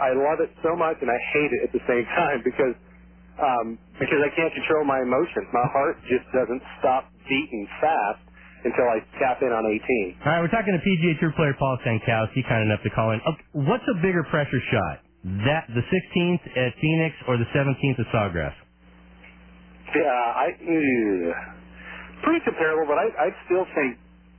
I love it so much and I hate it at the same time because I can't control my emotions. My heart just doesn't stop beating fast until I tap in on 18. All right, we're talking to PGA Tour player Paul Stankowski, kind enough to call in. Okay, what's a bigger pressure shot? The 16th at Phoenix or the 17th at Sawgrass? Yeah, pretty comparable, but I'd still say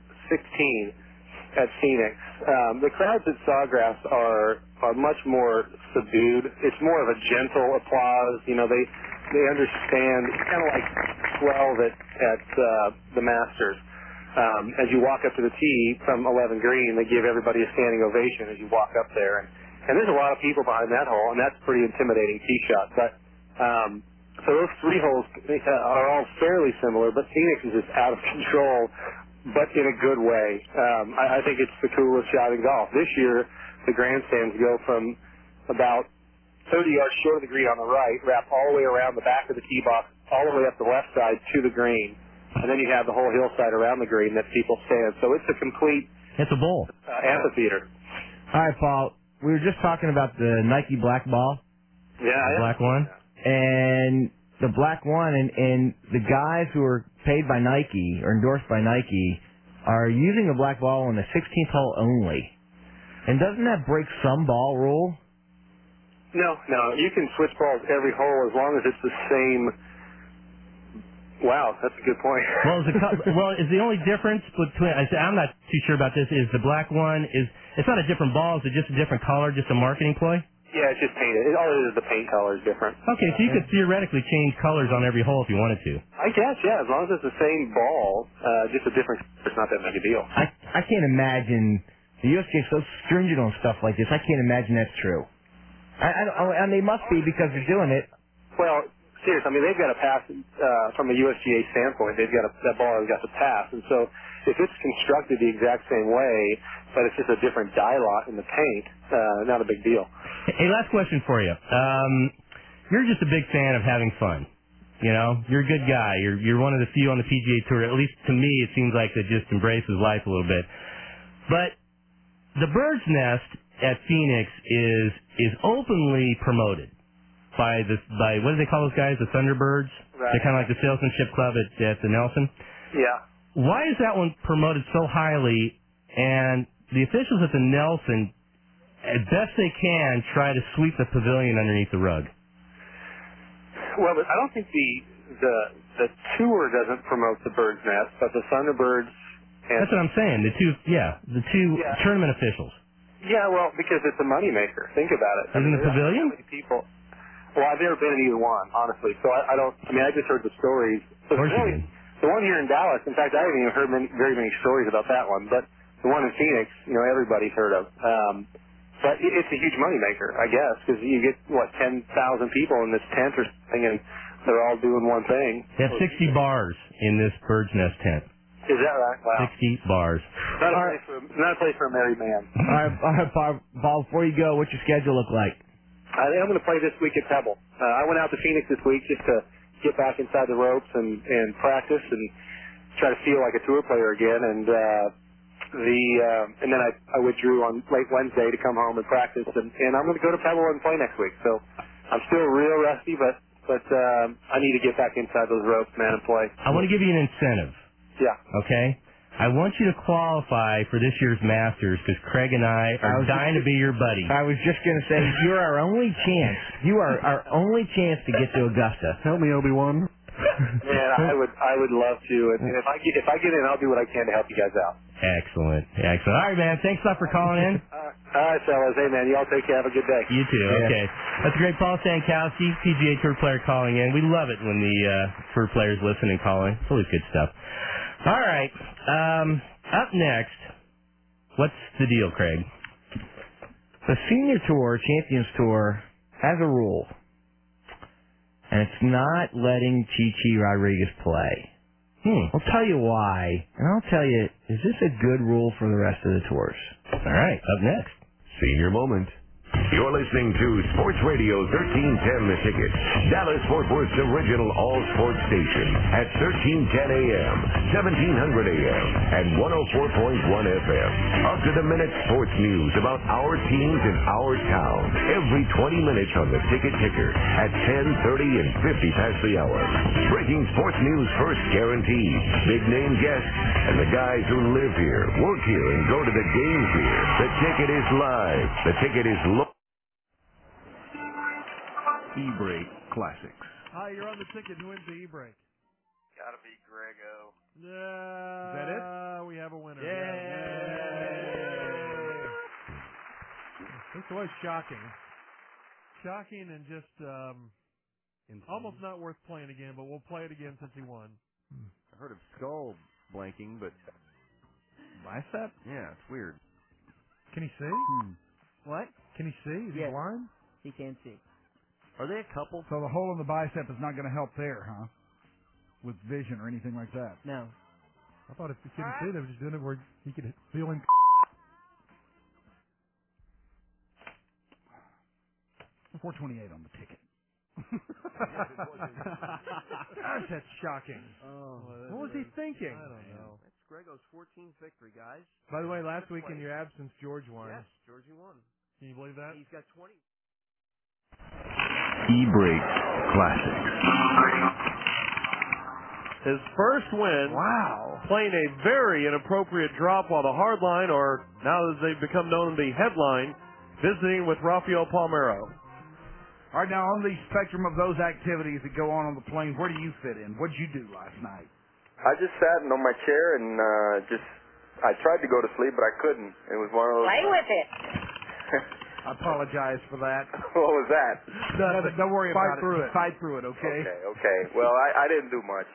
16 at Phoenix. The crowds at Sawgrass are much more subdued. It's more of a gentle applause. You know, they understand. It's kind of like 12 at the Masters. As you walk up to the tee from 11 green, they give everybody a standing ovation as you walk up there. And there's a lot of people behind that hole, and that's a pretty intimidating tee shot. But so those three holes are all fairly similar, but Phoenix is just out of control, but in a good way. I think it's the coolest shot in golf. This year, the grandstands go from about 30 yards short of the green on the right, wrap all the way around the back of the tee box, all the way up the left side to the green. And then you have the whole hillside around the green that people stand. So it's a complete It's a bowl. Amphitheater. All right, Paul. We were just talking about the Nike Black Ball. Yeah. Black one? And the Black One and the guys who are paid by Nike or endorsed by Nike are using the Black Ball on the 16th hole only. And doesn't that break some ball rule? No. You can switch balls every hole as long as it's the same. Wow, that's a good point. Is the only difference between, I'm not too sure about this, is the Black One, it's not a different ball, is it just a different color, just a marketing ploy? Yeah, it's just painted. All it is the paint color is different. Okay, so you could theoretically change colors on every hole if you wanted to. I guess, yeah, as long as it's the same ball, just a different color, it's not that big a deal. I can't imagine, the USGA is so stringent on stuff like this, I can't imagine that's true. And they must be because they're doing it. Well, seriously, I mean, they've got to pass, from a USGA standpoint, that ball has got to pass. And so if it's constructed the exact same way, but it's just a different dye lot in the paint, not a big deal. Hey, last question for you. You're just a big fan of having fun. You know, you're a good guy. You're one of the few on the PGA Tour, at least to me, it seems like that just embraces life a little bit. But the Bird's Nest at Phoenix is openly promoted by what do they call those guys? The Thunderbirds? Right. They're kind of like the salesmanship club at the Nelson. Yeah. Why is that one promoted so highly? And the officials at the Nelson, as best they can, try to sweep the pavilion underneath the rug. Well, but I don't think the tour doesn't promote the Bird's Nest, but the Thunderbirds. That's what I'm saying. The two tournament officials. Yeah, well, because it's a moneymaker. Think about it. In the pavilion? How many people? Well, I've never been in either one, honestly. So I don't. I mean, I just heard the stories. So Of course you did. The one here in Dallas. In fact, I haven't even heard very many stories about that one. But the one in Phoenix, everybody's heard of. But it's a huge moneymaker, I guess, because you get 10,000 people in this tent or something, and they're all doing one thing. They have 60 bars in this Bird's Nest tent. Is that right? Wow. 60 bars. Not a place for a married man. All right, Paul, before you go, what's your schedule look like? I think I'm going to play this week at Pebble. I went out to Phoenix this week just to get back inside the ropes and practice and try to feel like a tour player again. And then I withdrew on late Wednesday to come home and practice. And I'm going to go to Pebble and play next week. So I'm still real rusty, but I need to get back inside those ropes, man, and play. I want to give you an incentive. Yeah. Okay? I want you to qualify for this year's Masters because Craig and I are dying to be your buddy. I was just going to say, you're our only chance. You are our only chance to get to Augusta. Help me, Obi-Wan. Man, I would love to. And if I get in, I'll do what I can to help you guys out. Excellent. All right, man. Thanks a lot for calling in. All right, fellas. Hey, man, y'all take care. Have a good day. You too. Yeah. Okay. That's great. Paul Stankowski, PGA Tour player, calling in. We love it when the tour players listen and call in. It's always good stuff. All right. Up next, what's the deal, Craig? The Senior Tour, Champions Tour, has a rule. And it's not letting Chi-Chi Rodriguez play. I'll tell you why. And I'll tell you, is this a good rule for the rest of the tours? All right. Up next. Senior Moment. You're listening to Sports Radio 1310 The Ticket, Dallas-Fort Worth's original all-sports station at 1310 AM, 1700 AM, and 104.1 FM. Up-to-the-minute sports news about our teams in our town every 20 minutes on The Ticket Ticker at 10:30 and 50 past the hour. Breaking sports news first guaranteed. Big-name guests and the guys who live here, work here, and go to the games here. The Ticket is live. The Ticket is E-Brake Classics. Hi, you're on the ticket. Who wins the E-Brake? Gotta be Grego. Is that it? We have a winner. Yay! It's always shocking. Shocking and just almost not worth playing again, but we'll play it again since he won. I heard of skull blanking, but Bicep? yeah, it's weird. Can he see? What? Can he see? Is he Yes. blind? He can see. Are they a couple? So the hole in the bicep is not going to help there, huh? With vision or anything like that. No. I thought if he couldn't see, they were just doing it where he could feel him. $4.28 on the ticket. Gosh, that's shocking. What was he thinking? I don't know. That's Grego's 14th victory, guys. By the way, last week in your absence, George won. Yes, Georgie won. Can you believe that? He's got 20. E-Brake Classics. His first win. Wow. Playing a very inappropriate drop while the hard line, or now as they've become known, the headline, visiting with Rafael Palmeiro. All right, now on the spectrum of those activities that go on the plane, where do you fit in? What did you do last night? I just sat on my chair and I tried to go to sleep, but I couldn't. It was one of those. Play with it. I apologize for that. What was that? Don't worry about through it. Fight through it, okay? Okay. Well, I didn't do much.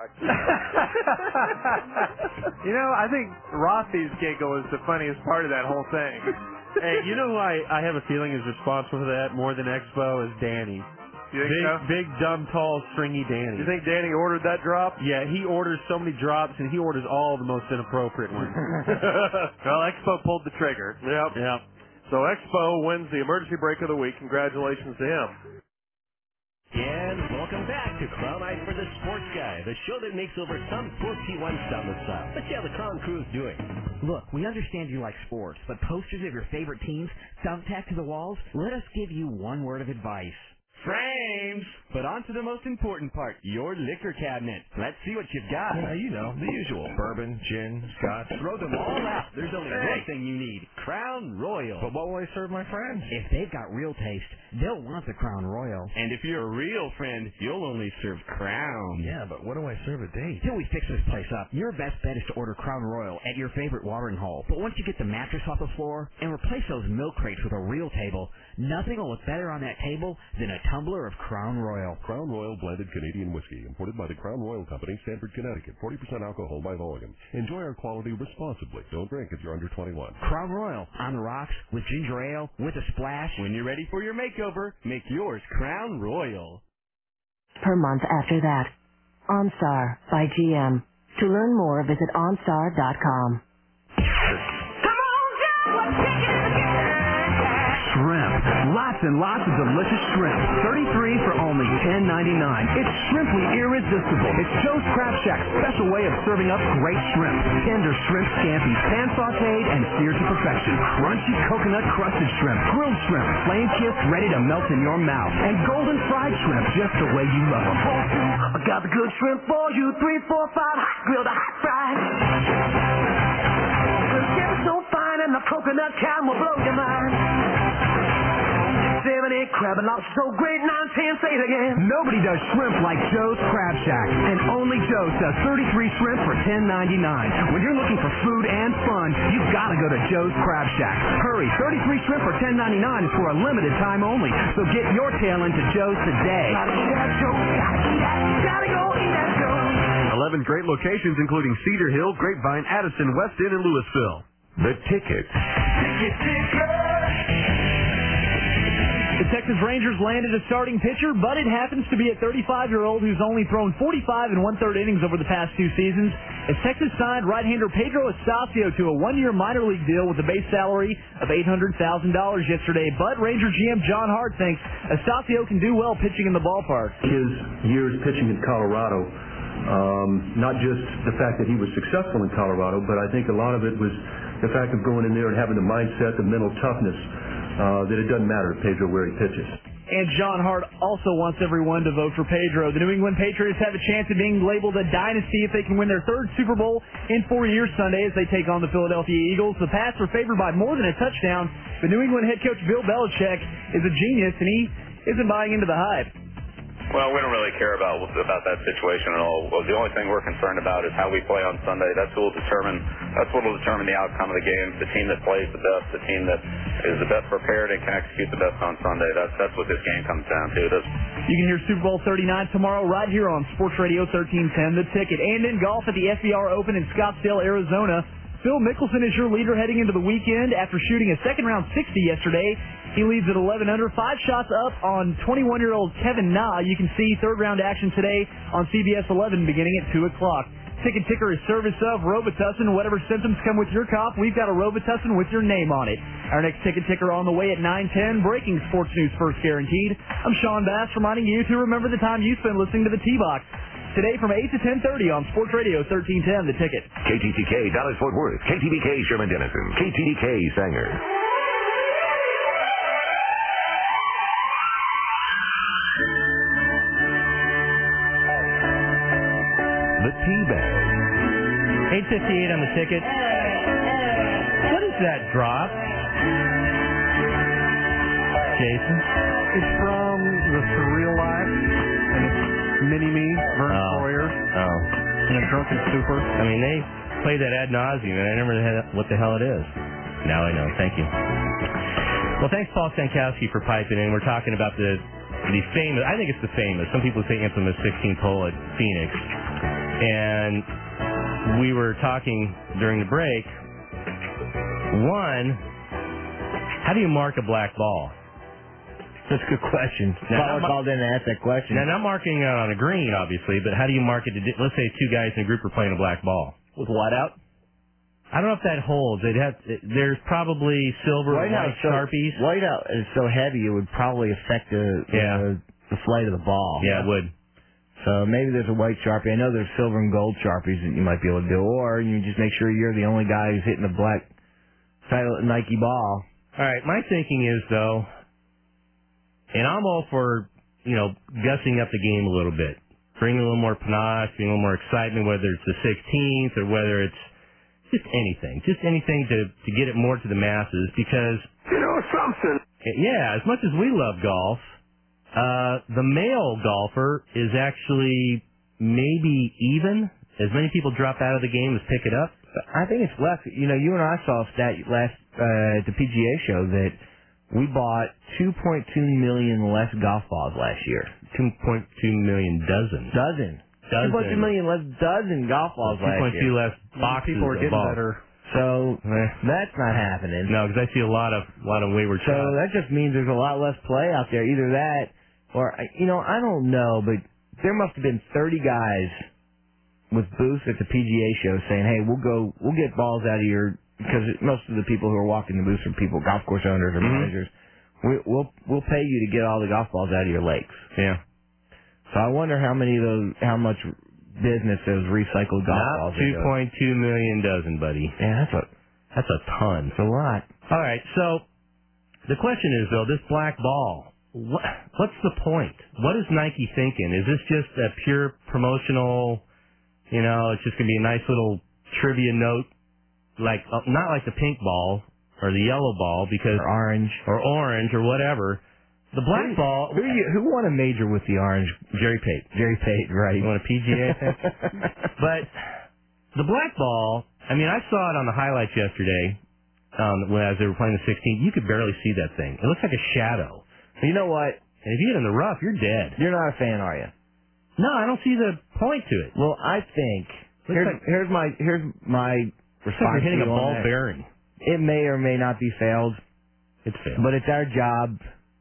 I think Rafi's giggle is the funniest part of that whole thing. Hey, you know who I have a feeling is responsible for that more than Expo is Danny. You think so? Big, dumb, tall, stringy Danny. You think Danny ordered that drop? Yeah, he orders so many drops, and he orders all the most inappropriate ones. Well, Expo pulled the trigger. Yep. So Expo wins the emergency break of the week. Congratulations to him. And welcome back to Crown Eye for the Sports Guy, the show that makes over some poor P1 down the south. Let's see how the Crown Crew is doing. Look, we understand you like sports, but posters of your favorite teams thumbtacked to the walls? Let us give you one word of advice. Frames! But on to the most important part, your liquor cabinet. Let's see what you've got. Yeah, the usual. Bourbon, gin, scotch. Throw them all out. There's only one thing you need. Crown Royal. But what will I serve my friends? If they've got real taste, they'll want the Crown Royal. And if you're a real friend, you'll only serve Crown. Yeah, but what do I serve at date? Till we fix this place up, your best bet is to order Crown Royal at your favorite watering hole. But once you get the mattress off the floor and replace those milk crates with a real table, nothing will look better on that table than a tumbler of Crown Royal. Crown Royal blended Canadian whiskey, imported by the Crown Royal Company, Stamford, Connecticut. 40% alcohol by volume. Enjoy our quality responsibly. Don't drink if you're under 21. Crown Royal, on the rocks, with ginger ale, with a splash. When you're ready for your makeover, make yours Crown Royal. Per month after that. OnStar by GM. To learn more, visit OnStar.com. Shrimp. Lots and lots of delicious shrimp. 33 for only $10.99. It's shrimply irresistible. It's Joe's Crab Shack's special way of serving up great shrimp. Tender shrimp scampi, pan sauteed and seared to perfection. Crunchy coconut crusted shrimp, grilled shrimp, flame kissed, ready to melt in your mouth. And golden fried shrimp, just the way you love them. I got the good shrimp for you. 3, 4, 5, hot grilled, hot fried. The shrimp's so fine and the coconut can will blow your mind. 7, 8 crab and lobster so great, 9, 10, say it again. Nobody does shrimp like Joe's Crab Shack. And only Joe's does 33 shrimp for $10.99. When you're looking for food and fun, you've got to go to Joe's Crab Shack. Hurry, 33 shrimp for $10.99 is for a limited time only. So get your tail into Joe's today. Gotta eat at Joe's, gotta eat at, gotta go eat at Joe's. 11 great locations including Cedar Hill, Grapevine, Addison, West End, and Louisville. The Ticket. The Texas Rangers landed a starting pitcher, but it happens to be a 35-year-old who's only thrown 45 and one-third innings over the past 2 seasons. as Texas signed right-hander Pedro Estacio to a one-year minor league deal with a base salary of $800,000 yesterday. But Ranger GM John Hart thinks Estacio can do well pitching in the ballpark. His years pitching in Colorado, not just the fact that he was successful in Colorado, but I think a lot of it was the fact of going in there and having the mindset, the mental toughness, that it doesn't matter to Pedro where he pitches. And John Hart also wants everyone to vote for Pedro. The New England Patriots have a chance of being labeled a dynasty if they can win their third Super Bowl in 4 years Sunday as they take on the Philadelphia Eagles. The Pats are favored by more than a touchdown, but New England head coach Bill Belichick is a genius, and he isn't buying into the hype. Well, we don't really care about that situation at all. Well, the only thing we're concerned about is how we play on Sunday. That's what will determine the outcome of the game. The team that plays the best, the team that is the best prepared and can execute the best on Sunday. That's what this game comes down to. You can hear Super Bowl 39 tomorrow right here on Sports Radio 1310, The Ticket. And in golf at the FBR Open in Scottsdale, Arizona, Phil Mickelson is your leader heading into the weekend after shooting a second-round 60 yesterday. He leads at 11 under, 5 shots up on 21-year-old Kevin Na. You can see third-round action today on CBS 11 beginning at 2 o'clock. Ticket ticker is service of Robitussin. Whatever symptoms come with your cough, we've got a Robitussin with your name on it. Our next ticket ticker on the way at 9:10. Breaking sports news first guaranteed. I'm Sean Bass reminding you to remember the time you spend listening to the T-Box. Today from 8 to 10:30 on Sports Radio 1310, The Ticket. KTTK Dallas Fort Worth, KTBK Sherman Denison, KTDK Sanger. The T-Bag. 8:58 on the ticket. What is that drop? Jason? It's from The Surreal Life, and it's Mini-Me, Vern Troyer, and a Drunken Super. I mean, they play that ad nauseum, and I never know what the hell it is. Now I know. Thank you. Well, thanks, Paul Stankowski, for piping in. We're talking about the famous, I think it's the famous, some people say infamous 16th hole at Phoenix. And we were talking during the break. One, how do you mark a black ball? That's a good question. Caller called in and asked that question. Now, not marking it on a green, obviously, but how do you mark it? Let's say two guys in a group are playing a black ball. With whiteout? I don't know if that holds. There's probably silver or white Sharpies. Whiteout is so heavy it would probably affect the flight of the ball. Yeah, it would. So maybe there's a white Sharpie. I know there's silver and gold Sharpies that you might be able to do. Or you just make sure you're the only guy who's hitting a black Nike ball. All right, my thinking is, though, and I'm all for, gussing up the game a little bit. Bring a little more panache, bring a little more excitement, whether it's the 16th or whether it's just anything. Just anything to get it more to the masses because... something. Yeah, as much as we love golf, the male golfer is actually maybe even. As many people drop out of the game as pick it up. I think it's less. You and I saw a stat last at the PGA show that we bought 2.2 million less golf balls last year. 2.2 million dozen. 2.2 million less dozen golf balls last year. 2.2 less boxes. People are getting of balls. better. So that's not happening. No, because I see a lot of wayward shots. So that just means there's a lot less play out there. Either that, or I don't know, but there must have been 30 guys with booths at the PGA show saying, "Hey, we'll get balls out of your," because most of the people who are walking the booths are people, golf course owners or managers. We'll pay you to get all the golf balls out of your lakes. Yeah. So I wonder how much business those recycled golf balls. 2.2 million dozen, buddy. Yeah, that's a ton. It's a lot. All right, so the question is though, this black ball. What's the point? What is Nike thinking? Is this just a pure promotional? It's just gonna be a nice little trivia note, like not like the pink ball or the yellow ball because or orange or whatever. The black ball. Who won a major with the orange? Jerry Pate. Jerry Pate, right? You won a PGA, I think. But the black ball. I mean, I saw it on the highlights yesterday as they were playing the 16th. You could barely see that thing. It looks like a shadow. You know what? And if you get in the rough, you're dead. You're not a fan, are you? No, I don't see the point to it. Well, I think here's my response. Like you're hitting to a you ball on that. bearing. It may or may not be failed. It's failed. But it's our job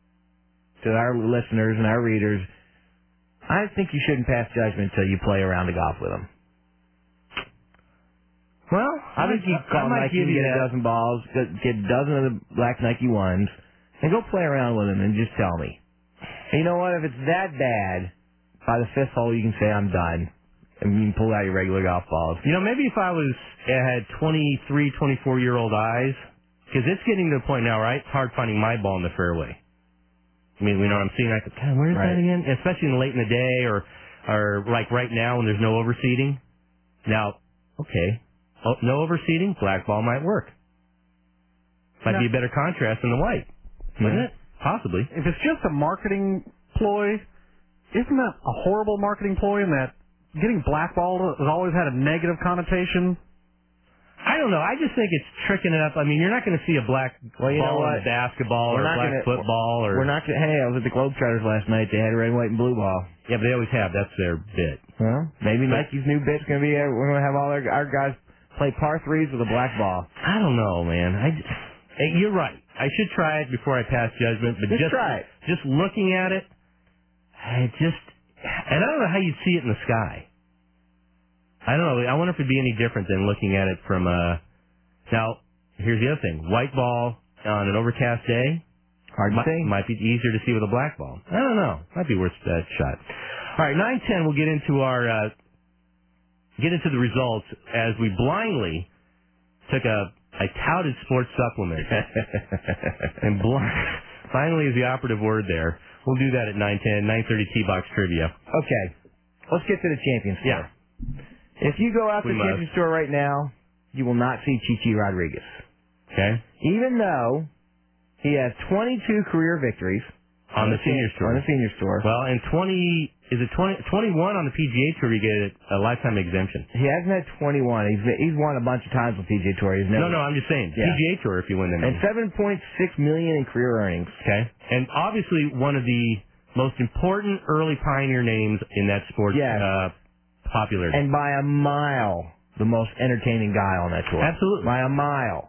to our listeners and our readers. I think you shouldn't pass judgment until you play around the golf with them. I think you call might Nike give and you get that. a dozen balls, get a dozen of the black Nike ones, and go play around with them and just tell me. And you know what? If it's that bad, by the fifth hole you can say I'm done, and you can pull out your regular golf balls. You know, maybe if I had 23, 24-year-old eyes, because it's getting to the point now, right? It's hard finding my ball in the fairway. I mean, you know what I'm seeing? I go, God, where's that again? Especially late in the day or like right now when there's no overseeding. Now, okay, no overseeding, black ball might work. Might be a better contrast than the white, wouldn't it? Possibly. If it's just a marketing ploy, isn't that a horrible marketing ploy in that getting blackballed has always had a negative connotation? I don't know. I just think it's tricking it up. I mean, you're not going to see a black ball in basketball or a black football. We're not going to. Hey, I was at the Globetrotters last night. They had a red, white, and blue ball. Yeah, but they always have. That's their bit. Well, maybe Nike's new bit's going to be. We're going to have all our guys play par threes with a black ball. I don't know, man. Hey, you're right. I should try it before I pass judgment. But just try it. Just looking at it, and I don't know how you'd see it in the sky. I don't know. I wonder if it'd be any different than looking at it from Now, here's the other thing. White ball on an overcast day. Hard to see. Might be easier to see with a black ball. I don't know. Might be worth a shot. All right, 9:10. We'll get into the results as we blindly took a touted sports supplement and finally is the operative word there. We'll do that at 9:10, 9:30 T-Box Trivia. Okay. Let's get to the Champions Tour. Yeah. If you go out to the Champions Tour right now, you will not see Chichi Rodriguez. Okay. Even though he has 22 career victories on the Seniors Tour. On the Seniors Tour. Well, and 21 on the PGA Tour, you get a lifetime exemption. He hasn't had 21. He's won a bunch of times on the PGA Tour. He's never. No, I'm just saying. Yeah. PGA Tour, if you win them. And $7.6 million in career earnings. Okay. And obviously one of the most important early pioneer names in that sport. Popularity. And by a mile, the most entertaining guy on that tour. Absolutely. By a mile.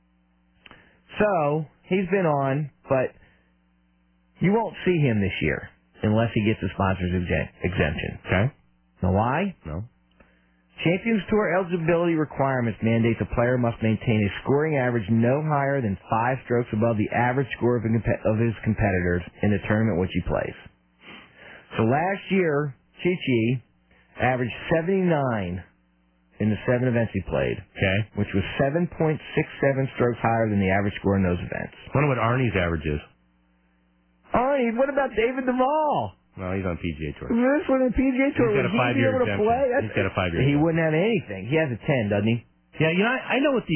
So, he's been on, but you won't see him this year unless he gets a sponsor's exemption. Okay. Know why? No. Champions Tour eligibility requirements mandates a player must maintain a scoring average no higher than 5 strokes above the average score of his competitors in the tournament which he plays. So last year, Chichi averaged 79 in the 7 events he played. Okay. Which was 7.67 strokes higher than the average score in those events. I wonder what Arnie's average is. Arnie, what about David Duval? Well, he's on PGA Tour. This one on the PGA Tour. He's got a 5-year exemption. He's got a 5-year He wouldn't have anything. He has a 10, doesn't he? Yeah, you know, I know what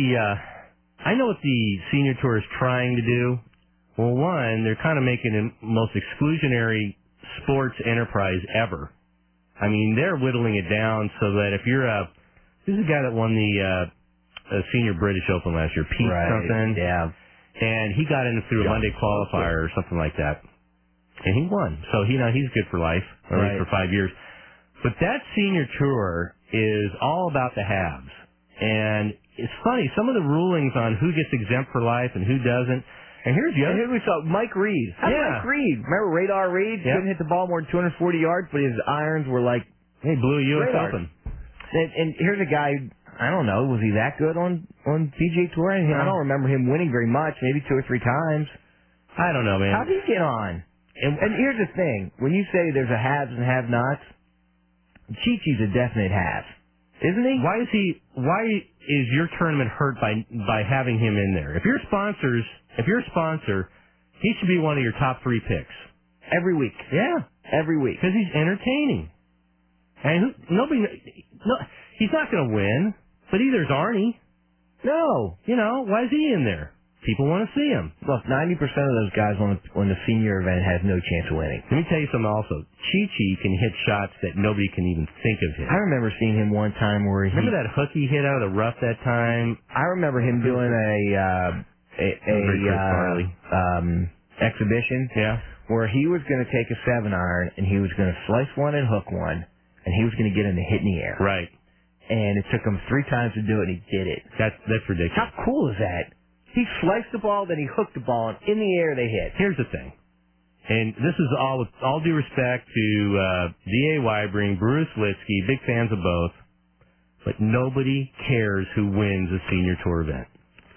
the Senior Tour is trying to do. Well, one, they're kind of making the most exclusionary sports enterprise ever. I mean, they're whittling it down so that if you're who's the guy that won the Senior British Open last year, Pete something? Yeah. And he got in through a Monday qualifier or something like that. And he won. So, he's good for life, or at least for 5 years. But that Senior Tour is all about the haves. And it's funny, some of the rulings on who gets exempt for life and who doesn't. And here's the other. And here we saw Mike Reed. Mike Reed. Remember Radar Reed? Couldn't hit the ball more than 240 yards, but his irons were like... He blew a U.S. Open. And here's a guy, I don't know, was he that good on PGA Tour? I don't remember him winning very much, maybe 2 or 3 times. I don't know, man. How did he get on? And here's the thing. When you say there's a haves and have-nots, Chichi's a definite have. Isn't he? Why is your tournament hurt by having him in there? If you're a sponsor, he should be one of your top 3 picks. Every week. Yeah. Every week. Because he's entertaining. And he's not going to win, but either is Arnie. No. You know, why is he in there? People want to see him. Look, 90% of those guys on the senior event has no chance of winning. Let me tell you something also. Chichi can hit shots that nobody can even think of hitting. I remember seeing him one time where Remember that hook he hit out of the rough that time? I remember him doing exhibition where he was going to take a 7-iron and he was going to slice one and hook one, and he was going to get him to hit in the air. Right. And it took him 3 times to do it, and he did it. That's ridiculous. How cool is that? He sliced the ball, then he hooked the ball, and in the air they hit. Here's the thing, and this is all with all due respect to D.A. Weibring, Bruce Litsky, big fans of both. but nobody cares who wins a senior tour event.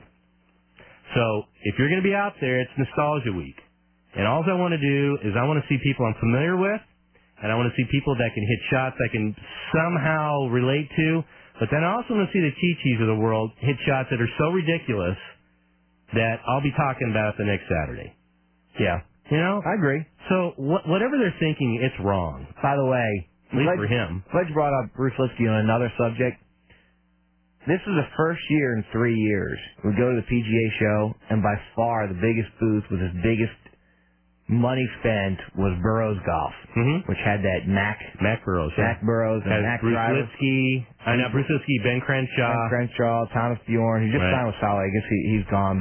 So if you're going to be out there, it's Nostalgia Week. And all I want to do is I want to see people I'm familiar with, and I want to see people that can hit shots I can somehow relate to, but then I also want to see the Chi-Chis of the world hit shots that are so ridiculous that I'll be talking about the next Saturday. Yeah. You know? I agree. So whatever they're thinking, it's wrong. By the way, At least for him. Fletch brought up Bruce Lipsky on another subject. This is the first year in 3 years we go to the PGA show, and by far the biggest booth with his biggest money spent was Burroughs Golf, which had that Mac Burroughs, and Mac Bruce driver. Lipsky, Bruce Lipsky, Ben Crenshaw, Thomas Bjorn. He just signed with Solid. I guess he's gone,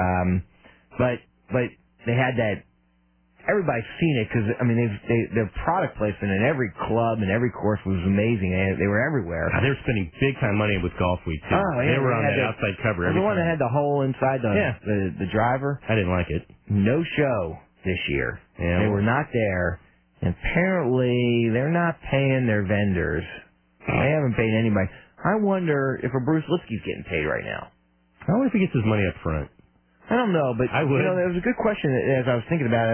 but they had that. Everybody's seen it because I mean their product placement in every club and every course was amazing. They were everywhere. They were spending big time money with Golf Week too. Oh, yeah, they were on that outside cover. The one that had the hole inside the driver. I didn't like it. No show this year. Yeah, they were not there. And apparently they're not paying their vendors. They haven't paid anybody. I wonder if a Bruce Lipsky's getting paid right now. I wonder if he gets his money up front. I don't know, but I would. You know, it was a good question as I was thinking about it.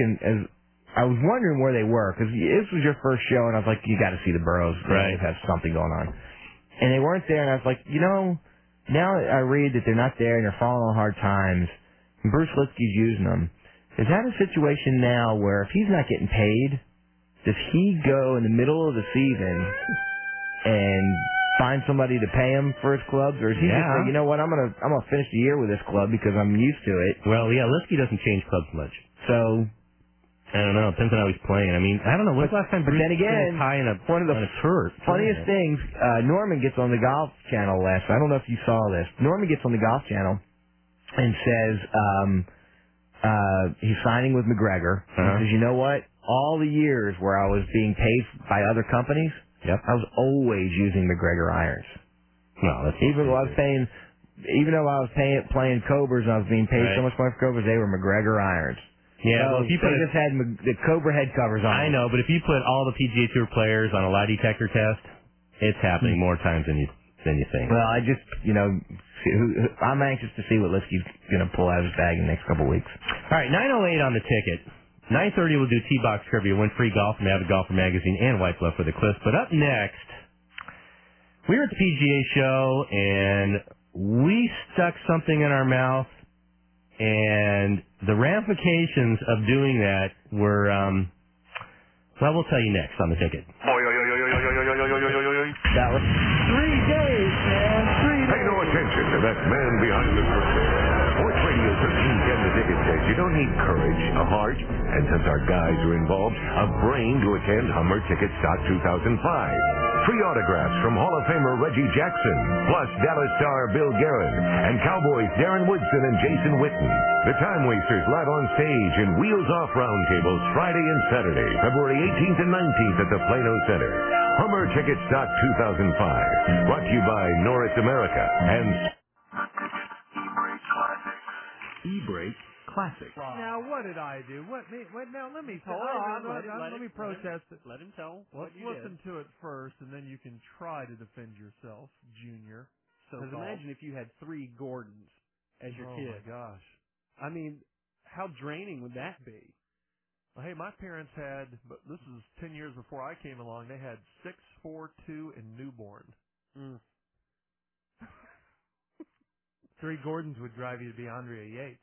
I was wondering where they were because this was your first show, and I was like, you got to see the Burroughs. Right. They have something going on, and they weren't there. And I was like, you know, now I read that they're not there and they're falling on hard times. And Bruce Lipsky's using them. Is that a situation now where if he's not getting paid, does he go in the middle of the season and find somebody to pay him for his clubs, or is he just say, you know what, I'm gonna finish the year with this club because I'm used to it? Well, yeah, Lipsky doesn't change clubs much. So I don't know. Depends on how he's playing. I mean, I don't know. When's the last time But Bruce then again, high in one of the turf? funniest things, Norman gets on the Golf Channel last night. I don't know if you saw this. Norman gets on the Golf Channel and says he's signing with McGregor. He says, you know what? All the years where I was being paid by other companies, I was always using McGregor irons. No, that's even though I was playing Cobras and I was being paid so much money for Cobras, they were McGregor irons. Yeah, well, if you just had the Cobra head covers on. I know, but if you put all the PGA Tour players on a lie detector test, it's happening more times than you think. Well, I just, I'm anxious to see what Lipsky's going to pull out of his bag in the next couple of weeks. All right, 9:08 on the ticket. 9:30 we'll do T-Box Trivia, win free golf from Avid Golfer Magazine and White Glove for the Cliffs. But up next, we were at the PGA show, and we stuck something in our mouth, and the ramifications of doing that were, well, we'll tell you next on the ticket. That was 3 days, man. 3 days. Pay no attention to that man behind the curtain. Sports Radio 1310 The Ticket says you don't need courage, a heart, and since our guys are involved, a brain to attend Hummer Ticket Stock 2005. Free autographs from Hall of Famer Reggie Jackson, plus Dallas star Bill Guerin, and Cowboys Darren Woodson and Jason Witten. The Time Wasters live on stage in Wheels Off Roundtables Friday and Saturday, February 18th and 19th at the Plano Center. Hummer Ticket Stock 2005. Brought to you by Norris America and E-Brake Classic. Now, what did I do? Now, let me let me protest it. Let him tell. Let's listen to it first, and then you can try to defend yourself, Junior. Because imagine if you had 3 Gordons as your kid. Oh, my gosh. I mean, how draining would that be? Well, hey, my parents had, but this is 10 years before I came along, they had 6, 4, 2, and newborn. 3 Gordons would drive you to be Andrea Yates.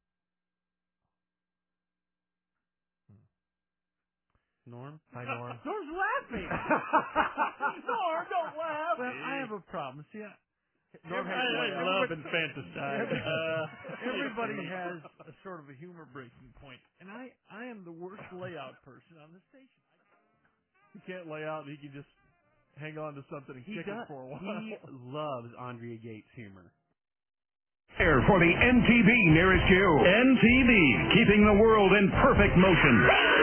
Norm? Hi, Norm. Norm's laughing! Norm, don't laugh! Well, I have a problem. See, Norm I love and fantasize. Everybody has a sort of a humor-breaking point, and I am the worst layout person on the station. He can't lay out, he can just hang on to something and kick it for a while. He loves Andrea Yates' humor. Air for the MTV nearest you. MTV, keeping the world in perfect motion.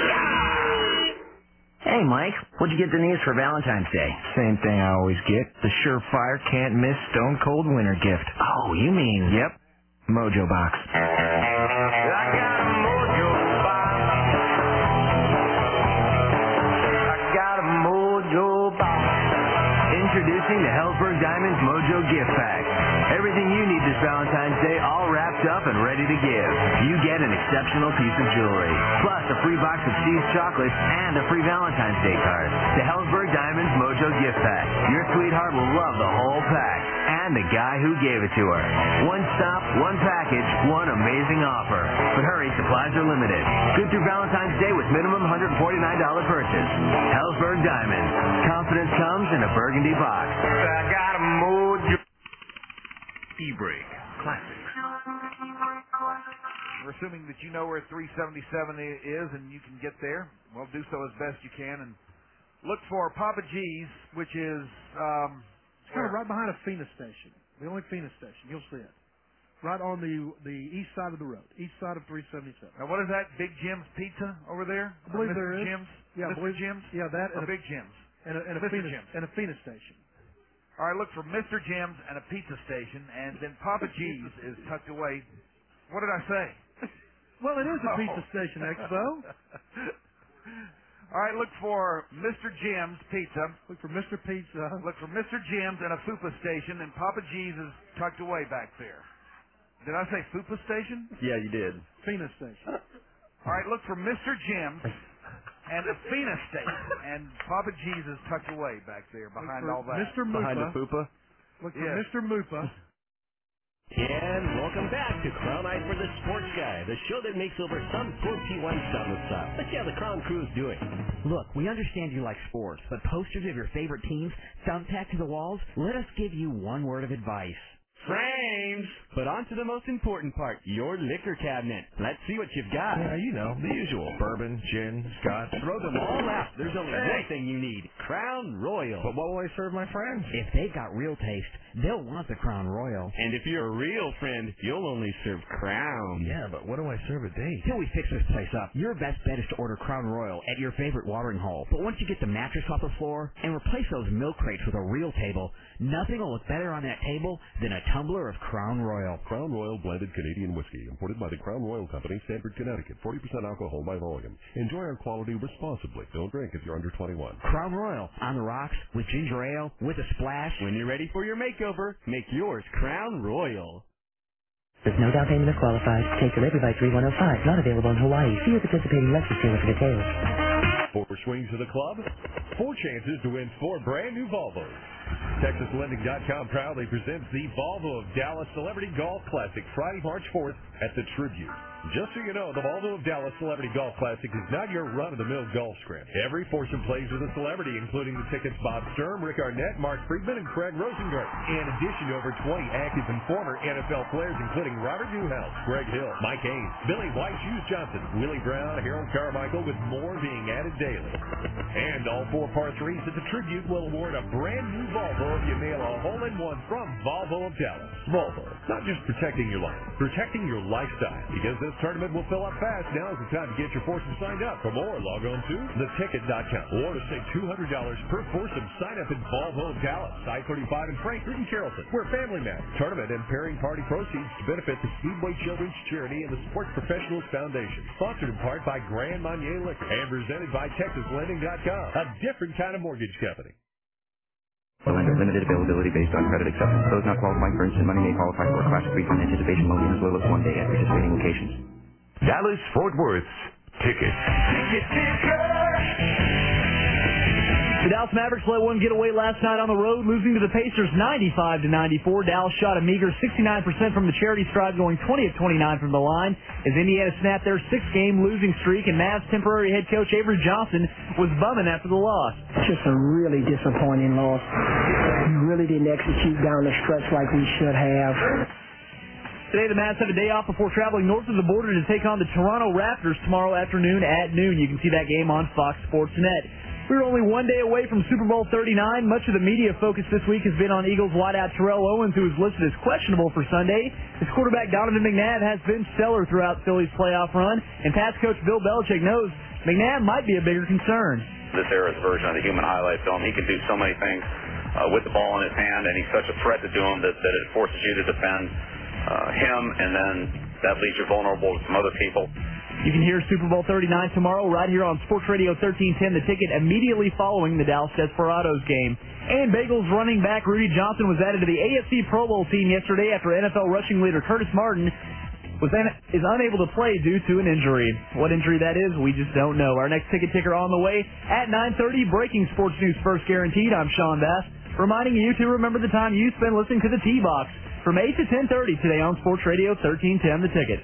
Hey, Mike, what'd you get Denise for Valentine's Day? Same thing I always get. The surefire can't-miss Stone Cold winter gift. Oh, you mean... Yep. Mojo Box. I got a mojo box. I got a mojo box. Introducing Introducing the Hellsberg Diamonds Mojo Gift Pack. Everything you need this Valentine's Day all wrapped up and ready to give. You get an exceptional piece of jewelry, plus a free box of See's chocolates and a free Valentine's Day card. The Hellsberg Diamonds Mojo Gift Pack. Your sweetheart will love the whole pack and the guy who gave it to her. One stop, one package, one amazing offer. But hurry, supplies are limited. Good through Valentine's Day with minimum $149 purchase. Hellsberg Diamonds. Confidence comes in a burgundy box. I got a mojo. E-brake. Classics. We're assuming that you know where 377 is and you can get there. Well, do so as best you can and look for Papa G's, which is it's kind of right behind a Phoenix station. The only Phoenix station. You'll see it. Right on the east side of the road. East side of 377. Now, what is that? Big Jim's Pizza over there? I believe Mr. there is. Jim's? Yeah, Mr. Jim's? Yeah, that or and Big Jim's? And a Mr. Phoenix, Jim's. and a Phoenix station. All right, look for Mr. Jim's and a pizza station, and then Papa G's is tucked away. What did I say? Well, it is a pizza station, Expo. All right, look for Mr. Jim's Pizza. Look for Mr. Pizza. Look for Mr. Jim's and a Fupa station, and Papa G's is tucked away back there. Did I say Fupa station? Yeah, you did. Phoenix station. All right, look for Mr. Jim's and a Phoenix station, and Papa G's is tucked away back there behind all that. Mr. Mupa. Behind the fupa? Look for Yes. Mr. Mupa. And welcome back to Crown Eye for the Sports Guy, the show that makes over some poor P1s down the south. Let's see how the Crown Crew's doing. Look, we understand you like sports, but posters of your favorite teams thumbtacked to the walls? Let us give you one word of advice. Frames! But on to the most important part, your liquor cabinet. Let's see what you've got. Yeah, you know, the usual. Bourbon, gin, scotch. Throw them all out. There's only one thing you need. Crown Royal. But what will I serve my friends? If they've got real taste, they'll want the Crown Royal. And if you're a real friend, you'll only serve Crown. Yeah, but what do I serve a date? Till we fix this place up, your best bet is to order Crown Royal at your favorite watering hole. But once you get the mattress off the floor and replace those milk crates with a real table, nothing will look better on that table than a tumbler of Crown Royal. Crown Royal blended Canadian whiskey, imported by the Crown Royal Company, Stamford, Connecticut. 40% alcohol by volume. Enjoy our quality responsibly. Don't drink if you're under 21. Crown Royal, on the rocks, with ginger ale, with a splash. When you're ready for your makeover, make yours Crown Royal. There's no down payment if qualified. Take delivery by 3105. Not available in Hawaii. See your participating Lexus dealer for details. 4 swings to the club, 4 chances to win 4 brand new Volvos. TexasLending.com proudly presents the Volvo of Dallas Celebrity Golf Classic Friday, March 4th at the Tribute. Just so you know, the Volvo of Dallas Celebrity Golf Classic is not your run-of-the-mill golf scrim. Every foursome plays with a celebrity, including the tickets Bob Sturm, Rick Arnett, Mark Friedman, and Craig Rosengart. In addition, over 20 active and former NFL players, including Robert Newhouse, Greg Hill, Mike Haynes, Billy White, Hughes Johnson, Willie Brown, Harold Carmichael, with more being added daily. And all 4 par 3s at the Tribute will award a brand new Volvo if you nail a hole-in-one from Volvo of Dallas. Volvo, not just protecting your life, protecting your lifestyle. Because this tournament will fill up fast, now is the time to get your foursome signed up. For more, log on to theticket.com or to save $200 per foursome. Sign up at Volvo of Dallas, I-35 in Frankfort and Carrollton. We're family matters. Tournament and pairing party proceeds to benefit the Speedway Children's Charity and the Sports Professionals Foundation. Sponsored in part by Grand Marnier Liquor and presented by TexasLending.com, a different kind of mortgage company. The lender, limited availability based on credit acceptance. Those not qualifying for instant money may qualify for a Classic refund anticipation loan in as little as 1 day at participating locations. Dallas Fort Worth's Ticket. The Dallas Mavericks let one get away last night on the road, losing to the Pacers 95-94. Dallas shot a meager 69% from the charity stripe, going 20 of 29 from the line, as Indiana snapped their 6-game losing streak, and Mavs temporary head coach Avery Johnson was bumming after the loss. Just a really disappointing loss. We really didn't execute down the stretch like we should have. Today, the Mavs have a day off before traveling north of the border to take on the Toronto Raptors tomorrow afternoon at noon. You can see that game on Fox Sports Net. We're only 1 day away from Super Bowl 39. Much of the media focus this week has been on Eagles wideout Terrell Owens, who is listed as questionable for Sunday. His quarterback Donovan McNabb has been stellar throughout Philly's playoff run, and Pats coach Bill Belichick knows McNabb might be a bigger concern. This era's version of the human highlight film, he can do so many things with the ball in his hand, and he's such a threat to do them that it forces you to defend him, and then that leaves you vulnerable to some other people. You can hear Super Bowl 39 tomorrow right here on Sports Radio 1310, the ticket, immediately following the Dallas Desperados game. And Bengals running back Rudy Johnson was added to the AFC Pro Bowl team yesterday after NFL rushing leader Curtis Martin is unable to play due to an injury. What injury that is, we just don't know. Our next ticket ticker on the way at 9:30. Breaking sports news first guaranteed. I'm Sean Bass, reminding you to remember the time you spend listening to the T-Box from 8 to 10:30 today on Sports Radio 1310, the ticket.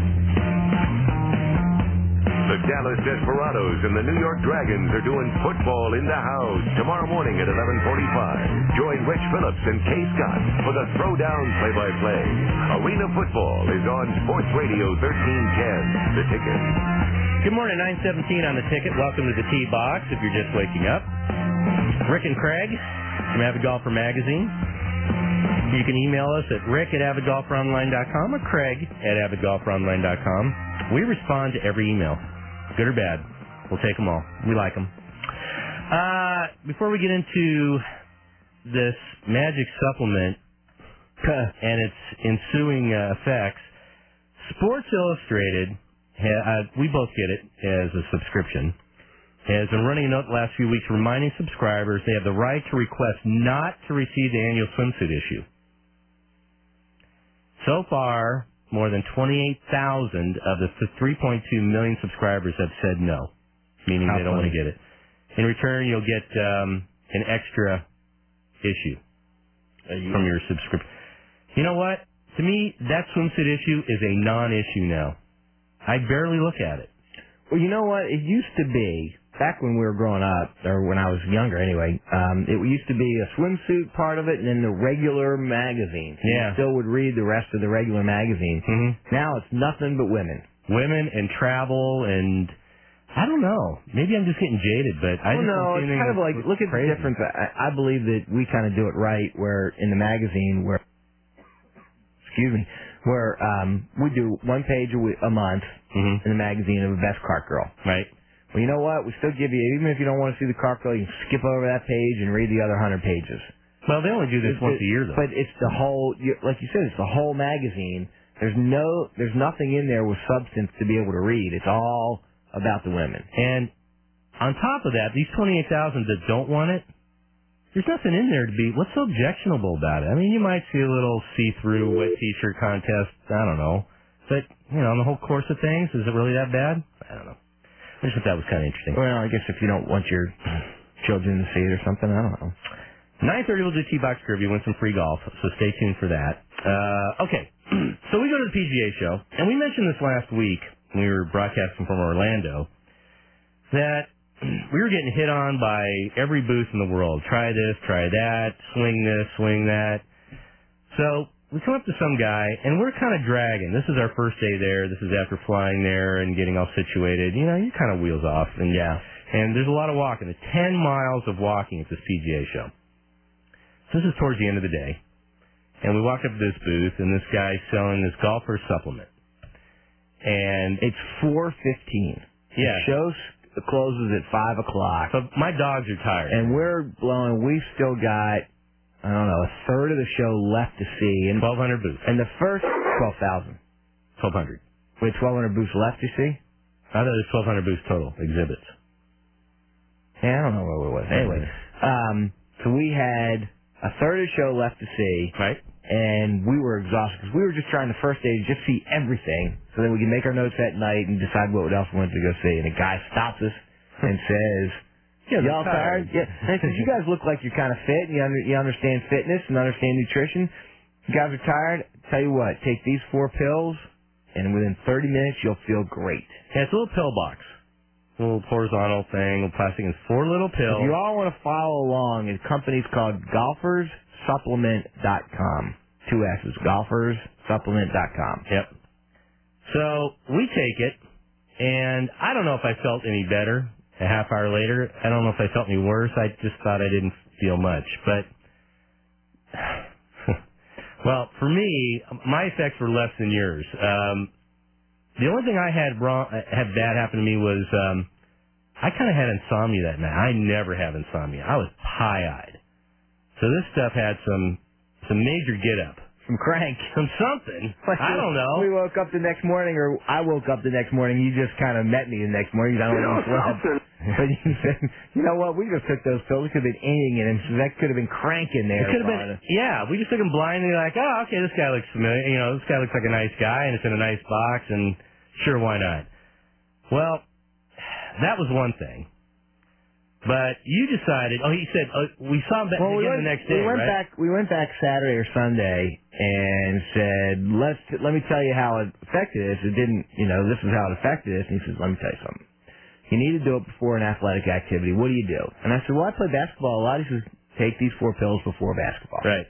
The Dallas Desperados and the New York Dragons are doing football in the house tomorrow morning at 11:45. Join Rich Phillips and Kay Scott for the Throwdown play-by-play. Arena football is on Sports Radio 1310, the ticket. Good morning, 9:17 on the ticket. Welcome to the T-Box if you're just waking up. Rick and Craig from Avid Golfer Magazine. You can email us at rick@avidgolferonline.com or craig@avidgolferonline.com. We respond to every email, good or bad. We'll take them all. We like them. Before we get into this magic supplement and its ensuing effects, Sports Illustrated, we both get it as a subscription, has been running a note the last few weeks reminding subscribers they have the right to request not to receive the annual swimsuit issue. So far, more than 28,000 of the 3.2 million subscribers have said no, meaning they don't want to get it. In return, you'll get an extra issue from your subscription. You know what? To me, that swimsuit issue is a non-issue now. I barely look at it. Well, you know what? It used to be, back when we were growing up, or when I was younger anyway, it used to be a swimsuit part of it and then the regular magazine. So you still would read the rest of the regular magazine. Mm-hmm. Now it's nothing but women. Women and travel and, I don't know, maybe I'm just getting jaded, but I just don't see it's kind of like, look at crazy. the difference. I believe that we kind of do it right, where in the magazine, where we do one page a month in the magazine of the best cart girl. Right. Well, you know what? We still give you, even if you don't want to see the cart girl, you can skip over that page and read the other 100 pages. Well, they only do this once a year, though. But it's the whole, like you said, it's the whole magazine. There's nothing in there with substance to be able to read. It's all about the women. And on top of that, these 28,000 that don't want it, there's nothing in there to be, what's so objectionable about it? I mean, you might see a little see-through wet t-shirt contest, I don't know. But, on the whole course of things, is it really that bad? I don't know. I just thought that was kind of interesting. Well, I guess if you don't want your children to see it or something, I don't know. 9:30 we'll do T-Box Derby, win some free golf, so stay tuned for that. Okay, so we go to the PGA show, and we mentioned this last week when we were broadcasting from Orlando, that we were getting hit on by every booth in the world. Try this, try that, swing this, swing that. So we come up to some guy, and we're kind of dragging. This is our first day there. This is after flying there and getting all situated. You kind of wheels off. And and there's a lot of walking. There's 10 miles of walking at this PGA show. So this is towards the end of the day. And we walk up to this booth, and this guy's selling this golfer supplement. And it's 4:15. Yeah. The show closes at 5 o'clock. But my dogs are tired. And we've still got, I don't know, a third of the show left to see. And 1,200 booths. And the first 12,000. 1,200. Wait, 1,200 booths left to see? I thought there's 1,200 booths total, exhibits. Yeah, I don't know what it was. Anyway, so we had a third of the show left to see. Right. And we were exhausted because we were just trying the first day to just see everything so that we could make our notes that night and decide what else we wanted to go see. And a guy stops us and says, y'all tired? Yeah. And he says, you guys look like you're kind of fit and you understand fitness and understand nutrition. You guys are tired? Tell you what, take these 4 pills and within 30 minutes you'll feel great. Yeah, it's a little pill box. A little horizontal thing, little plastic, and 4 little pills. If you all want to follow along, the company's called GolfersSupplement.com. 2 S's, GolfersSupplement.com. Yep. So we take it, and I don't know if I felt any better a half hour later. I don't know if I felt any worse. I just thought I didn't feel much. But, well, for me, my effects were less than yours. The only thing I had bad happen to me was I kind of had insomnia that night. I never have insomnia. I was pie-eyed. So this stuff had some major get-up Some crank. Some something. I don't know. We woke up the next morning, or I woke up the next morning. You just kind of met me the next morning. I don't know something. But you said, you know what? We just took those pills. It could have been anything in them. So that could have been crank in there. It could have been. Yeah, we just took them blindly, like, oh, okay, this guy looks familiar. You know, this guy looks like a nice guy, and it's in a nice box, and sure, why not? Well, that was one thing. But you decided. Oh, he said we saw him again the next day. We went back Saturday or Sunday and said, let me tell you how it affected us. It didn't. This is how it affected us. And he says, let me tell you something. You need to do it before an athletic activity. What do you do? And I said, well, I play basketball a lot. He says, take these 4 pills before basketball. Right.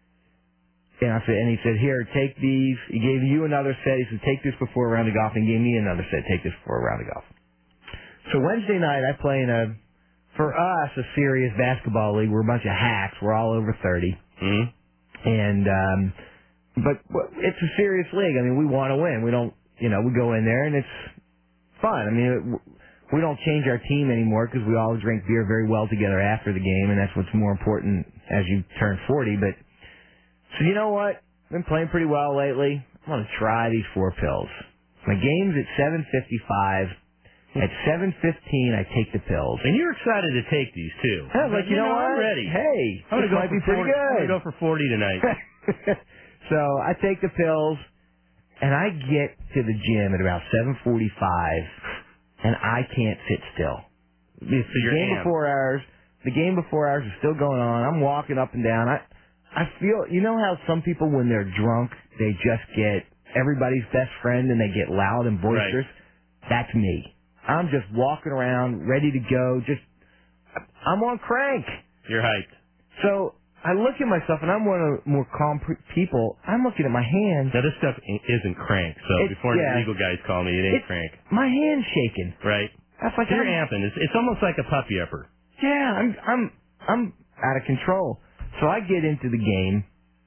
And he said, here, take these. He gave you another set. He said, take this before a round of golf. And gave me another set. Take this before a round of golf. So Wednesday night, I play in for us, a serious basketball league. We're a bunch of hacks. We're all over 30. Mm-hmm. And, but it's a serious league. I mean, we want to win. We don't, we go in there and it's fun. I mean, we don't change our team anymore because we all drink beer very well together after the game, and that's what's more important as you turn 40. But, so you know what? I've been playing pretty well lately. I'm going to try these 4 pills. My game's at 7:55. At 7:15, I take the pills. And you're excited to take these, too. I was like, you know what? I'm ready. Hey, I'm this might be pretty good. I'm going to go for 40 tonight. So I take the pills, and I get to the gym at about 7:45, and I can't sit still. The game before ours is still going on. I'm walking up and down. I feel, you know how some people, when they're drunk, they just get everybody's best friend and they get loud and boisterous? Right. That's me. I'm just walking around, ready to go. I'm on crank. You're hyped. So I look at myself, and I'm one of the more calm people. I'm looking at my hands. Now, this stuff isn't crank, so before any legal guys call me, it ain't crank. My hand's shaking. Right. That's like you're amping. It's almost like a puppy upper. Yeah, I'm out of control. So I get into the game,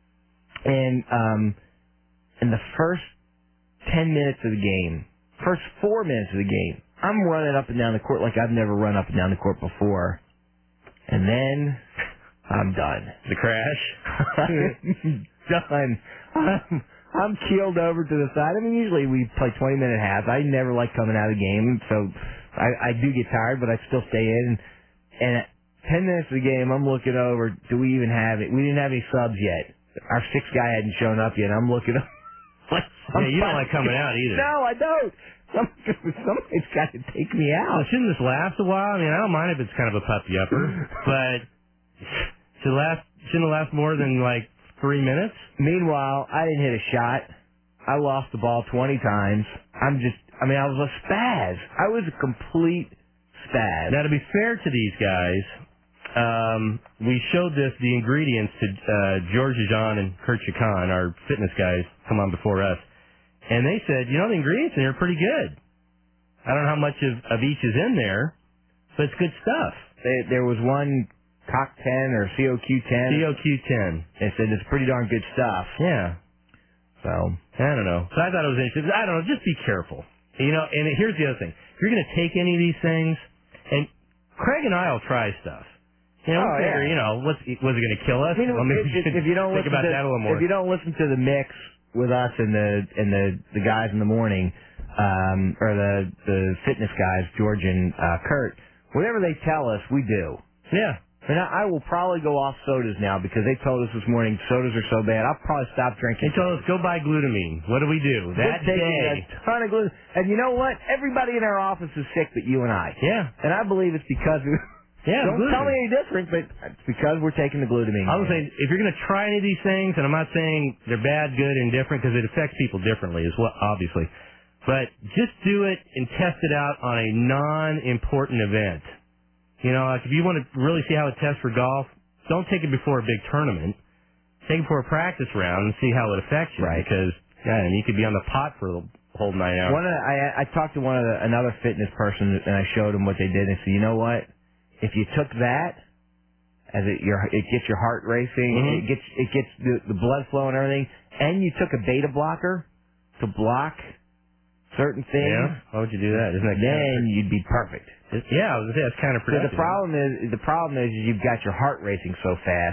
and in the first 10 minutes of the game, first 4 minutes of the game, I'm running up and down the court like I've never run up and down the court before. And then I'm done. The crash? I'm done. I'm keeled over to the side. I mean, usually we play 20-minute halves. I never like coming out of the game, so I do get tired, but I still stay in. And at 10 minutes of the game, I'm looking over. Do we even have it? We didn't have any subs yet. Our 6th guy hadn't shown up yet. I'm looking over. You don't like coming out either. No, I don't. Somebody's got to take me out. Well, shouldn't this last a while? I mean, I don't mind if it's kind of a puppy upper, but shouldn't it last more than like 3 minutes? Meanwhile, I didn't hit a shot. I lost the ball 20 times. I was a spaz. I was a complete spaz. Now, to be fair to these guys, we showed the ingredients to George Jean and Kurt Chacon, our fitness guys, come on before us. And they said, the ingredients in here are pretty good. I don't know how much of each is in there, but it's good stuff. There was one COQ10 or COQ10. COQ10. They said it's pretty darn good stuff. Yeah. So, I don't know. So I thought it was interesting. I don't know. Just be careful. And here's the other thing. If you're going to take any of these things, and Craig and I will try stuff. Was it going to kill us? If you don't think about that a little more. If you don't listen to the mix with us and the guys in the morning, or the fitness guys, George and Kurt, whatever they tell us, we do. Yeah. And I will probably go off sodas now because they told us this morning sodas are so bad. I'll probably stop drinking. They told us go buy glutamine. What do we do? That day, a ton of glutamine. And you know what? Everybody in our office is sick but you and I. Yeah. And I believe it's because don't tell me any different, but it's because we're taking the glutamine. I was saying, if you're going to try any of these things, and I'm not saying they're bad, good, and different, because it affects people differently as well, obviously, but just do it and test it out on a non-important event. Like if you want to really see how it tests for golf, don't take it before a big tournament. Take it for a practice round and see how it affects you. Right. Because, you could be on the pot for the whole 9 hours. I talked to another fitness person, and I showed them what they did, and said, you know what? If you took that, it gets your heart racing, it gets the blood flow and everything, and you took a beta blocker to block certain things. Yeah, why would you do that? Isn't that then you'd be perfect. Yeah, I was gonna say that's kind of productive. So the problem is you've got your heart racing so fast,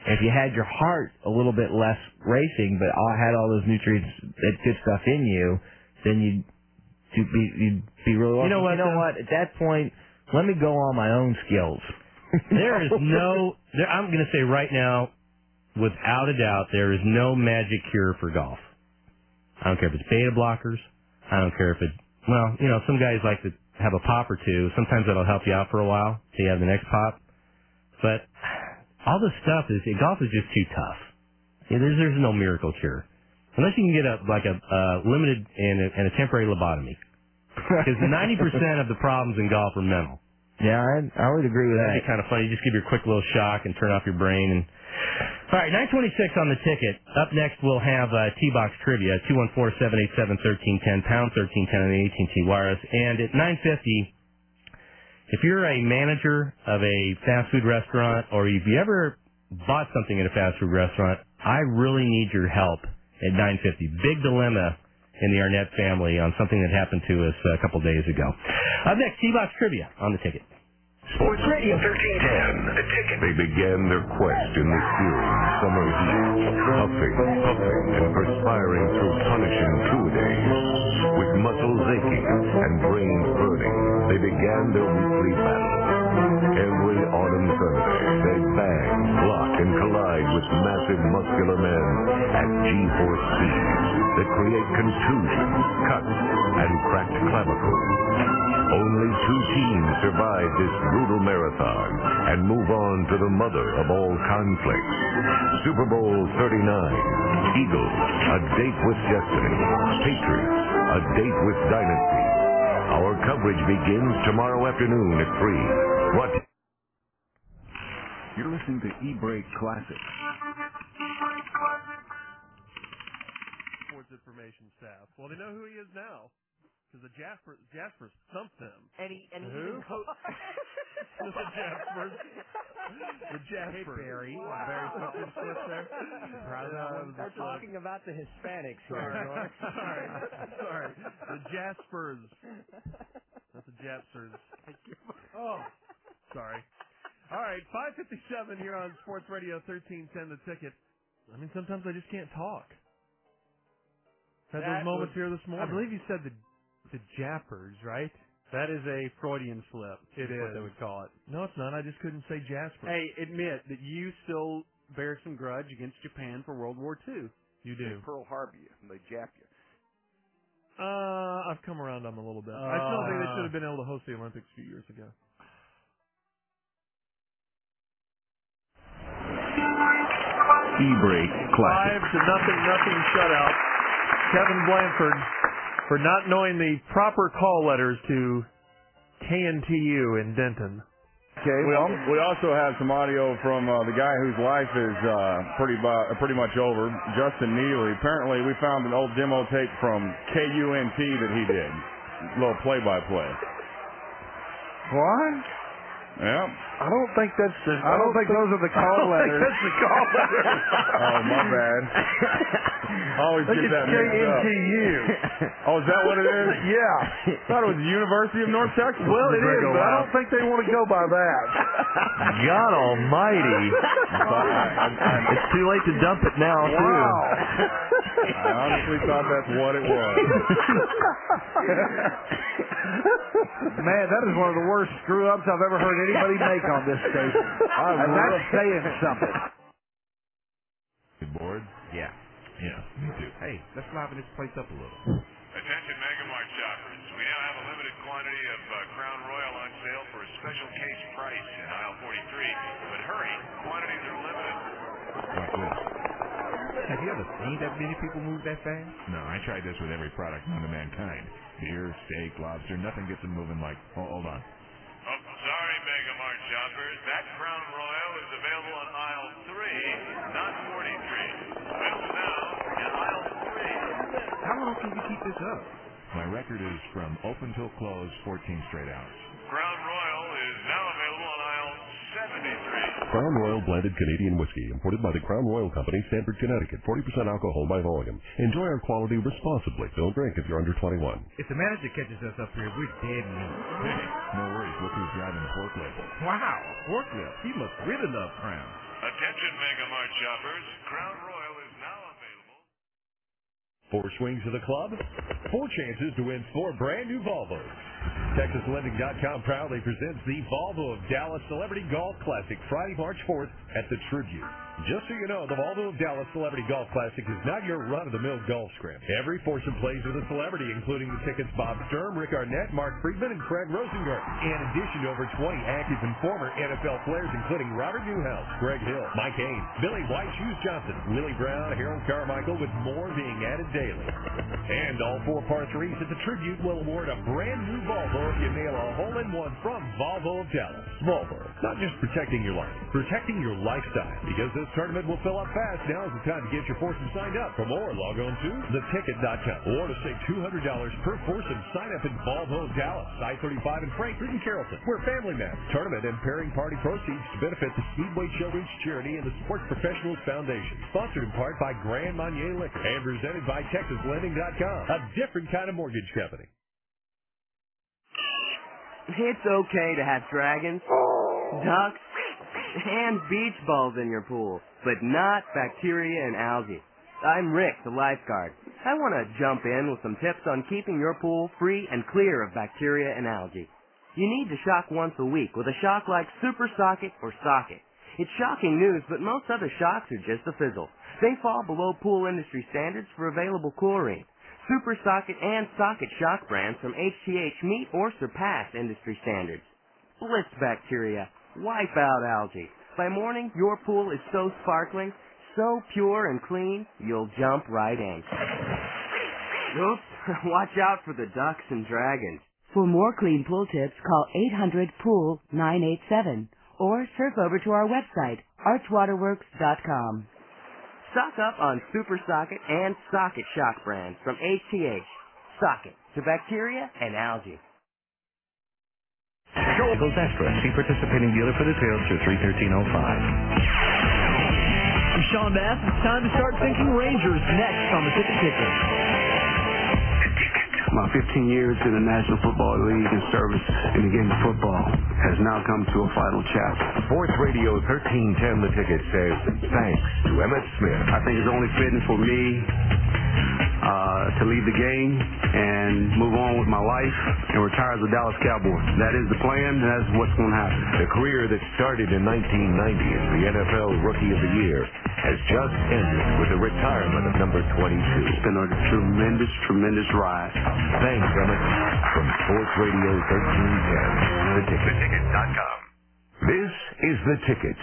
If you had your heart a little bit less racing, but had all those nutrients, that good stuff in you, then you'd be really awesome. You know what? At that point, let me go on my own skills. There is I'm going to say right now, without a doubt, there is no magic cure for golf. I don't care if it's beta blockers. I don't care if some guys like to have a pop or two. Sometimes that'll help you out for a while till you have the next pop. But all this stuff golf is just too tough. There's no miracle cure. Unless you can get a limited and a temporary lobotomy. Because 90% of the problems in golf are mental. Yeah, I would agree with that. That'd be kind of funny. Just give you a quick little shock and turn off your brain. All right, 926 on the ticket. Up next, we'll have T-Box Trivia, 214-787-1310, pound 1310 on the AT&T Wireless. And at 950, if you're a manager of a fast food restaurant or if you ever bought something at a fast food restaurant, I really need your help at 950. Big dilemma in the Arnett family on something that happened to us a couple days ago. Up next, T-Box Trivia on the ticket. Sports Radio 1310. The Ticket. They began their quest in the searing summer heat, puffing, and perspiring through punishing two-a-days. With muscles aching and brains burning, they began their weekly battle. Every autumn Sunday, they bang, block, and collide with massive muscular men at G-force speeds that create contusions, cuts, and cracked clavicles. Only two teams survive this brutal marathon and move on to the mother of all conflicts. Super Bowl 39. Eagles, a date with destiny. Patriots, a date with dynasty. Our coverage begins tomorrow afternoon at 3. What? You're listening to E-Break Classic. Sports information staff. Well, they know who he is now. Because the Jaspers thumped them. And he who? even The Jaspers. The Jaspers. Hey, Barry. Wow. Barry something slip there. We're talking about the Hispanics here, George. Sorry. The Jaspers. Not the Jaspers. Oh, sorry. All right, 5:57 here on Sports Radio 1310 The Ticket. I mean, sometimes I just can't talk. Had those moments here this morning. I believe you said the Jappers, right? That is a Freudian slip. It is what they would call it. No, it's not. I just couldn't say Jasper. Hey, admit that you still bear some grudge against Japan for World War II. You do. They Pearl Harbor you and they jap you. I've come around on them a little bit. I still think they should have been able to host the Olympics a few years ago. E-Break Classic. 5-0 shutout. Kevin Blanford for not knowing the proper call letters to KNTU in Denton. Okay. We also have some audio from the guy whose life is pretty much over, Justin Neely. Apparently, we found an old demo tape from KUNT that he did. A little play-by-play. What? Yeah. I don't think those are the call letters. That's the call letters. Oh, my bad. Always get that mixed up. KNTU. Oh, is that what it is? Yeah. Thought it was the University of North Texas. Well, it is, but I don't think they want to go by that. God almighty. It's too late to dump it now, too. Wow. I honestly thought that's what it was. Man, that is one of the worst screw-ups I've ever heard anybody make on this station. And that's saying something. Good board? Yeah. Yeah, me too. Hey, let's liven this place up a little. Attention Mega Mart shoppers. We now have a limited quantity of Crown Royal on sale for a special case price in aisle 43. But hurry, quantities are limited. Watch this. Have you ever seen that many people move that fast? No, I tried this with every product known to mankind. Beer, steak, lobster, nothing gets them moving like... Oh, hold on. Oh, sorry, Mega Mart shoppers. That Crown Royal is available on aisle 3, not 43. Available now in aisle 3. How long can you keep this up? My record is from open till close, 14 straight hours. Crown Royal is now available on aisle 73. Crown Royal blended Canadian whiskey, imported by the Crown Royal Company, Stamford, Connecticut. 40% alcohol by volume. Enjoy our quality responsibly. Don't drink if you're under 21. If the manager catches us up here, we're dead meat. No worries. Look who's driving the forklift. Wow, forklift. He must really love Crown. Attention Mega Mart shoppers, Crown Royal is now available. 4 swings of the club, 4 chances to win 4 brand new Volvos. TexasLending.com proudly presents the Volvo of Dallas Celebrity Golf Classic Friday, March 4th at the Tribune. Just so you know, the Volvo of Dallas Celebrity Golf Classic is not your run-of-the-mill golf scrim. Every foursome plays with a celebrity, including the tickets Bob Sturm, Rick Arnett, Mark Friedman, and Craig Rosengarten. In addition to over 20 active and former NFL players, including Robert Newhouse, Greg Hill, Mike Haynes, Billy White Shoes Johnson, Willie Brown, Harold Carmichael, with more being added daily. And all 4 par 3s at the Tribute will award a brand new Volvo if you nail a hole-in-one from Volvo of Dallas. Volvo, not just protecting your life, protecting your lifestyle. Because this tournament will fill up fast, now is the time to get your foursome signed up. For more, log on to theticket.com. Or to save $200 per foursome, sign up in Volvo of Dallas, I-35 in Frankfort and Carrollton. We're Family Matters. Tournament and pairing party proceeds to benefit the Speedway Children's Charity and the Sports Professionals Foundation. Sponsored in part by Grand Marnier Liquor and presented by TexasLending.com, a different kind of mortgage company. It's okay to have dragons, ducks, and beach balls in your pool, but not bacteria and algae. I'm Rick, the lifeguard. I want to jump in with some tips on keeping your pool free and clear of bacteria and algae. You need to shock once a week with a shock like Super Socket or Socket. It's shocking news, but most other shocks are just a fizzle. They fall below pool industry standards for available chlorine. Super Socket and Socket shock brands from HTH meet or surpass industry standards. Blitz bacteria. Wipe out algae. By morning, your pool is so sparkling, so pure and clean, you'll jump right in. Oops, watch out for the ducks and dragons. For more clean pool tips, call 800-POOL-987 or surf over to our website, archwaterworks.com. Stock up on Super Socket and Socket shock brands from HTH. Socket to bacteria and algae. Eagles Extra. See participating dealer for details through 31305. I'm Sean Bass. It's time to start thinking Rangers next on the Ticket Ticker. My 15 years in the National Football League and service in the game of football has now come to a final chapter. Sports Radio 1310 The Ticket says thanks to Emmitt Smith. I think it's only fitting for me to leave the game and move on with my life and retire as a Dallas Cowboy. That is the plan. That's what's going to happen. The career that started in 1990 as the NFL Rookie of the Year has just ended with the retirement of number 22. It's been a tremendous, tremendous ride. Thanks, Emmitt. From Sports Radio 1310, The Ticket. TheTicket.com. This is The Ticket.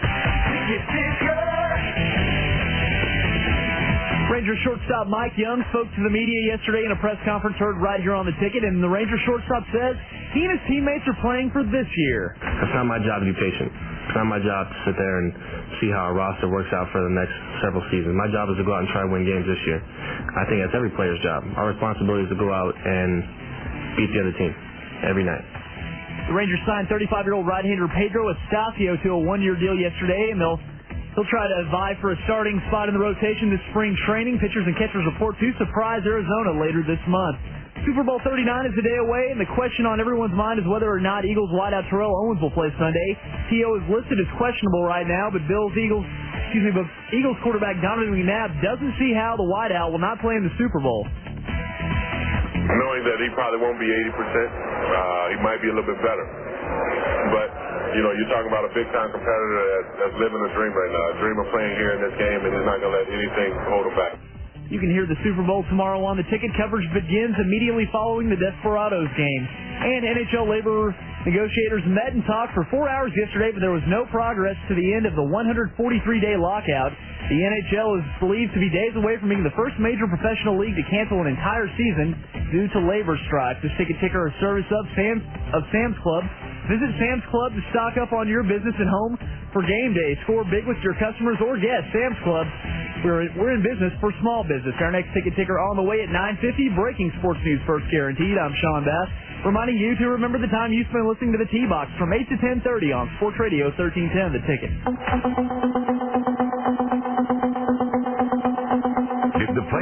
Rangers shortstop Mike Young spoke to the media yesterday in a press conference heard right here on The Ticket, and the Rangers shortstop says he and his teammates are playing for this year. It's not my job to be patient. It's not my job to sit there and see how our roster works out for the next several seasons. My job is to go out and try to win games this year. I think that's every player's job. Our responsibility is to go out and beat the other team every night. The Rangers signed 35-year-old right-hander Pedro Estacio to a one-year deal yesterday, and they'll try to vie for a starting spot in the rotation this spring training. Pitchers and catchers report to surprise Arizona later this month. Super Bowl 39 is a day away, and the question on everyone's mind is whether or not Eagles wideout Terrell Owens will play Sunday. T.O. is listed as questionable right now, but Eagles quarterback Donovan McNabb doesn't see how the wideout will not play in the Super Bowl. Knowing that he probably won't be 80%, he might be a little bit better. But you're talking about a big-time competitor that's living a dream right now, a dream of playing here in this game, and he's not going to let anything hold him back. You can hear the Super Bowl tomorrow on The Ticket. Coverage begins immediately following the Desperados game. And NHL labor negotiators met and talked for 4 hours yesterday, but there was no progress to the end of the 143-day lockout. The NHL is believed to be days away from being the first major professional league to cancel an entire season due to labor strikes. This Ticket Ticker is a service of Sam's Club. Visit Sam's Club to stock up on your business and home for game day. Score big with your customers or guests. Sam's Club. We're in business for small business. Our next Ticket Ticker on the way at 9:50. Breaking sports news first guaranteed. I'm Sean Bass. Reminding you to remember the time you spend listening to the T-Box from 8 to 10:30 on Sports Radio 1310, The Ticket. If the play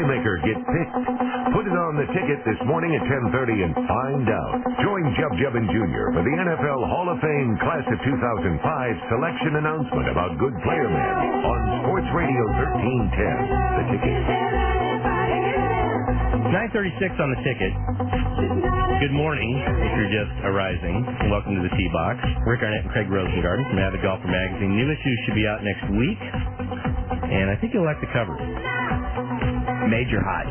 playmaker get picked? Put it on the ticket this morning at 10:30 and find out. Join Jub Jubbin Jr. for the NFL Hall of Fame Class of 2005 selection announcement about good player man on Sports Radio 1310. The ticket. 9:36 on the ticket. Good morning, if you're just arising. Welcome to the T-Box. Rick Arnett and Craig Rosengarten from Avid Golfer Magazine. New issues should be out next week, and I think you'll like the cover. Major hot.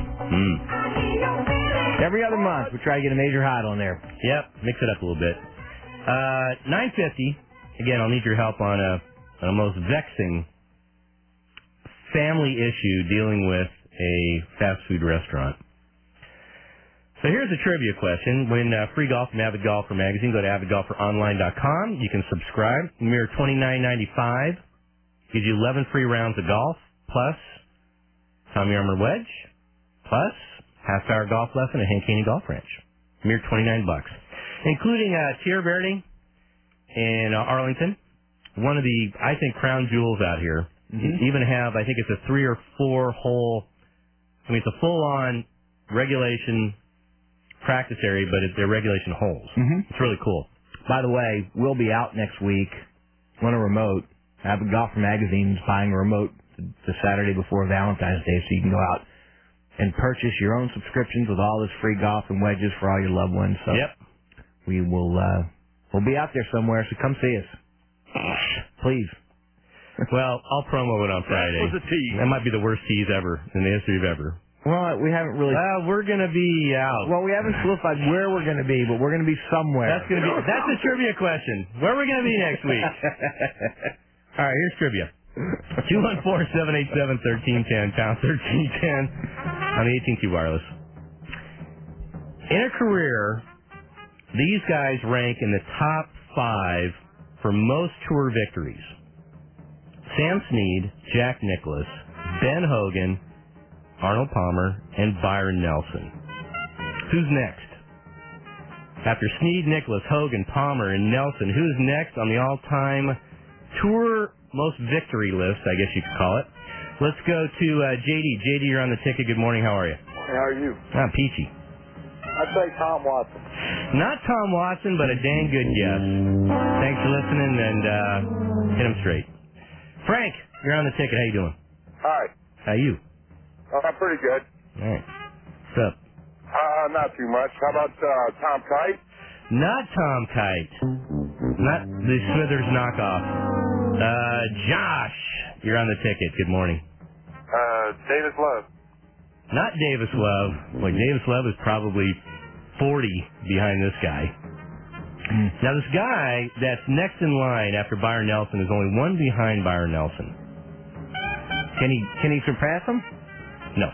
Every other month, we try to get a major hot on there. Yep, mix it up a little bit. 9:50. Again, I'll need your help on a most vexing family issue dealing with a fast food restaurant. So here's a trivia question. Win free golf from Avid Golfer Magazine. Go to avidgolferonline.com. You can subscribe. Mere $29.95. Gives you 11 free rounds of golf, plus Tommy Armour wedge, plus half-hour golf lesson at Hankini Golf Ranch. Mere $29, including Tierra Verde in Arlington. One of the, I think, crown jewels out here. Mm-hmm. Even have, I think it's a 3 or 4 hole. I mean, it's a full-on regulation practice area, but they're regulation holes. Mm-hmm. It's really cool. By the way, we'll be out next week on a remote. Avid Golfer Magazine's buying a remote the Saturday before Valentine's Day, so you can go out and purchase your own subscriptions with all this free golf and wedges for all your loved ones. So yep. We will we'll be out there somewhere, so come see us. Please. Well, I'll promo it on Friday. That was a tease. That might be the worst tease ever in the history of ever. Well, we haven't really. We're going to be out. Well, we haven't solidified where we're going to be, but we're going to be somewhere. That's a trivia question. Where are we going to be next week? All right, here's trivia. 214-787-1310, pound 1310 on the AT&T Wireless. In a career, these guys rank in the top 5 for most tour victories. Sam Snead, Jack Nicklaus, Ben Hogan, Arnold Palmer, and Byron Nelson. Who's next? After Snead, Nicklaus, Hogan, Palmer, and Nelson, who's next on the all-time tour most victory list, I guess you could call it? Let's go to JD. JD, you're on the ticket. Good morning. How are you? Hey, how are you? I'm peachy. I'd say Tom Watson. Not Tom Watson, but a dang good guess. Thanks for listening, and hit him straight. Frank, you're on the ticket. How you doing? Hi. How you? I'm pretty good. All right. What's up? Not too much. How about Tom Kite? Not Tom Kite. Not the Smithers knockoff. Josh, you're on the ticket. Good morning. Davis Love. Not Davis Love. Like, Davis Love is probably 40 behind this guy. Now, this guy that's next in line after Byron Nelson is only one behind Byron Nelson. Can he surpass him? No.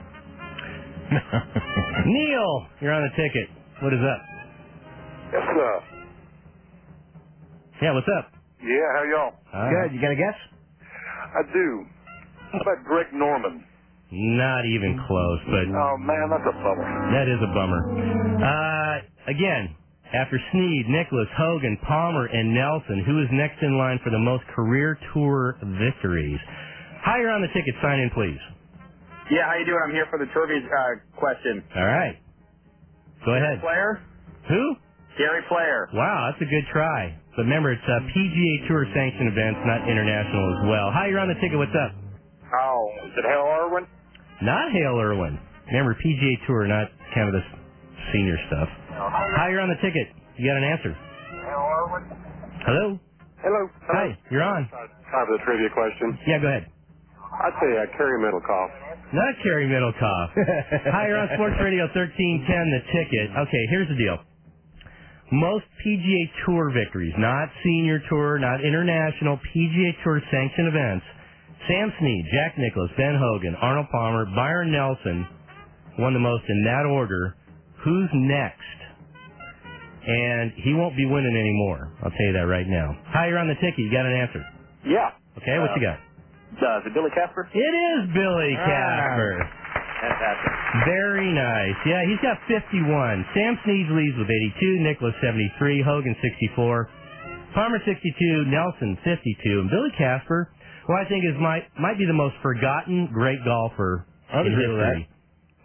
Neil, you're on the ticket. What is up? Yes, sir. Yeah, what's up? Yeah, how y'all? Good. You got a guess? I do. How about Greg Norman? Not even close, but... Oh, man, that's a bummer. That is a bummer. Again, after Snead, Nicklaus, Hogan, Palmer, and Nelson, who is next in line for the most career tour victories? Hi, you're on the ticket. Sign in, please. Yeah, how you doing? I'm here for the trivia question. All right. Go ahead. Player? Who? Gary Player. Wow, that's a good try. But remember, it's PGA Tour sanctioned events, not international as well. Hi, you're on the ticket. What's up? Oh, is it Hale Irwin? Not Hale Irwin. Remember, PGA Tour, not kind of the senior stuff. Hi, you're on the ticket. You got an answer? Hale Irwin? Hello? Hello. Hi, you're on. Time for the trivia question. Yeah, go ahead. I'd say Kerry Middlecoff. Not Kerry Middlecoff. Hi, you're on Sports Radio 1310, the ticket. Okay, here's the deal. Most PGA Tour victories, not senior tour, not international, PGA Tour sanctioned events. Sam Snead, Jack Nicklaus, Ben Hogan, Arnold Palmer, Byron Nelson won the most in that order. Who's next? And he won't be winning anymore. I'll tell you that right now. Hi, you're on the ticket. You got an answer? Yeah. Okay, what you got? Is it Billy Casper? It is Billy Casper. Fantastic. Very nice. Yeah, he's got 51. Sam Snead leads with 82, Nicklaus 73, Hogan 64, Palmer 62, Nelson 52, and Billy Casper, who I think is might be the most forgotten great golfer in history.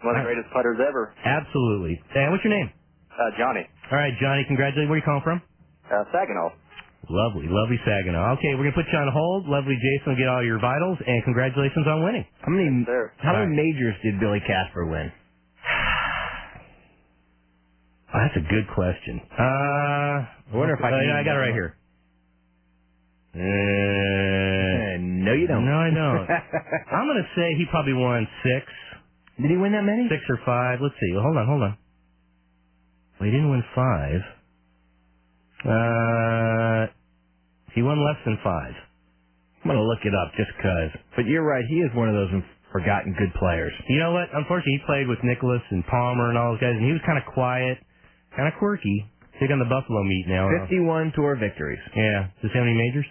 One of the greatest putters ever. Absolutely. And what's your name? Johnny. All right, Johnny, congratulations. Where are you calling from? Saginaw. Lovely, lovely Saginaw. Okay, we're going to put you on hold. Lovely Jason will get all your vitals, and congratulations on winning. How many majors did Billy Casper win? Oh, that's a good question. I wonder if I can. I got it right here. No, you don't. No, I don't. I'm going to say he probably won 6. Did he win that many? 6 or 5. Let's see. Well, hold on. Well, he didn't win 5. He won less than 5. I'm going to look it up just because. But you're right. He is one of those forgotten good players. You know what? Unfortunately, he played with Nicholas and Palmer and all those guys, and he was kind of quiet, kind of quirky. Big on the Buffalo meat now. 51 tour victories. Yeah. Does he have any majors?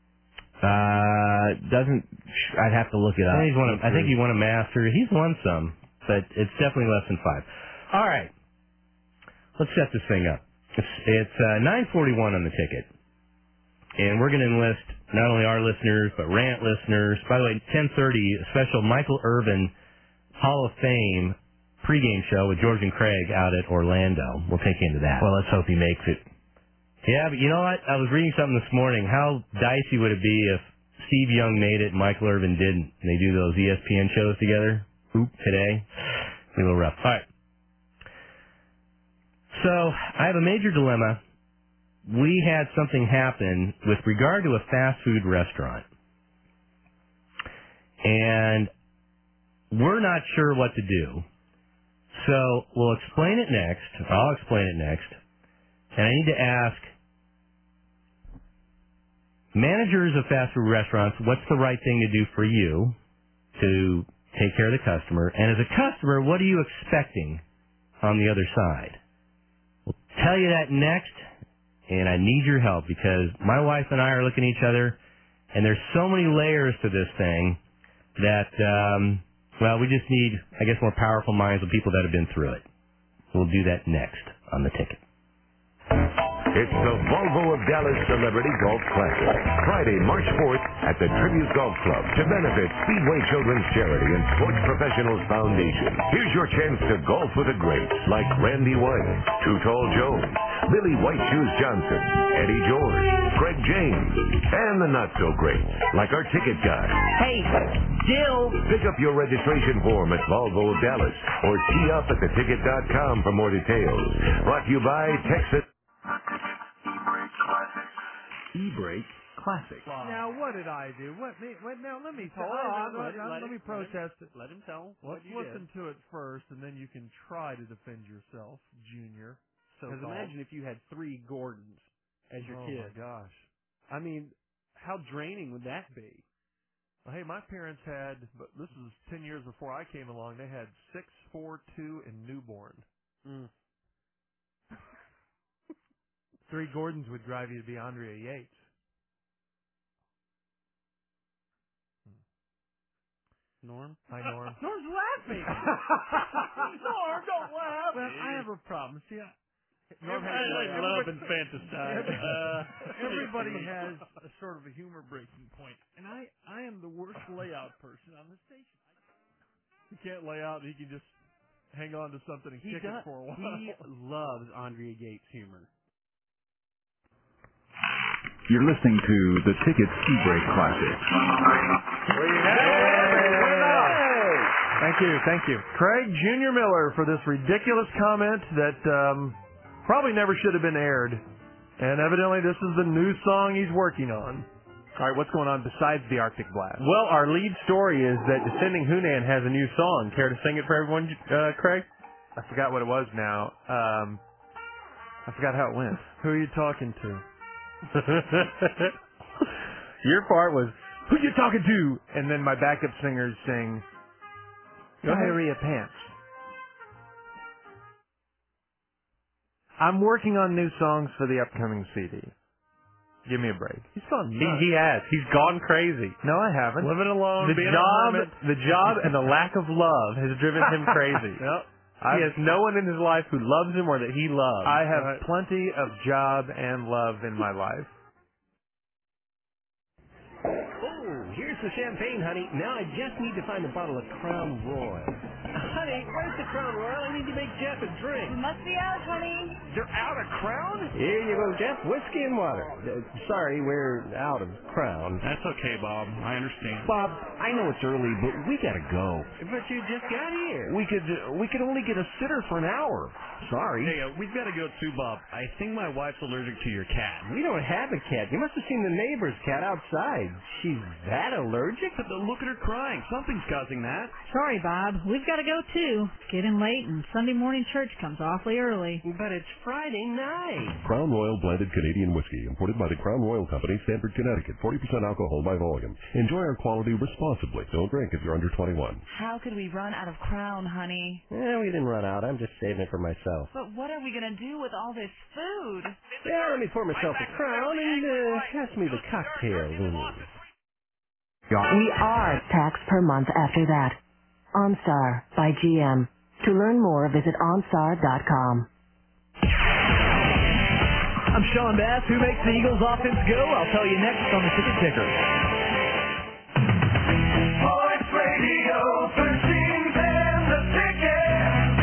I'd have to look it up. I think he won a Master. He's won some, but it's definitely less than 5. All right. Let's set this thing up. It's 9:41 on the ticket. And we're going to enlist not only our listeners, but Rant listeners. By the way, 10:30, a special Michael Irvin Hall of Fame pregame show with George and Craig out at Orlando. We'll take you into that. Well, let's hope he makes it. Yeah, but you know what? I was reading something this morning. How dicey would it be if Steve Young made it and Michael Irvin didn't? And they do those ESPN shows together today. Be a little rough. All right. So I have a major dilemma. We had something happen with regard to a fast food restaurant. And we're not sure what to do. So we'll explain it next. I'll explain it next. And I need to ask managers of fast food restaurants, what's the right thing to do for you to take care of the customer? And as a customer, what are you expecting on the other side? We'll tell you that next. And I need your help because my wife and I are looking at each other, and there's so many layers to this thing that, we just need, I guess, more powerful minds of people that have been through it. We'll do that next on the ticket. It's the Volvo of Dallas Celebrity Golf Classic, Friday, March 4th at the Tribute Golf Club to benefit Speedway Children's Charity and Sports Professionals Foundation. Here's your chance to golf with the greats like Randy White, Too Tall Jones, Billy White Shoes Johnson, Eddie George, Craig James, and the not-so-greats like our ticket guy. Hey, Jill! Pick up your registration form at Volvo of Dallas or tee up at theticket.com for more details. Brought to you by Texas E-Brake Classic. Now, what did I do? Now, let me protest it. Let him tell. Let's listen to it first, and then you can try to defend yourself, Junior. Because imagine if you had 3 Gordons as your kid. Oh, my gosh. I mean, how draining would that be? Well, hey, my parents had, but this was 10 years before I came along, they had 6, 4, 2, and newborn. 3 Gordons would drive you to be Andrea Yates. Norm? Hi, Norm. Norm's laughing! Norm, don't laugh! Well, I have a problem. See, Norm I love and fantasize. Everybody has a sort of a humor-breaking point, and I am the worst layout person on the station. He can't lay out, he can just hang on to something and kick it for a while. He loves Andrea Yates humor. You're listening to the Ticket E-Brake Classic. Thank you. Craig Junior Miller for this ridiculous comment that probably never should have been aired. And evidently this is the new song he's working on. All right, what's going on besides the Arctic Blast? Well, our lead story is that Descending Hunan has a new song. Care to sing it for everyone, Craig? I forgot what it was now. I forgot how it went. Who are you talking to? Your part was, who you talking to? And then my backup singers sing, Diarrhea Pants. I'm working on new songs for the upcoming CD. Give me a break. He's gone nuts. He has. He's gone crazy. No, I haven't. Living alone, the being job, a hermit. The job and the lack of love has driven him crazy. Yep. He has no one in his life who loves him or that he loves. I have plenty of job and love in my life. here's the champagne, honey. Now I just need to find a bottle of Crown Royal. Honey, where's the Crown Royal? I need to make Jeff a drink. We must be out, honey. They're out of Crown? Here you go, Jeff. Whiskey and water. Sorry, we're out of Crown. That's okay, Bob. I understand. Bob, I know it's early, but we gotta go. But you just got here. We could only get a sitter for an hour. Sorry. Hey, we've got to go too, Bob. I think my wife's allergic to your cat. We don't have a cat. You must have seen the neighbor's cat outside. She's that allergic? But look at her crying. Something's causing that. Sorry, Bob. We've got to go, too. It's getting late, and Sunday morning church comes awfully early. But it's Friday night. Crown Royal blended Canadian whiskey, imported by the Crown Royal Company, Stamford, Connecticut. 40% alcohol by volume. Enjoy our quality responsibly. Don't drink if you're under 21. How could we run out of Crown, honey? We didn't run out. I'm just saving it for myself. But what are we going to do with all this food? Yeah, let me pour myself a Crown and pass me the cocktail, Lulu. We are tax per month after that. OnStar by GM. To learn more, visit OnStar.com. I'm Sean Bass. Who makes the Eagles offense go? I'll tell you next on the Ticket Ticker. Sports Radio 1310, the Ticket.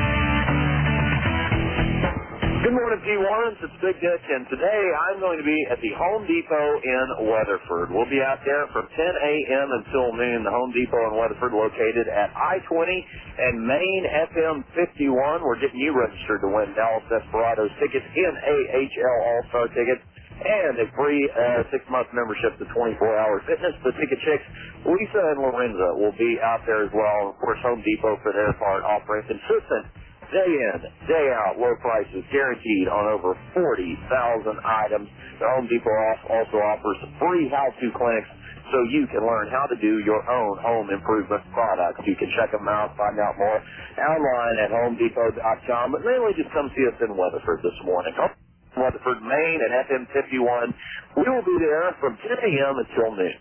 Good morning, P1s. It's Big Dick, and today I'm going to be at the Home Depot in Weatherford. We'll be out there from 10 a.m. until noon. The Home Depot in Weatherford, located at I-20 and Main FM 51. We're getting you registered to win Dallas Desperados tickets, NAHL All-Star tickets, and a free 6-month membership to 24-Hour Fitness. The Ticket Chicks, Lisa and Lorenza, will be out there as well. Of course, Home Depot, for their part, offering consistent day in, day out, low prices guaranteed on over 40,000 items. The Home Depot also offers free how-to clinics so you can learn how to do your own home improvement products. You can check them out, find out more online at HomeDepot.com, but mainly just come see us in Weatherford this morning. Weatherford, Maine, and FM 51. We will be there from 10 a.m. until noon.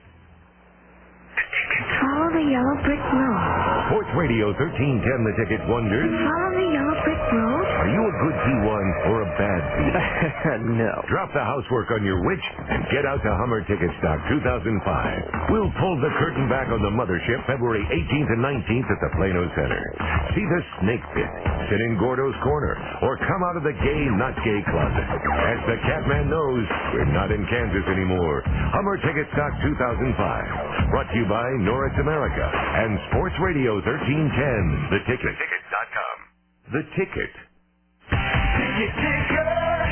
Follow the yellow brick road. Sports Radio 1310, the Ticket wonders. Follow the yellow brick road. Are you a good P1 or a bad P1? No. Drop the housework on your witch and get out to Hummer Ticket Stock 2005. We'll pull the curtain back on the mothership February 18th and 19th at the Plano Center. See the Snake Pit, sit in Gordo's Corner, or come out of the gay, not gay closet. As the Catman knows, we're not in Kansas anymore. Hummer Ticket Stock 2005. Brought to you by Norris America and Sports Radio 1310, The Ticket. TheTicket.com. The Ticket. Ticket Ticker.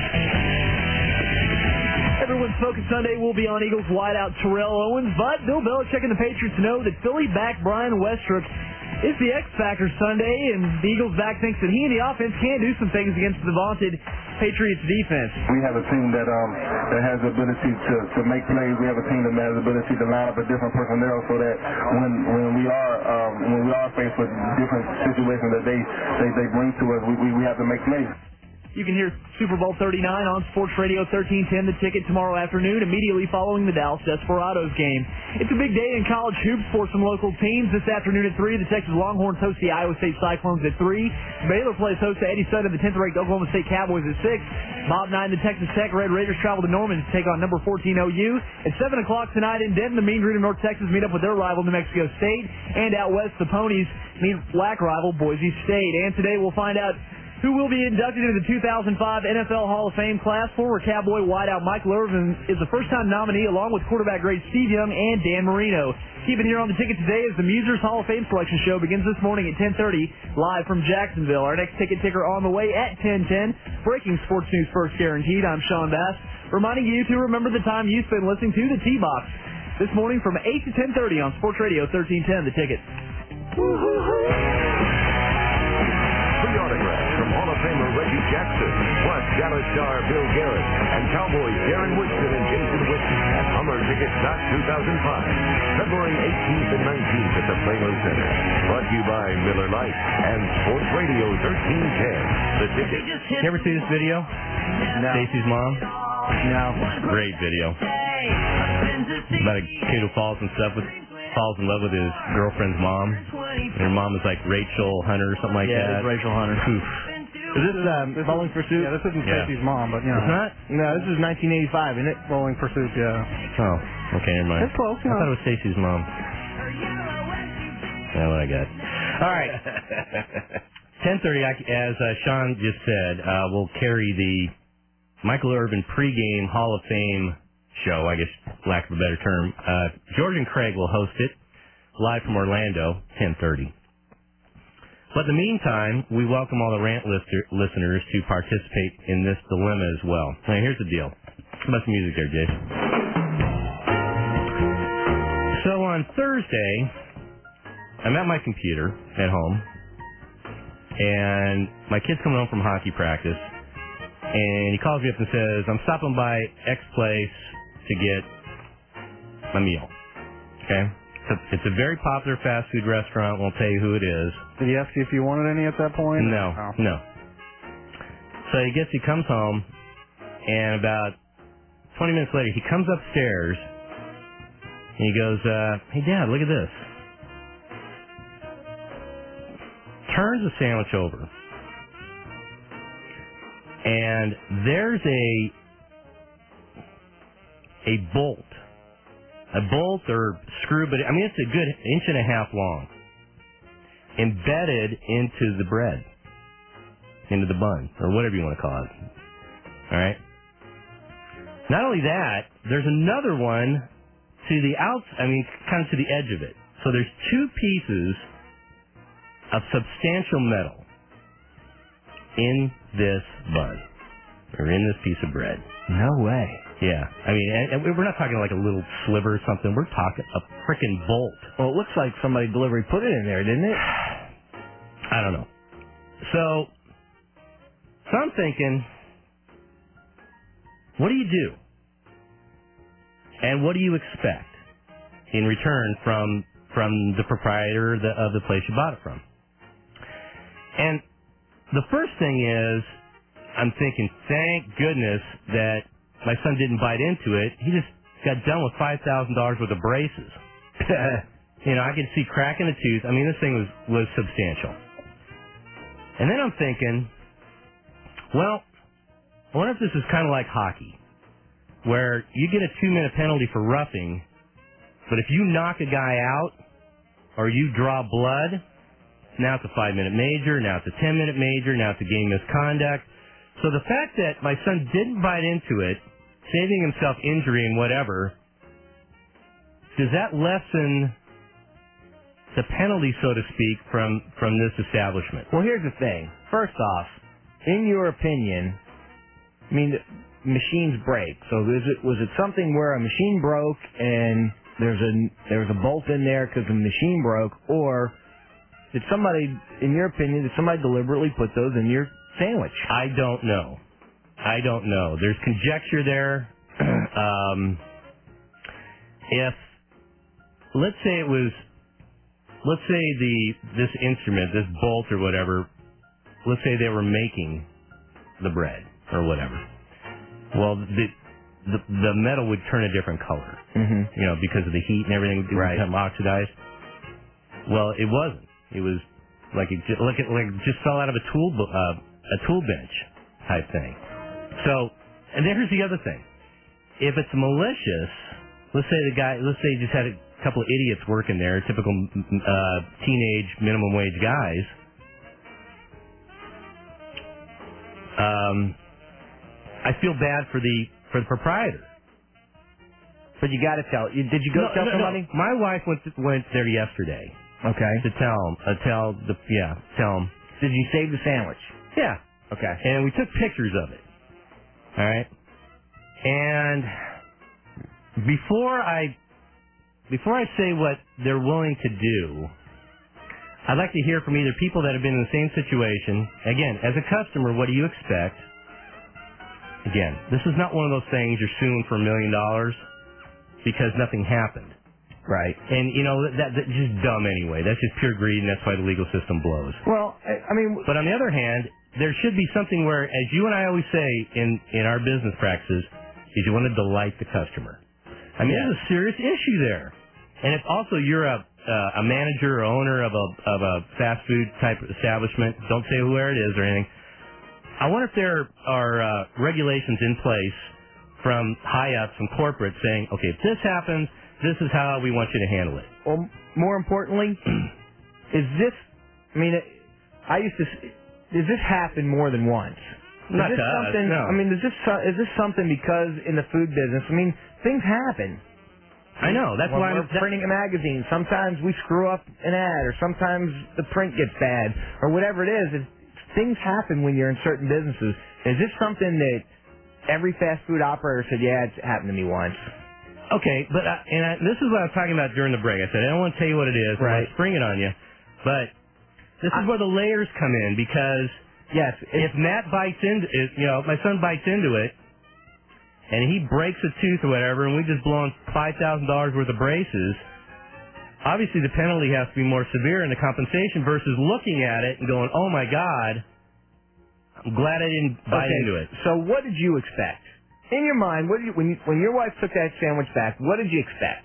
Everyone's Focus Sunday will be on Eagles wideout Terrell Owens, but Bill Belichick and the Patriots know that Philly back Brian Westbrook is the X Factor Sunday, and the Eagles back thinks that he and the offense can do some things against the vaunted Patriots defense. We have a team that has the ability to make plays. We have a team that has the ability to line up a different personnel so that when we are faced with different situations that they bring to us, we have to make plays. You can hear Super Bowl 39 on Sports Radio 1310, The Ticket, tomorrow afternoon, immediately following the Dallas Desperados game. It's a big day in college hoops for some local teams. This afternoon at 3, the Texas Longhorns host the Iowa State Cyclones at 3. Baylor plays host to Eddie Sutton and the 10th-ranked Oklahoma State Cowboys at 6. Bob 9, the Texas Tech Red Raiders travel to Norman to take on number 14 OU. At 7 o'clock tonight in Denton, the Mean Green of North Texas meet up with their rival New Mexico State. And out west, the Ponies meet black rival Boise State. And today we'll find out who will be inducted into the 2005 NFL Hall of Fame class. Former Cowboy wideout Mike Irvin is the first-time nominee, along with quarterback great Steve Young and Dan Marino. Keep it here on The Ticket today as the Musers Hall of Fame selection show begins this morning at 10:30, live from Jacksonville. Our next Ticket Ticker on the way at 10:10. Breaking sports news first guaranteed. I'm Sean Bass, reminding you to remember the time you spent listening to the T-Box this morning from 8 to 10:30 on Sports Radio 1310, The Ticket. Autographs from Hall of Famer Reggie Jackson, plus Dallas star Bill Garrett, and Cowboys Darren Woodson and Jason Witten at Hummer Ticket Stock 2005, February 18th and 19th at the Plano Center. Brought to you by Miller Lite and Sports Radio 1310, The Ticket. You ever see this video? No. Stacy's mom? No. Great video. About a kid who falls in love with his girlfriend's mom. And her mom is like Rachel Hunter or something like that. Yeah, it's Rachel Hunter. Oof. Is this Bowling Pursuit? Yeah, this isn't Stacy's mom, but you know. It's not? No, this is 1985, isn't it? Bowling Pursuit, yeah. Oh. Okay, never mind. That's close. I thought it was Stacy's mom. That's what I got. All right. 10:30, as Sean just said, we'll carry the Michael Irvin pregame Hall of Fame show, I guess, lack of a better term. George and Craig will host it live from Orlando, 10:30. But in the meantime, we welcome all the rant listeners to participate in this dilemma as well. Now, here's the deal. How about some music there, Jason? So on Thursday, I'm at my computer at home, and my kid's coming home from hockey practice, and he calls me up and says, I'm stopping by X place to get a meal. Okay? It's a very popular fast food restaurant. Won't tell you who it is. Did he ask you if you wanted any at that point? No, no. So he comes home, and about 20 minutes later, he comes upstairs, and he goes, hey, Dad, look at this. Turns the sandwich over, and there's a bolt or screw, but I mean it's a good 1.5 inches long, embedded into the bread, into the bun, or whatever you want to call it. All right. Not only that, there's another one to the kind of to the edge of it. So there's two pieces of substantial metal in this bun, or in this piece of bread. No way. Yeah. I mean, and we're not talking like a little sliver or something. We're talking a frickin' bolt. Well, it looks like somebody delivery put it in there, didn't it? I don't know. So I'm thinking, what do you do? And what do you expect in return from the proprietor of the place you bought it from? And the first thing is, I'm thinking, thank goodness that my son didn't bite into it. He just got done with $5,000 worth of braces. I could see crack in the tooth. I mean, this thing was substantial. And then I'm thinking, well, I wonder if this is kind of like hockey, where you get a 2-minute penalty for roughing, but if you knock a guy out or you draw blood, now it's a 5-minute major, now it's a 10-minute major, now it's a game misconduct. So the fact that my son didn't bite into it, saving himself injury and whatever, does that lessen the penalty, so to speak, from this establishment? Well, here's the thing. First off, in your opinion, I mean, machines break. So was it something where a machine broke and there was a bolt in there because the machine broke, or did somebody, in your opinion, deliberately put those in your sandwich? I don't know. There's conjecture there. If, let's say this instrument, this bolt or whatever, let's say they were making the bread or whatever. Well, the metal would turn a different color, because of the heat and everything. It would become oxidized. Well, it wasn't. It was like it just fell out of a tool bench type thing. So, and here's the other thing. If it's malicious, let's say you just had a couple of idiots working there, typical teenage minimum wage guys. I feel bad for the proprietor. But you got to tell. Did you go tell somebody? No. My wife went there yesterday. Okay. To tell him. Did you save the sandwich? Yeah. Okay. And we took pictures of it. All right. And before I say what they're willing to do, I'd like to hear from either people that have been in the same situation. Again, as a customer, what do you expect? Again, this is not one of those things you're suing for $1 million because nothing happened. Right. And, that's just dumb anyway. That's just pure greed, and that's why the legal system blows. Well, I mean... But on the other hand, there should be something where, as you and I always say in our business practices, is you want to delight the customer. I mean, there's a serious issue there. And if also you're a manager or owner of a fast food type establishment, don't say where it is or anything, I wonder if there are regulations in place from high up, from corporate, saying, okay, if this happens, this is how we want you to handle it. Well, more importantly, is this? I mean, does this happen more than once? Not is this to us, something? no. I mean, is this something because in the food business? I mean, things happen. I know. That's when why we're printing a magazine. Sometimes we screw up an ad, or sometimes the print gets bad, or whatever it is. Things happen when you're in certain businesses. Is this something that every fast food operator said, yeah, it's happened to me once? Okay, but this is what I was talking about during the break. I said, I don't want to tell you what it is. I want to spring it on you. But this is where the layers come in, because yes, if Matt bites into it, my son bites into it, and he breaks a tooth or whatever, and we just blow him $5,000 worth of braces, obviously the penalty has to be more severe in the compensation versus looking at it and going, oh, my God, I'm glad I didn't bite into it. So what did you expect? In your mind, when your wife took that sandwich back, what did you expect?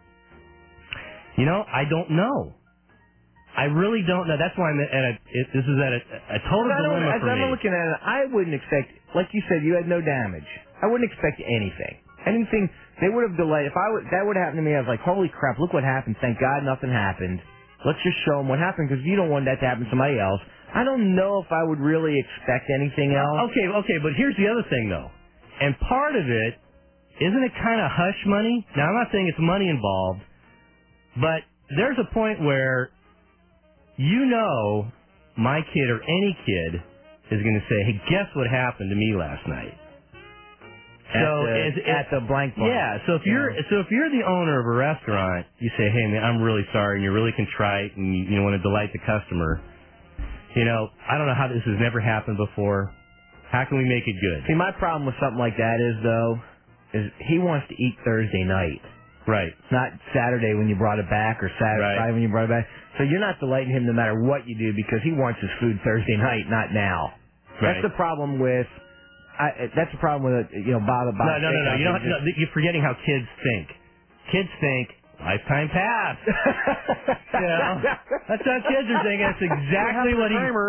I don't know. I really don't know. That's why I'm this is at a total dilemma for me. As I'm looking at it, I wouldn't expect, like you said, you had no damage. I wouldn't expect anything. Anything, they would have delayed. That would happen to me, I was like, holy crap, look what happened. Thank God nothing happened. Let's just show them what happened, because you don't want that to happen to somebody else. I don't know if I would really expect anything else. Okay, but here's the other thing, though. And part of it, isn't it kind of hush money? Now, I'm not saying it's money involved, but there's a point where my kid or any kid is going to say, hey, guess what happened to me last night? At the blank blank. Yeah, so if you're the owner of a restaurant, you say, hey, man, I'm really sorry, and you're really contrite, and you want to delight the customer. I don't know how this has never happened before. How can we make it good? See, my problem with something like that is he wants to eat Thursday night. Right. Not Saturday when you brought it back, or Friday when you brought it back. So you're not delighting him no matter what you do, because he wants his food Thursday night, not now. Right. That's the problem with Bob. No. You're forgetting how kids think. Kids think lifetime pass. That's how kids are thinking. That's exactly what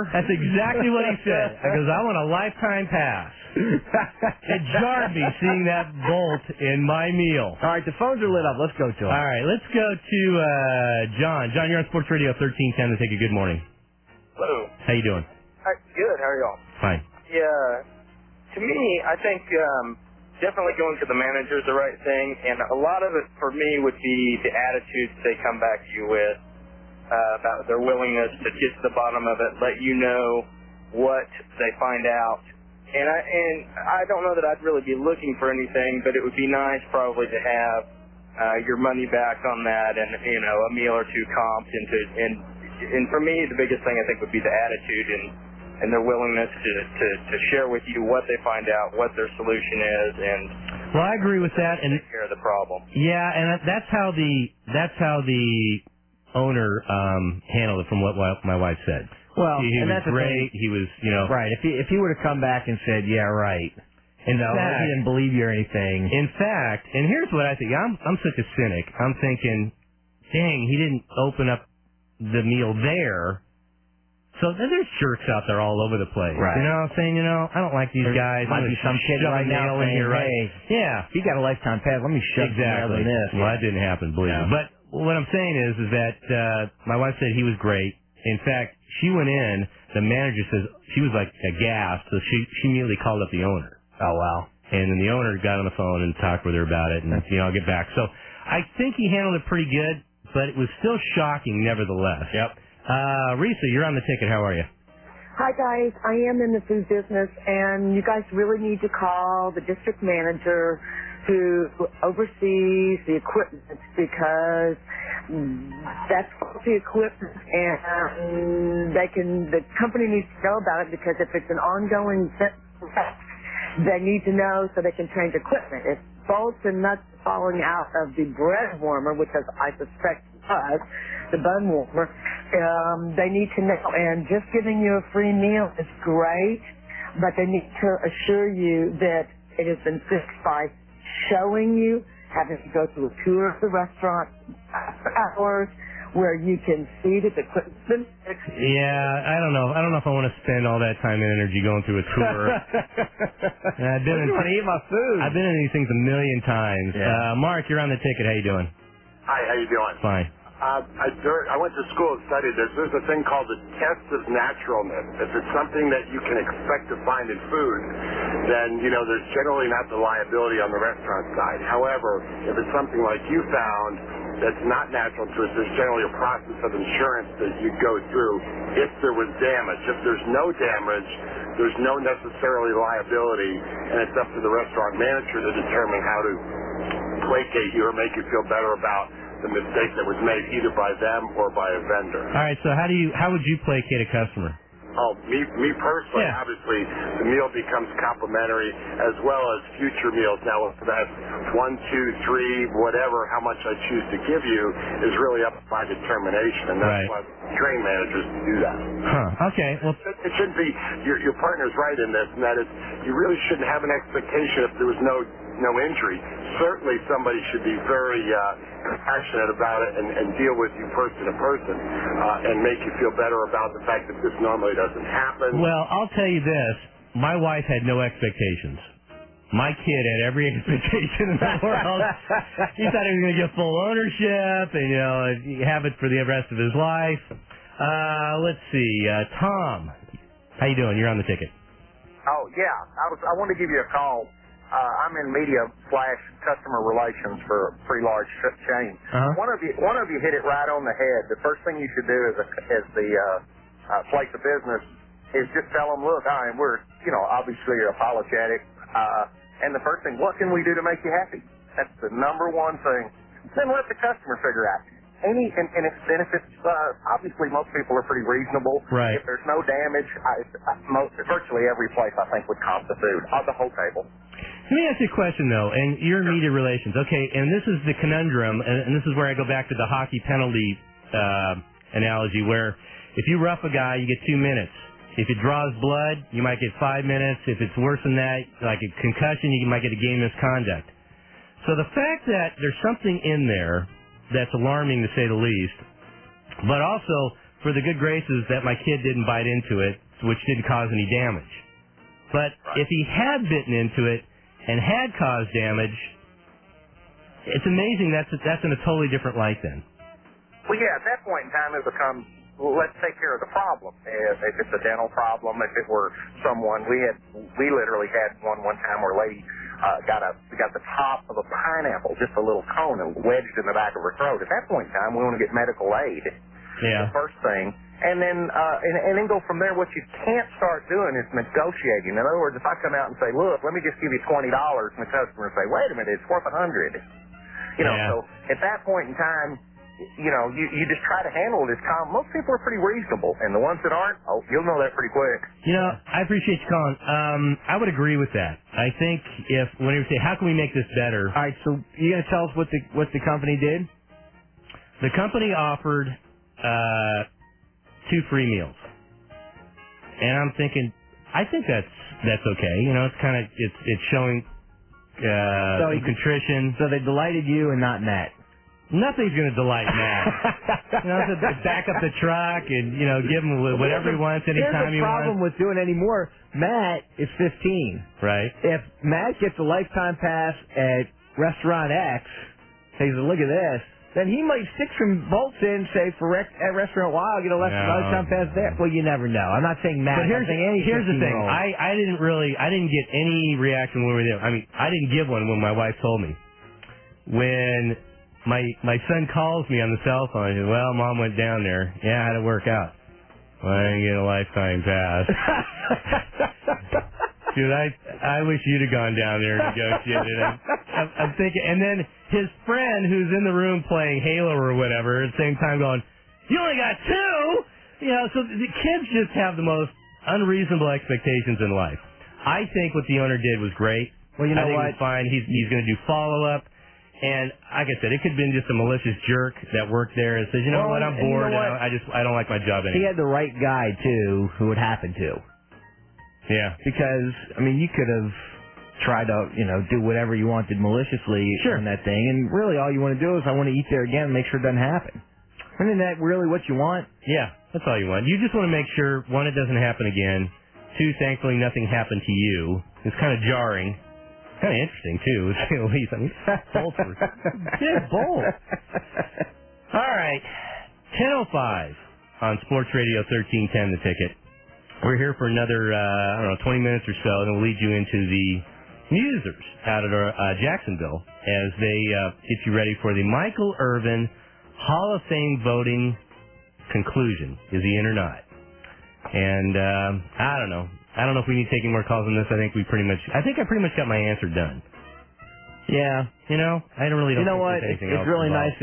he said. I goes, I want a lifetime pass. It jarred me seeing that bolt in my meal. All right, the phones are lit up. Let's go to them. All right, let's go to John. John, you're on Sports Radio 1310 to take a good morning. Hello. How you doing? Good. How are y'all? Fine. Yeah. To me, I think definitely going to the manager is the right thing, and a lot of it for me would be the attitudes they come back to you with about their willingness to get to the bottom of it, let you know what they find out. And I don't know that I'd really be looking for anything, but it would be nice probably to have your money back on that, and a meal or two comped. And for me, the biggest thing I think would be the attitude and their willingness to share with you what they find out, what their solution is, and well, I agree with that, and take care of the problem. Yeah, and that's how the owner handled it, from what my wife said. Well, he was that's great. He was, right. If he would have come back and said, yeah, right. He didn't believe you or anything. In fact, and here's what I think. I'm such a cynic. I'm thinking, dang, he didn't open up the meal there. So there's jerks out there all over the place. Right. Saying, I don't like these guys. Might be some kid right now in here, right? Hey, yeah. If you got a lifetime pass, let me shove exactly. this. Well, that didn't happen, believe me. But what I'm saying is that my wife said he was great. In fact, she went in. The manager says she was like aghast, so she immediately called up the owner. Oh wow! And then the owner got on the phone and talked with her about it, and I'll get back. So I think he handled it pretty good, but it was still shocking, nevertheless. Yep. Risa, you're on the ticket. How are you? Hi, guys. I am in the food business, and you guys really need to call the district manager who oversees the equipment, because that's the equipment, and the company needs to know about it, because if it's an ongoing they need to know so they can change equipment. If bolts and nuts falling out of the bread warmer, which I suspect was the bun warmer, they need to know. And just giving you a free meal is great, but they need to assure you that it has been fixed by showing you, having to go through a tour of the restaurant after hours, where you can see that the equipment's been fixed. Yeah, I don't know. I don't know if I want to spend all that time and energy going through a tour. And I've been I want to eat my food. I've been in these things a million times. Yeah. Mark, you're on the ticket. How you doing? Hi, how you doing? Fine. I went to school and studied this. There's a thing called the test of naturalness. If it's something that you can expect to find in food, then, there's generally not the liability on the restaurant side. However, if it's something like you found that's not natural to us, there's generally a process of insurance that you go through if there was damage. If there's no damage, there's no necessarily liability, and it's up to the restaurant manager to determine how to placate you or make you feel better about the mistake that was made either by them or by a vendor. All right, so how would you placate a customer? Oh, me personally, obviously, the meal becomes complimentary as well as future meals. Now, if that's 1, 2, 3, whatever, how much I choose to give you is really up to my determination, and that's why train managers do that. Huh. Okay. Well, it shouldn't be. Your partner's right in this, and that is, you really shouldn't have an expectation if there was no injury. Certainly, somebody should be very compassionate about it and deal with you person to person and make you feel better about the fact that this normally doesn't happen. Well, I'll tell you this. My wife had no expectations. My kid had every expectation in the world. He thought he was going to get full ownership and, have it for the rest of his life. Let's see. Tom, how you doing? You're on the ticket. Oh, yeah. I wanted to give you a call. I'm in media/customer relations for a pretty large chain. One of you hit it right on the head. The first thing you should do as the place of business is just tell them, look, we're obviously apologetic, and the first thing, what can we do to make you happy? That's the number one thing. Then let the customer figure out. If it's obviously most people are pretty reasonable. Right. If there's no damage, virtually every place I think would comp the food on the whole table. Let me ask you a question, though, and you're in media relations. Okay, and this is the conundrum, and this is where I go back to the hockey penalty analogy, where if you rough a guy, you get 2 minutes. If it draws blood, you might get 5 minutes. If it's worse than that, like a concussion, you might get a game misconduct. So the fact that there's something in there that's alarming, to say the least, but also for the good graces that my kid didn't bite into it, which didn't cause any damage. But if he had bitten into it and had caused damage, it's amazing that's in a totally different light then. Well, yeah, at that point in time it becomes, let's take care of the problem. If it's a dental problem, if it were someone, we literally had one time where a lady got the top of a pineapple, just a little cone, and wedged in the back of her throat. At that point in time, we want to get medical aid. Yeah. The first thing. And then go from there. What you can't start doing is negotiating. In other words, if I come out and say, look, let me just give you $20, and the customer say, wait a minute, it's worth $100. So at that point in time, you just try to handle it as calm. Most people are pretty reasonable, and the ones that aren't, you'll know that pretty quick. I appreciate you calling. I would agree with that. I think when you say, how can we make this better? All right, so you going to tell us what the company did? The company offered 2 free meals, and I'm thinking, I think that's okay. It's kind of it's showing some contrition. So they delighted you and not Matt. Nothing's going to delight Matt. So back up the truck and give him whatever he wants anytime he wants. Here's the problem with doing any more. Matt is 15. Right. If Matt gets a lifetime pass at Restaurant X, says, look at this, then he might stick some bolts in, say, at Restaurant Y, I'll get a lifetime pass there. Well, you never know. I'm not saying Matt. But here's the thing. I didn't get any reaction when we were there. I mean, I didn't give one when my wife told me. When my son calls me on the cell phone, he says, well, Mom went down there. Yeah, how'd it work out? Well, I didn't get a lifetime pass. Dude, I wish you'd have gone down there and negotiated it. I'm thinking, and then his friend who's in the room playing Halo or whatever at the same time going, you only got 2? So the kids just have the most unreasonable expectations in life. I think what the owner did was great. Well, you know I think what? It's fine. He's going to do follow-up. And like I said, it could have been just a malicious jerk that worked there and says, what, I'm bored. I don't like my job anymore. He had the right guy, too, who it happened to. Yeah. Because, you could have tried to, do whatever you wanted maliciously on that thing. And really all you want to do is I want to eat there again and make sure it doesn't happen. Isn't that really what you want? Yeah, that's all you want. You just want to make sure, one, it doesn't happen again. Two, thankfully, nothing happened to you. It's kind of jarring. Kind of interesting, too, to say the least. I mean, bolts were big bolts. All right, 10:05 on Sports Radio 1310, The Ticket. We're here for another, 20 minutes or so, and we'll lead you into the Musers out of Jacksonville as they get you ready for the Michael Irvin Hall of Fame voting conclusion. Is he in or not? And I don't know. I don't know if we need to take any more calls on this. I think I pretty much got my answer done. Yeah. I don't really. You know what? Think It's really nice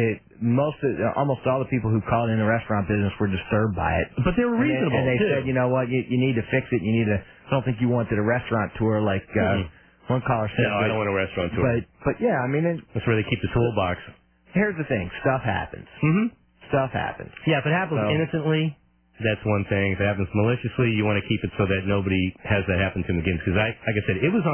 that almost all the people who called in the restaurant business were disturbed by it. But they were reasonable, and they too. said, you know what? You need to fix it. I don't think you wanted a restaurant tour like one caller said. No, I don't want a restaurant tour. But yeah, I mean, that's where they keep the toolbox. Here's the thing: stuff happens. Mm-hmm. Stuff happens. Yeah, if it happens innocently, that's one thing. If it happens maliciously, you want to keep it so that nobody has that happen to them again. Because like I said, it's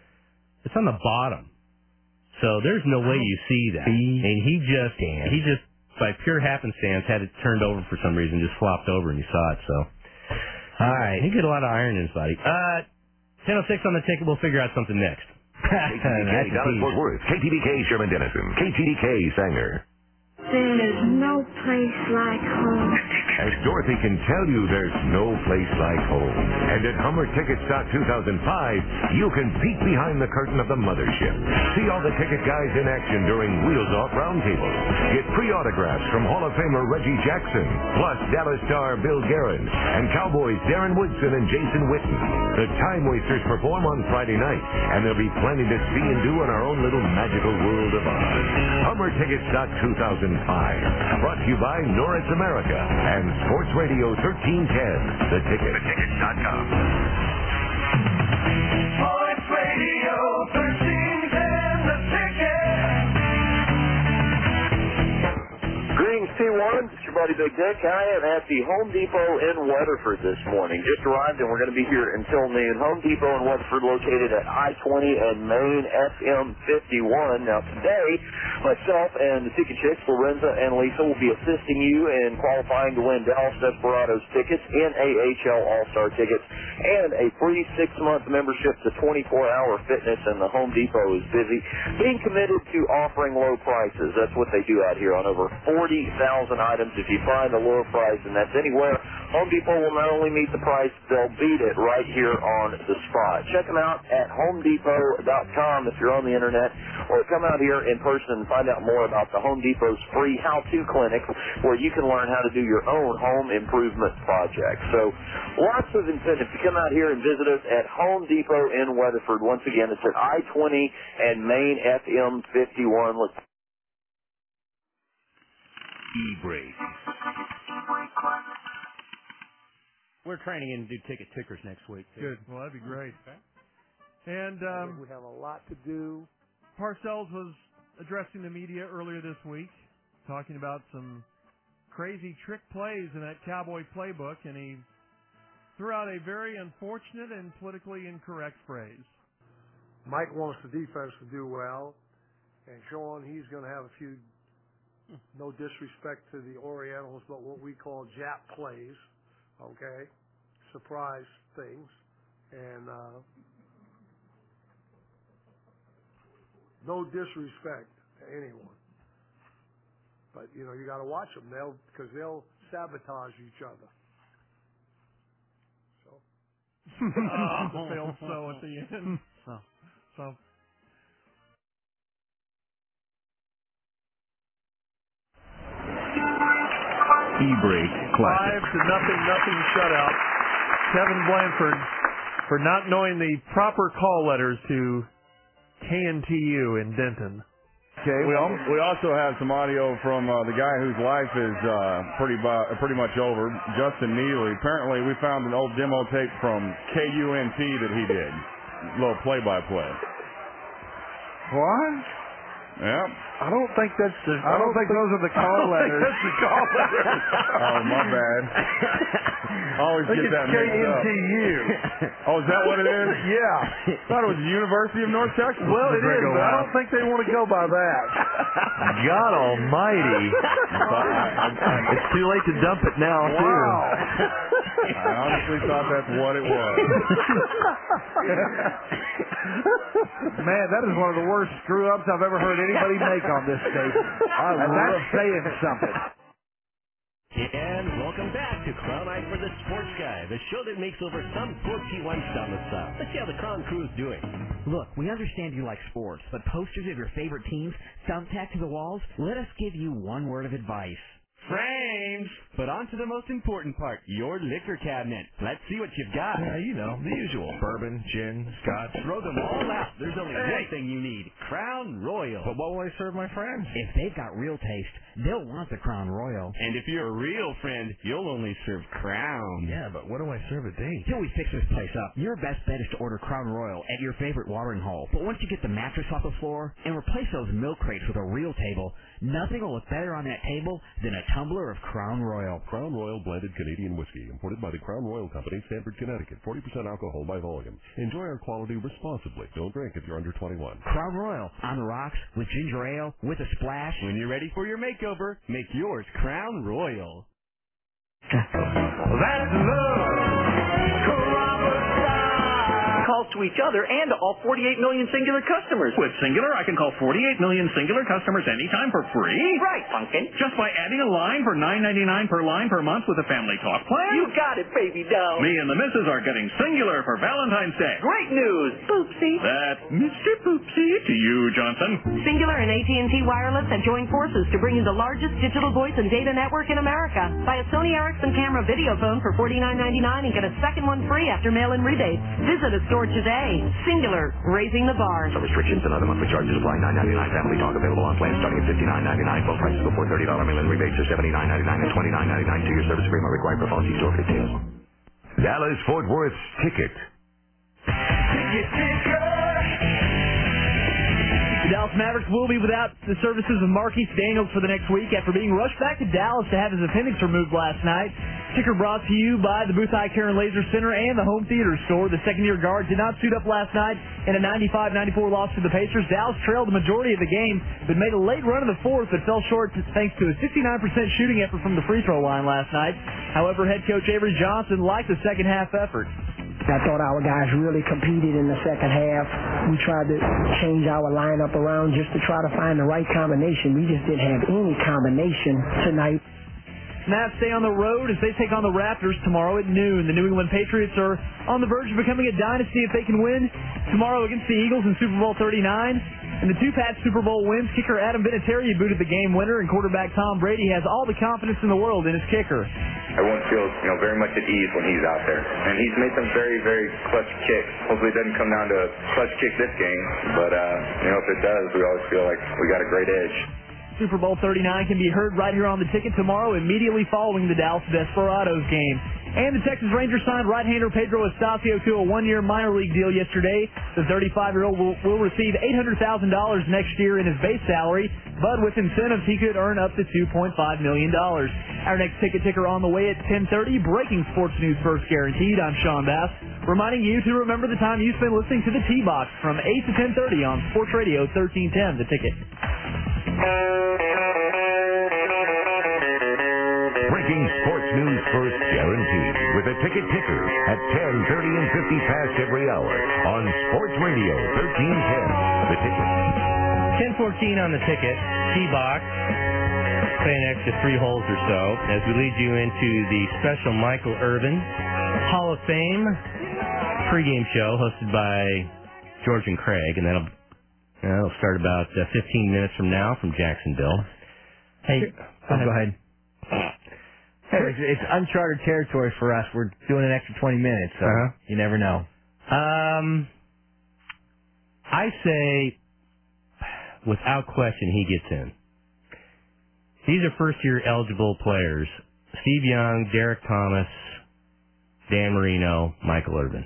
on the bottom, so there's no way you see that. And he just by pure happenstance had it turned over for some reason, just flopped over, and you saw it. So, all right, he got a lot of iron in his body. 10:06 on the ticket. We'll figure out something next. KTDK, Dallas Fort Worth. KTDK, Sherman Denison. KTDK, Sanger. There's no place like home. As Dorothy can tell you, there's no place like home. And at HummerTickets.2005, you can peek behind the curtain of the mothership. See all the ticket guys in action during Wheels Off Roundtable. Get free autographs from Hall of Famer Reggie Jackson, plus Dallas star Bill Guerin, and Cowboys Darren Woodson and Jason Witten. The Time Wasters perform on Friday night, and there'll be plenty to see and do in our own little magical world of Oz. HummerTickets.2005. Brought to you by Norris America and Sports Radio 1310, The Ticket. TheTicket.com. Sports Radio 1310, The Ticket. Greetings, T1. It's your buddy Big Dick. I am at the Home Depot in Weatherford this morning. Just arrived, and we're going to be here until noon. Home Depot in Weatherford, located at I-20 and Main FM 51. Now, today, myself and the Ticket Chicks, Lorenza and Lisa, will be assisting you in qualifying to win Dallas Desperados tickets, NAHL All-Star tickets, and a free 6-month membership to 24-Hour Fitness, and the Home Depot is busy being committed to offering low prices. That's what they do out here on over 40,000 items. If you find a lower price, and that's anywhere, Home Depot will not only meet the price, they'll beat it right here on the spot. Check them out at HomeDepot.com if you're on the internet, or come out here in person and find out more about the Home Depot's free how-to clinic, where you can learn how to do your own home improvement project. So lots of incentives to come out here and visit us at Home Depot in Weatherford. Once again, it's at I-20 and Main FM 51. Let's E-brake. We're training in to do ticket tickers next week, too. Good. Well, that'd be great. Okay. And we have a lot to do. Parcells was addressing the media earlier this week, talking about some crazy trick plays in that Cowboy playbook, and he threw out a very unfortunate and politically incorrect phrase. Mike wants the defense to do well, and Sean, he's going to have a few, no disrespect to the Orientals, but what we call Jap plays, okay? Surprise things. And no disrespect to anyone. But, you got to watch them. Because they'll sabotage each other. So. The failed so at the end. So. E-brake classic. 5-0 shutout. Kevin Blanford for not knowing the proper call letters to KNTU in Denton. Okay. We also have some audio from the guy whose life is pretty much over, Justin Neely. Apparently, we found an old demo tape from KUNT that he did, a little play-by-play. What? Yep. I don't think those are the call letters. That's the call letters. Oh, my bad. Always Look get at that mixed up. KNTU. Oh, is that what it is? Yeah. Thought it was the University of North Texas. Well, it is, but I don't think they want to go by that. God almighty. It's too late to dump it now, too. Wow. I honestly thought that's what it was. Man, that is one of the worst screw-ups I've ever heard anybody make on this station. And that's saying something. And welcome back to Crown Eye for the Sports Guy, the show that makes over some 41 stomach style. Let's see how the Crown Crew's doing. Look, we understand you like sports, but posters of your favorite teams thumbtacked to the walls? Let us give you one word of advice. Frames! But on to the most important part, your liquor cabinet. Let's see what you've got. Yeah, you know, the usual. Bourbon, gin, scotch. Throw them all out. There's only one thing you need, Crown Royal. But what will I serve my friends? If they've got real taste, they'll want the Crown Royal. And if you're a real friend, you'll only serve Crown. Yeah, but what do I serve at date? Till we fix this place up, your best bet is to order Crown Royal at your favorite watering hole. But once you get the mattress off the floor and replace those milk crates with a real table, nothing will look better on that table than a tumbler of Crown Royal. Crown Royal blended Canadian whiskey, imported by the Crown Royal Company, Stamford, Connecticut. 40% alcohol by volume. Enjoy our quality responsibly. Don't drink if you're under 21. Crown Royal on the rocks with ginger ale with a splash. When you're ready for your makeover, make yours Crown Royal. That's love. Calls to each other and to all 48 million Singular customers. With Singular, I can call 48 million Singular customers anytime for free? Right, Pumpkin. Just by adding a line for $9.99 per line per month with a family talk plan? You got it, baby doll. Me and the missus are getting Singular for Valentine's Day. Great news. Poopsie. That's Mr. Poopsie to you, Johnson. Singular and AT&T Wireless have joined forces to bring you the largest digital voice and data network in America. Buy a Sony Ericsson camera video phone for $49.99 and get a second one free after mail-in rebates. Visit a store today. Singular, raising the bar. Some restrictions and other monthly charges apply. $9.99 family talk available on plans starting at $59.99. Phone prices before $30 mail-in rebates are $79.99 and $29.99. 2-year service agreement required for phone. See store for details. Dallas Fort Worth's Ticket. The Dallas Mavericks will be without the services of Marquise Daniels for the next week after being rushed back to Dallas to have his appendix removed last night. Ticker brought to you by the Booth Eye Care and Laser Center and the Home Theater Store. The second-year guard did not suit up last night in a 95-94 loss to the Pacers. Dallas trailed the majority of the game, but made a late run in the fourth, but fell short thanks to a 69% shooting effort from the free throw line last night. However, head coach Avery Johnson liked the second-half effort. I thought our guys really competed in the second half. We tried to change our lineup around just to try to find the right combination. We just didn't have any combination tonight. Mavs stay on the road as they take on the Raptors tomorrow at noon. The New England Patriots are on the verge of becoming a dynasty if they can win tomorrow against the Eagles in Super Bowl 39. In the two-patch Super Bowl wins, kicker Adam Vinatieri booted the game winner, and quarterback Tom Brady has all the confidence in the world in his kicker. Everyone feels, very much at ease when he's out there. And he's made some very, very clutch kicks. Hopefully it doesn't come down to a clutch kick this game. But, if it does, we always feel like we got a great edge. Super Bowl 39 can be heard right here on the Ticket tomorrow, immediately following the Dallas Desperados game. And the Texas Rangers signed right-hander Pedro Estacio to a one-year minor league deal yesterday. The 35-year-old will receive $800,000 next year in his base salary, but with incentives he could earn up to $2.5 million. Our next Ticket Ticker on the way at 10:30. Breaking sports news first guaranteed. I'm Sean Bass, reminding you to remember the time you spent listening to the T-Box from 8 to 10:30 on Sports Radio 1310, The Ticket. Breaking sports news first guaranteed with a Ticket Ticker at 10:30 and 50 past every hour on Sports Radio 1310, The Ticket. 10:14 on the Ticket. T-Box. Play an extra 3 holes or so as we lead you into the special Michael Irvin Hall of Fame pregame show hosted by George and Craig, and that'll start about 15 minutes from now from Jacksonville. Hey, go ahead. It's uncharted territory for us. We're doing an extra 20 minutes, so you never know. I say, without question, he gets in. These are first-year eligible players. Steve Young, Derek Thomas, Dan Marino, Michael Irvin.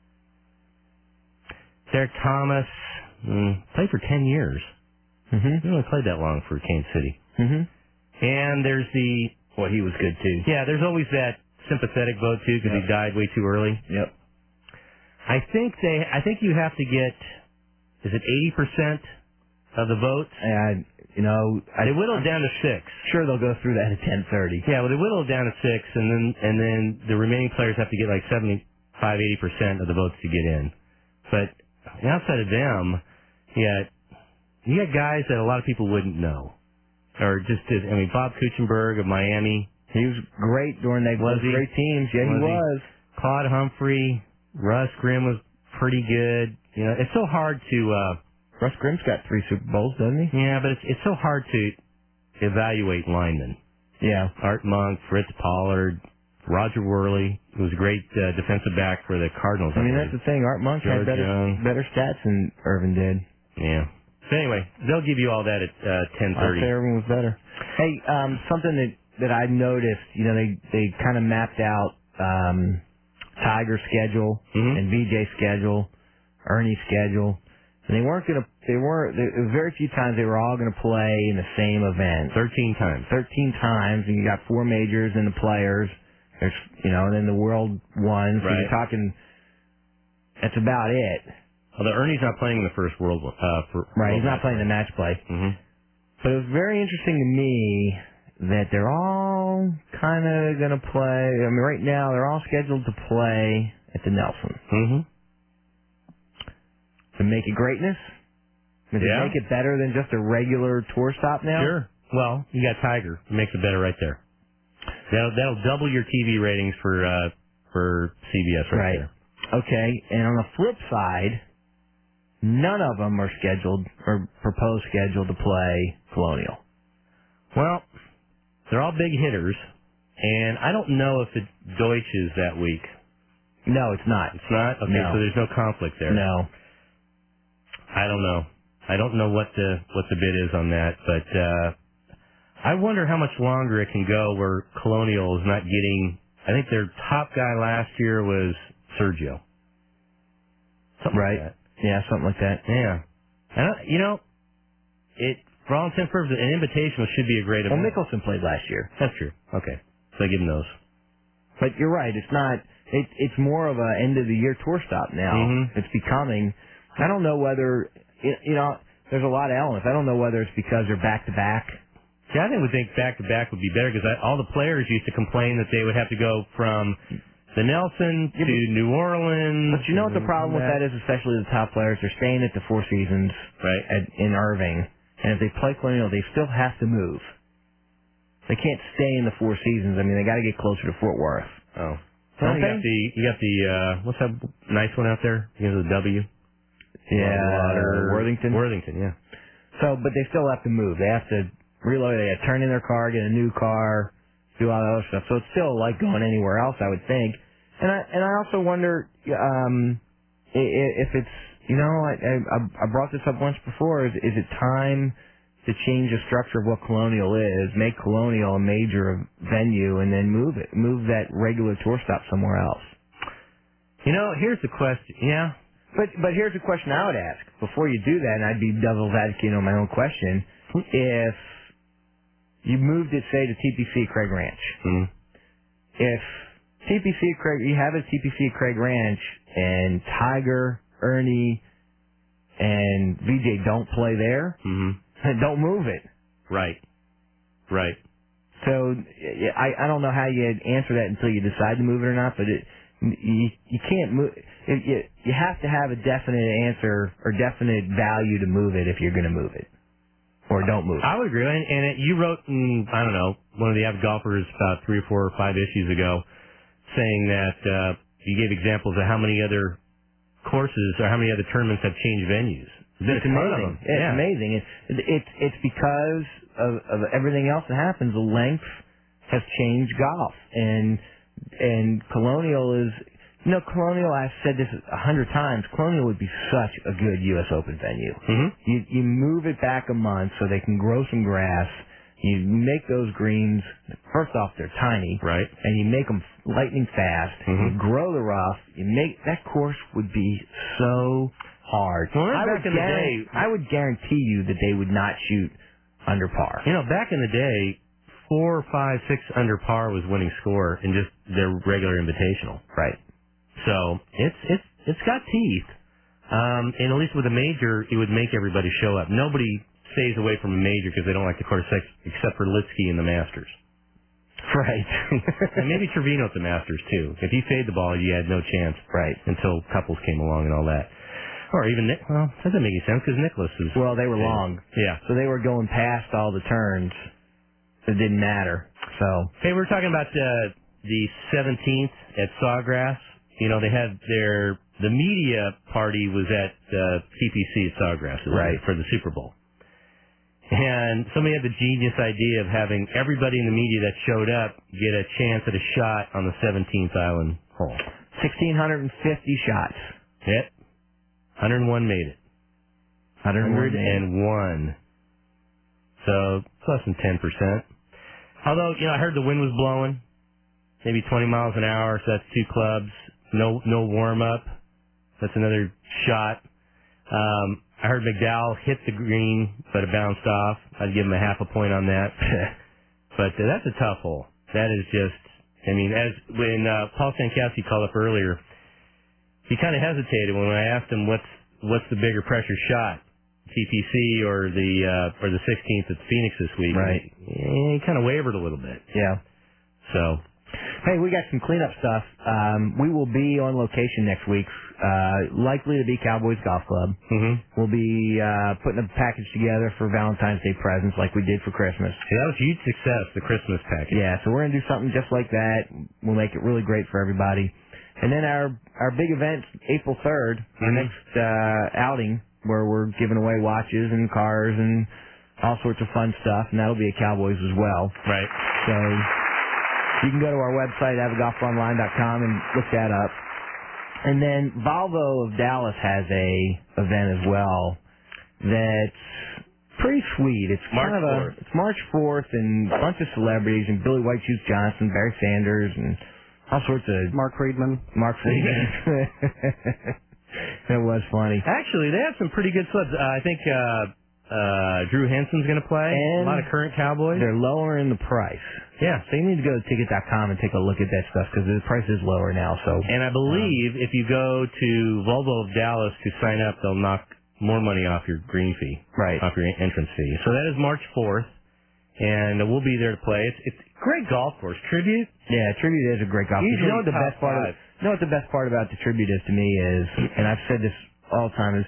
Derek Thomas played for 10 years. He only played that long for Kansas City. And there's he was good too. Yeah, there's always that sympathetic vote too because he died way too early. Yep. I think you have to get, is it 80% of the votes? And they whittled down to 6. Sure, they'll go through that at 10:30. Yeah, well, they whittled down to 6, and then the remaining players have to get like 75-80% of the votes to get in. But outside of them, you got guys that a lot of people wouldn't know, or Bob Kuechenberg of Miami. He was great during those great teams. Yeah, he was. Claude Humphrey, Russ Grimm was pretty good. It's so hard to. Russ Grimm's got 3 Super Bowls, doesn't he? Yeah, but it's so hard to evaluate linemen. Yeah. Art Monk, Fritz Pollard, Roger Worley, who was a great defensive back for the Cardinals. I mean, that's the thing. Art Monk had better stats than Irvin did. Yeah. So anyway, they'll give you all that at 10:30. I'd say Irvin was better. Hey, something that I noticed, they kind of mapped out Tiger's schedule and VJ's schedule, Ernie's schedule. And there was very few times they were all going to play in the same event. 13 times. 13 times, and you got 4 majors and the players. There's, and then the World one. So you're talking, that's about it. Although Ernie's not playing in the first World One. Right, he's not playing the match play. Mm-hmm. But it was very interesting to me that they're all kind of going to play. I mean, right now they're all scheduled to play at the Nelson. Mm-hmm. To make it greatness? Does it make it better than just a regular tour stop now? Sure. Well, you got Tiger. It makes it better right there. That'll double your TV ratings for CBS right there. Okay, and on the flip side, none of them are scheduled or proposed scheduled to play Colonial. Well, they're all big hitters, and I don't know if the Deutsch is that week. No, it's not. It's not? Okay, No. so there's no conflict there. No. I don't know. I don't know what the bid is on that, but I wonder how much longer it can go where Colonial is not getting. I think their top guy last year was Sergio. Something right. like that. Yeah, something like that. Yeah. And it for all intents and purposes, an invitational should be a great event. Well, Mickelson played last year. That's true. Okay, so I give him those. But you're right. It's not. It's more of a end of the year tour stop now. Mm-hmm. It's becoming. I don't know whether there's a lot of elements. I don't know whether it's because they're back to back. See, I would think back to back would be better because all the players used to complain that they would have to go from the Nelson to New Orleans. But you know what the problem with that is, especially the top players? They're staying at the Four Seasons in Irving, and if they play Colonial, they still have to move. They can't stay in the Four Seasons. I mean, they got to get closer to Fort Worth. Oh, don't you got the what's that nice one out there? You know, the W. Yeah, Worthington. Worthington, yeah. So, but they still have to move. They have to reload. They have to turn in their car, get a new car, do all that other stuff. So it's still like going anywhere else, I would think. And I also wonder if it's I brought this up once before. Is it time to change the structure of what Colonial is, make Colonial a major venue, and then move that regular tour stop somewhere else? Here's the question. Yeah. But here's a question I would ask before you do that, and I'd be devil's advocate on my own question. If you moved it, say, to TPC Craig Ranch, if you have a TPC Craig Ranch, and Tiger, Ernie, and VJ don't play there, don't move it. Right. So I don't know how you'd answer that until you decide to move it or not, but you can't move. You have to have a definite answer or definite value to move it if you're going to move it, or don't move it. I would agree. And you wrote in, I don't know, one of the avid golfers about 3 or 4 or 5 issues ago, saying that you gave examples of how many other courses or how many other tournaments have changed venues. It's amazing. It's amazing. It's because of everything else that happens. The length has changed golf, and Colonial is, Colonial, I've said this 100 times, Colonial would be such a good U.S. Open venue. You move it back a month so they can grow some grass. You make those greens, first off, they're tiny. Right. And you make them lightning fast. You grow the rough. That course would be so hard. Well, back in the day, I would guarantee you that they would not shoot under par. Back in the day, 4, 5, 6 under par was winning score in just their regular invitational. Right. So it's got teeth. And at least with a major, it would make everybody show up. Nobody stays away from a major because they don't like the course except for Litsky in the Masters. Right. And maybe Trevino at the Masters, too. If he fade the ball, you had no chance. Right. Until couples came along and all that. Or even Nick. Well, that doesn't make any sense because Nicklaus is... Well, they were long. Yeah. So they were going past all the turns. It didn't matter. So... Hey, we were talking about the 17th at Sawgrass. You know, they had the media party was at CPC at Sawgrass. Right. For the Super Bowl. And somebody had the genius idea of having everybody in the media that showed up get a chance at a shot on the 17th island hole. 1,650 shots. Yep. 101 made it. 101. So it's less than 10%. Although, you know, I heard the wind was blowing, maybe 20 miles an hour, so that's 2 clubs. No warm up. That's another shot. I heard McDowell hit the green, but it bounced off. I'd give him a half a point on that. But that's a tough hole. That is just, I mean, when Paul Stankowski called up earlier, he kind of hesitated when I asked him what's the bigger pressure shot, TPC or the 16th at Phoenix this week. Right. He kind of wavered a little bit. Yeah. So. Hey, we got some cleanup stuff. We will be on location next week, likely to be Cowboys Golf Club. Mm-hmm. We'll be putting a package together for Valentine's Day presents like we did for Christmas. See, that was a huge success, the Christmas package. Yeah, so we're going to do something just like that. We'll make it really great for everybody. And then our big event, April 3rd, our next outing, where we're giving away watches and cars and all sorts of fun stuff, and that'll be at Cowboys as well. Right. So you can go to our website, avagolfonline.com, and look that up. And then Volvo of Dallas has a event as well that's pretty sweet. It's it's March 4th, and a bunch of celebrities, and Billy White Shoes Johnson, Barry Sanders, and all sorts of... Mark Friedman. It was funny. Actually, they have some pretty good subs. I think Drew Henson's going to play. And a lot of current Cowboys. They're lowering the price. Yeah. So you need to go to ticket.com and take a look at that stuff because the price is lower now. So. And I believe if you go to Volvo of Dallas to sign up, they'll knock more money off your green fee. Right. Off your entrance fee. So that is March 4th. And we'll be there to play. It's a great golf course. Tribute? Yeah, Tribute is a great golf course. You know what the best part of, you know what the best part about the Tribute is to me is, and I've said this all the time, is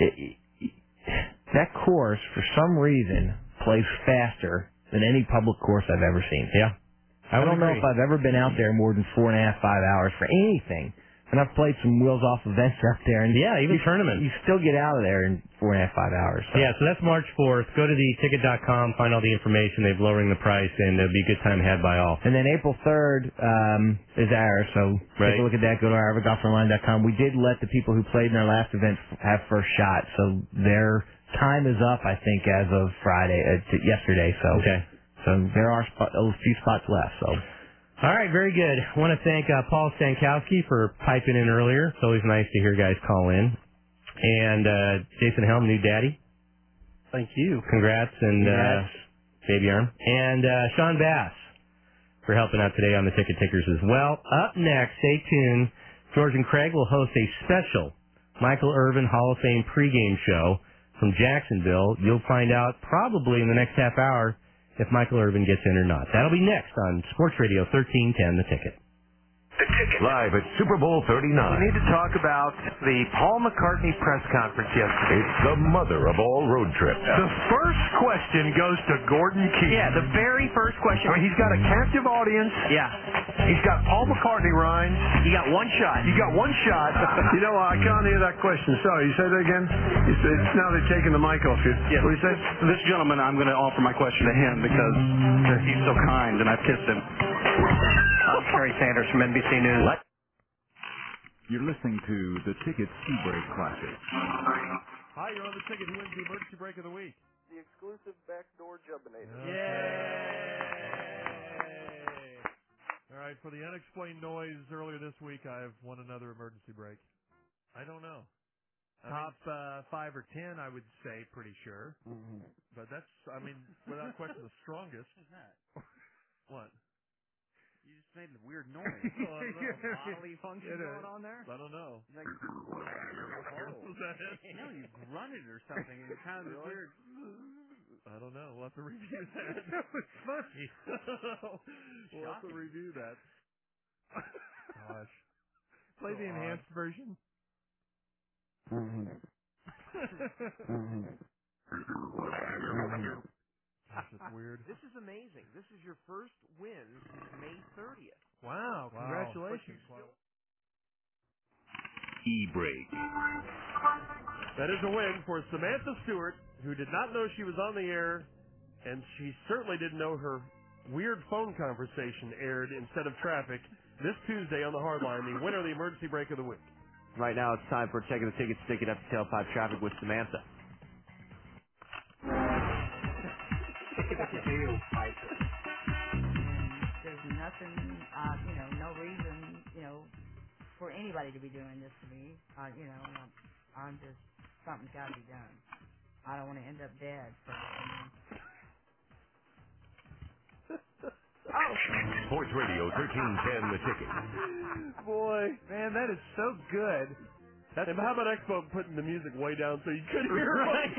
that course, for some reason, plays faster than any public course I've ever seen. Yeah. I don't know if I've ever been out there more than 4.5, 5 hours for anything. And I've played some wheels off events up there. And yeah, even tournaments. You still get out of there in 4.5, 5 hours. So. Yeah, so that's March 4th. Go to the ticket.com, find all the information. They're lowering the price, and it'll be a good time had by all. And then April 3rd is ours, so take a look at that. Go to avagolfonline.com. We did let the people who played in our last event have first shot, so their time is up, I think, as of yesterday. So, so there are a few spots left, so... All right, very good. I want to thank Paul Stankowski for piping in earlier. It's always nice to hear guys call in. And Jason Helm, new daddy. Thank you. Congrats, and baby arm. And Sean Bass for helping out today on the Ticket Tickers as well. Up next, stay tuned. George and Craig will host a special Michael Irvin Hall of Fame pregame show from Jacksonville. You'll find out probably in the next half hour if Michael Irvin gets in or not. That'll be next on Sports Radio 1310, The Ticket. The Ticket. Live at Super Bowl 39. We need to talk about the Paul McCartney press conference yesterday. It's the mother of all road trips. The first question goes to Gordon Keith. Yeah, the very first question. I mean, he's got a captive audience. Yeah. He's got Paul McCartney rhymes. You got one shot. You got one shot. You know, I can't hear that question. Sorry, you say that again? It's now they're taking the mic off you. Yeah. What do you say? This gentleman, I'm going to offer my question to him because he's so kind and I've kissed him. I'm Kerry Sanders from NBC News. You're listening to the Ticket Ski Break Classic. Hi, you're on the Ticket. Who wins the emergency break of the week? The exclusive backdoor Jubbinator. Yay! All right, for the unexplained noise earlier this week, I have won another emergency break. I don't know. Top 5 or 10, I would say, pretty sure. But that's, I mean, without question, the strongest. What? You just made a weird noise. Is there a bodily function going on there? I don't know. Like, Was that it? no, you grunted or something. And it kind of Really? weird. I don't know. We'll have to review that. That was funny. We'll have to review that. Gosh. Play So the enhanced version. Gosh, it's weird. This is amazing. This is your first win since May 30th. Wow, congratulations. E-Brake. That is a win for Samantha Stewart, who did not know she was on the air, and she certainly didn't know her weird phone conversation aired instead of traffic this Tuesday on the Hardline, the winner of the emergency break of the week. Right now it's time for checking the tickets, stick it up to tailpipe traffic with Samantha. There's nothing, no reason, for anybody to be doing this to me. I'm just, something's got to be done. I don't want to end up dead. Sports Radio 1310, The Ticket. Boy, man, that is so good. And how about Expo putting the music way down so you couldn't hear it? Right.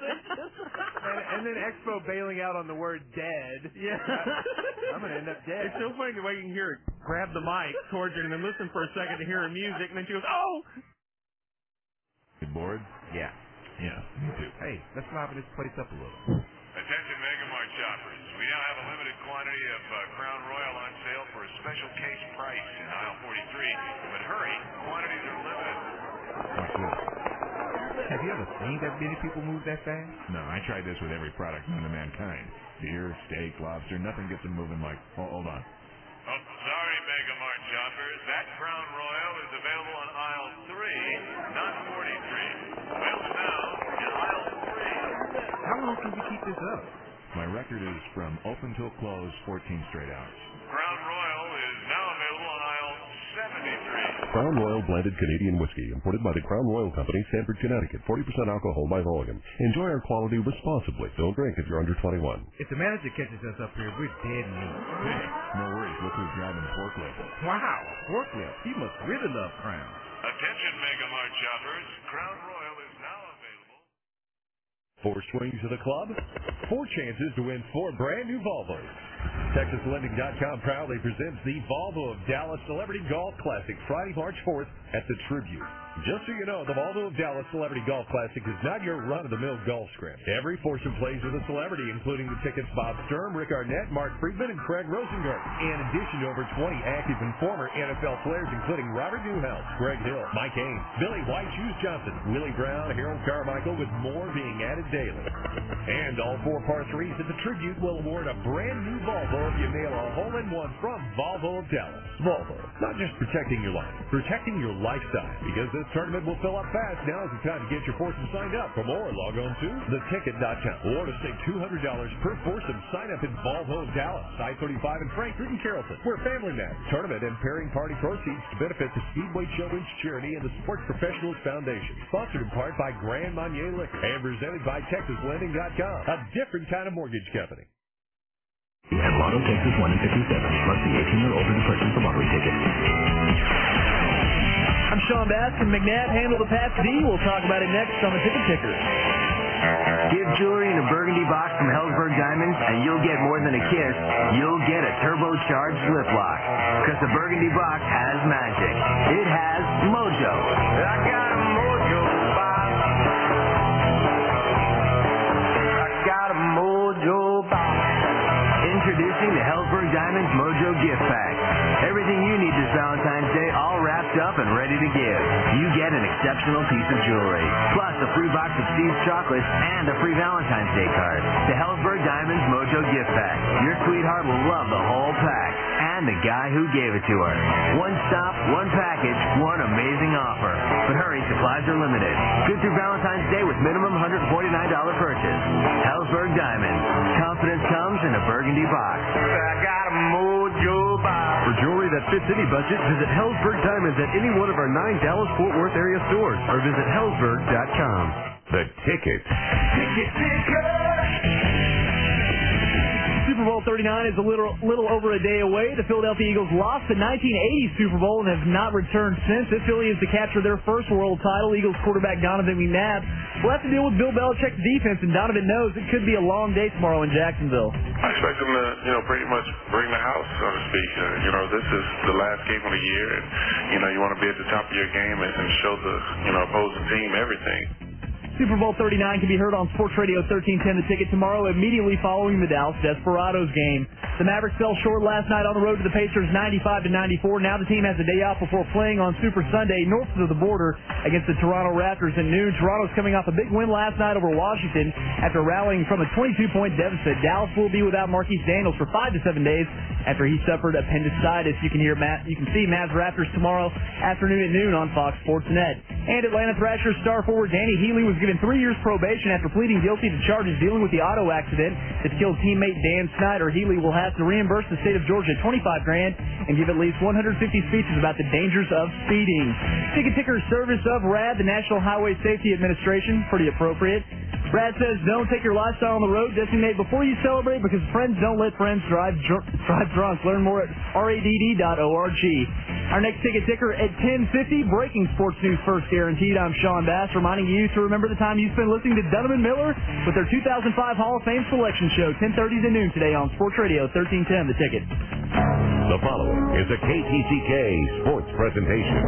and then Expo bailing out on the word dead. Yeah. I'm going to end up dead. It's so funny the way you can hear her grab the mic towards her and then listen for a second to hear her music, and then she goes, oh! You bored? Yeah. Yeah, me too. Hey, let's liven this place up a little. Attention Mega Mart shoppers. We now have a limited quantity of Crown Royal on sale for a special case price in aisle 43. But hurry, quantities are limited. Watch this. Have you ever seen that many people move that fast? No, I tried this with every product known to mankind. Deer, steak, lobster, nothing gets them moving like... Oh, hold on. Oh, sorry, Mega Mart shoppers. That Crown Royal is available on aisle 3, not 43. Available now in aisle 3. How long can you keep this up? My record is from open till close, 14 straight hours. Crown Royal is now available on aisle 73. Crown Royal blended Canadian whiskey, imported by the Crown Royal Company, Stamford, Connecticut. 40% alcohol by volume. Enjoy our quality responsibly. Don't drink if you're under 21. If the manager catches us up here, we're dead meat. No worries. Look who's driving the forklift. Wow, forklift. He must really love Crown. Attention Mega Mart shoppers. Crown Royal is now available. 4 swings of the club, 4 chances to win 4 brand new Volvos. TexasLending.com proudly presents the Volvo of Dallas Celebrity Golf Classic Friday, March 4th at the Tribute. Just so you know, the Volvo of Dallas Celebrity Golf Classic is not your run-of-the-mill golf scrim. Every foursome plays with a celebrity, including the tickets Bob Sturm, Rick Arnett, Mark Friedman, and Craig Rosengart. In addition to over 20 active and former NFL players, including Robert Newhouse, Greg Hill, Mike Haynes, Billy White Shoes Johnson, Willie Brown, Harold Carmichael, with more being added daily. And all 4 par 3s at the Tribute will award a brand new Volvo if you nail a hole-in-one from Volvo of Dallas. Volvo, not just protecting your life, protecting your lifestyle. Because this tournament will fill up fast, now is the time to get your foursome signed up. For more, log on to theticket.com. Or to save $200 per foursome, sign up in Volvo of Dallas, I-35 in Frankfort and Carrollton. We're Family Matters. Tournament and pairing party proceeds to benefit the Speedway Children's Charity and the Sports Professionals Foundation. Sponsored in part by Grand Marnier Liquor and presented by TexasLending.com, a different kind of mortgage company. At Lotto Texas 1 in 57, must be 18 or older to purchase a lottery ticket. I'm Sean Bass and McNabb handle the Pats D. We'll talk about it next on the Ticket Ticker. Give jewelry in a burgundy box from Helzberg Diamonds and you'll get more than a kiss. You'll get a turbocharged lip lock. Because the burgundy box has magic. It has mojo. I got a mojo box. I got a mojo box. Introducing the Helzberg Diamonds Mojo Gift Pack. Everything you need this Valentine's Day all wrapped up and ready to give. You get an exceptional piece of jewelry, plus a free box of Steve's chocolates and a free Valentine's Day card. The Helzberg Diamonds Mojo Gift Pack. Your sweetheart will love the whole pack and the guy who gave it to her. One stop, one package, one amazing offer. But hurry, supplies are limited. Good through Valentine's Day with minimum $149 purchase. Helzberg Diamonds. Confidence comes in a burgundy box. I got a mojo box. For jewelry that fits any budget, visit Helzberg Diamonds at any one of our 9 Dallas-Fort Worth area stores or visit Helzberg.com. The Ticket. Ticket Ticker. Super Bowl 39 is a little over a day away. The Philadelphia Eagles lost the 1980 Super Bowl and have not returned since. If Philly is to capture their first world title, Eagles quarterback Donovan McNabb will have to deal with Bill Belichick's defense, and Donovan knows it could be a long day tomorrow in Jacksonville. I expect them to, pretty much bring the house, so to speak. This is the last game of the year, and, you want to be at the top of your game and show the, opposing team everything. Super Bowl 39 can be heard on Sports Radio 1310 The Ticket tomorrow, immediately following the Dallas Desperados game. The Mavericks fell short last night on the road to the Pacers 95-94. Now the team has a day off before playing on Super Sunday north of the border against the Toronto Raptors at noon. Toronto's coming off a big win last night over Washington after rallying from a 22-point deficit. Dallas will be without Marquise Daniels for 5 to 7 days after he suffered appendicitis. You can see Mavs Raptors tomorrow afternoon at noon on Fox Sports Net. And Atlanta Thrashers star forward Danny Healy was given 3 years probation after pleading guilty to charges dealing with the auto accident that killed teammate Dan Snyder. Healy will have to reimburse the state of Georgia $25,000 and give at least 150 speeches about the dangers of speeding. Ticket ticker service of RAD, the National Highway Safety Administration, pretty appropriate. Brad says, don't take your lifestyle on the road. Designate before you celebrate because friends don't let friends drive drunk. Learn more at radd.org. Our next ticket ticker at 10:50. Breaking sports news first guaranteed. I'm Sean Bass, reminding you to remember the time you spent listening to Dunham and Miller with their 2005 Hall of Fame selection show, 10:30 to noon today on Sports Radio 1310 The Ticket. The following is a KTCK sports presentation.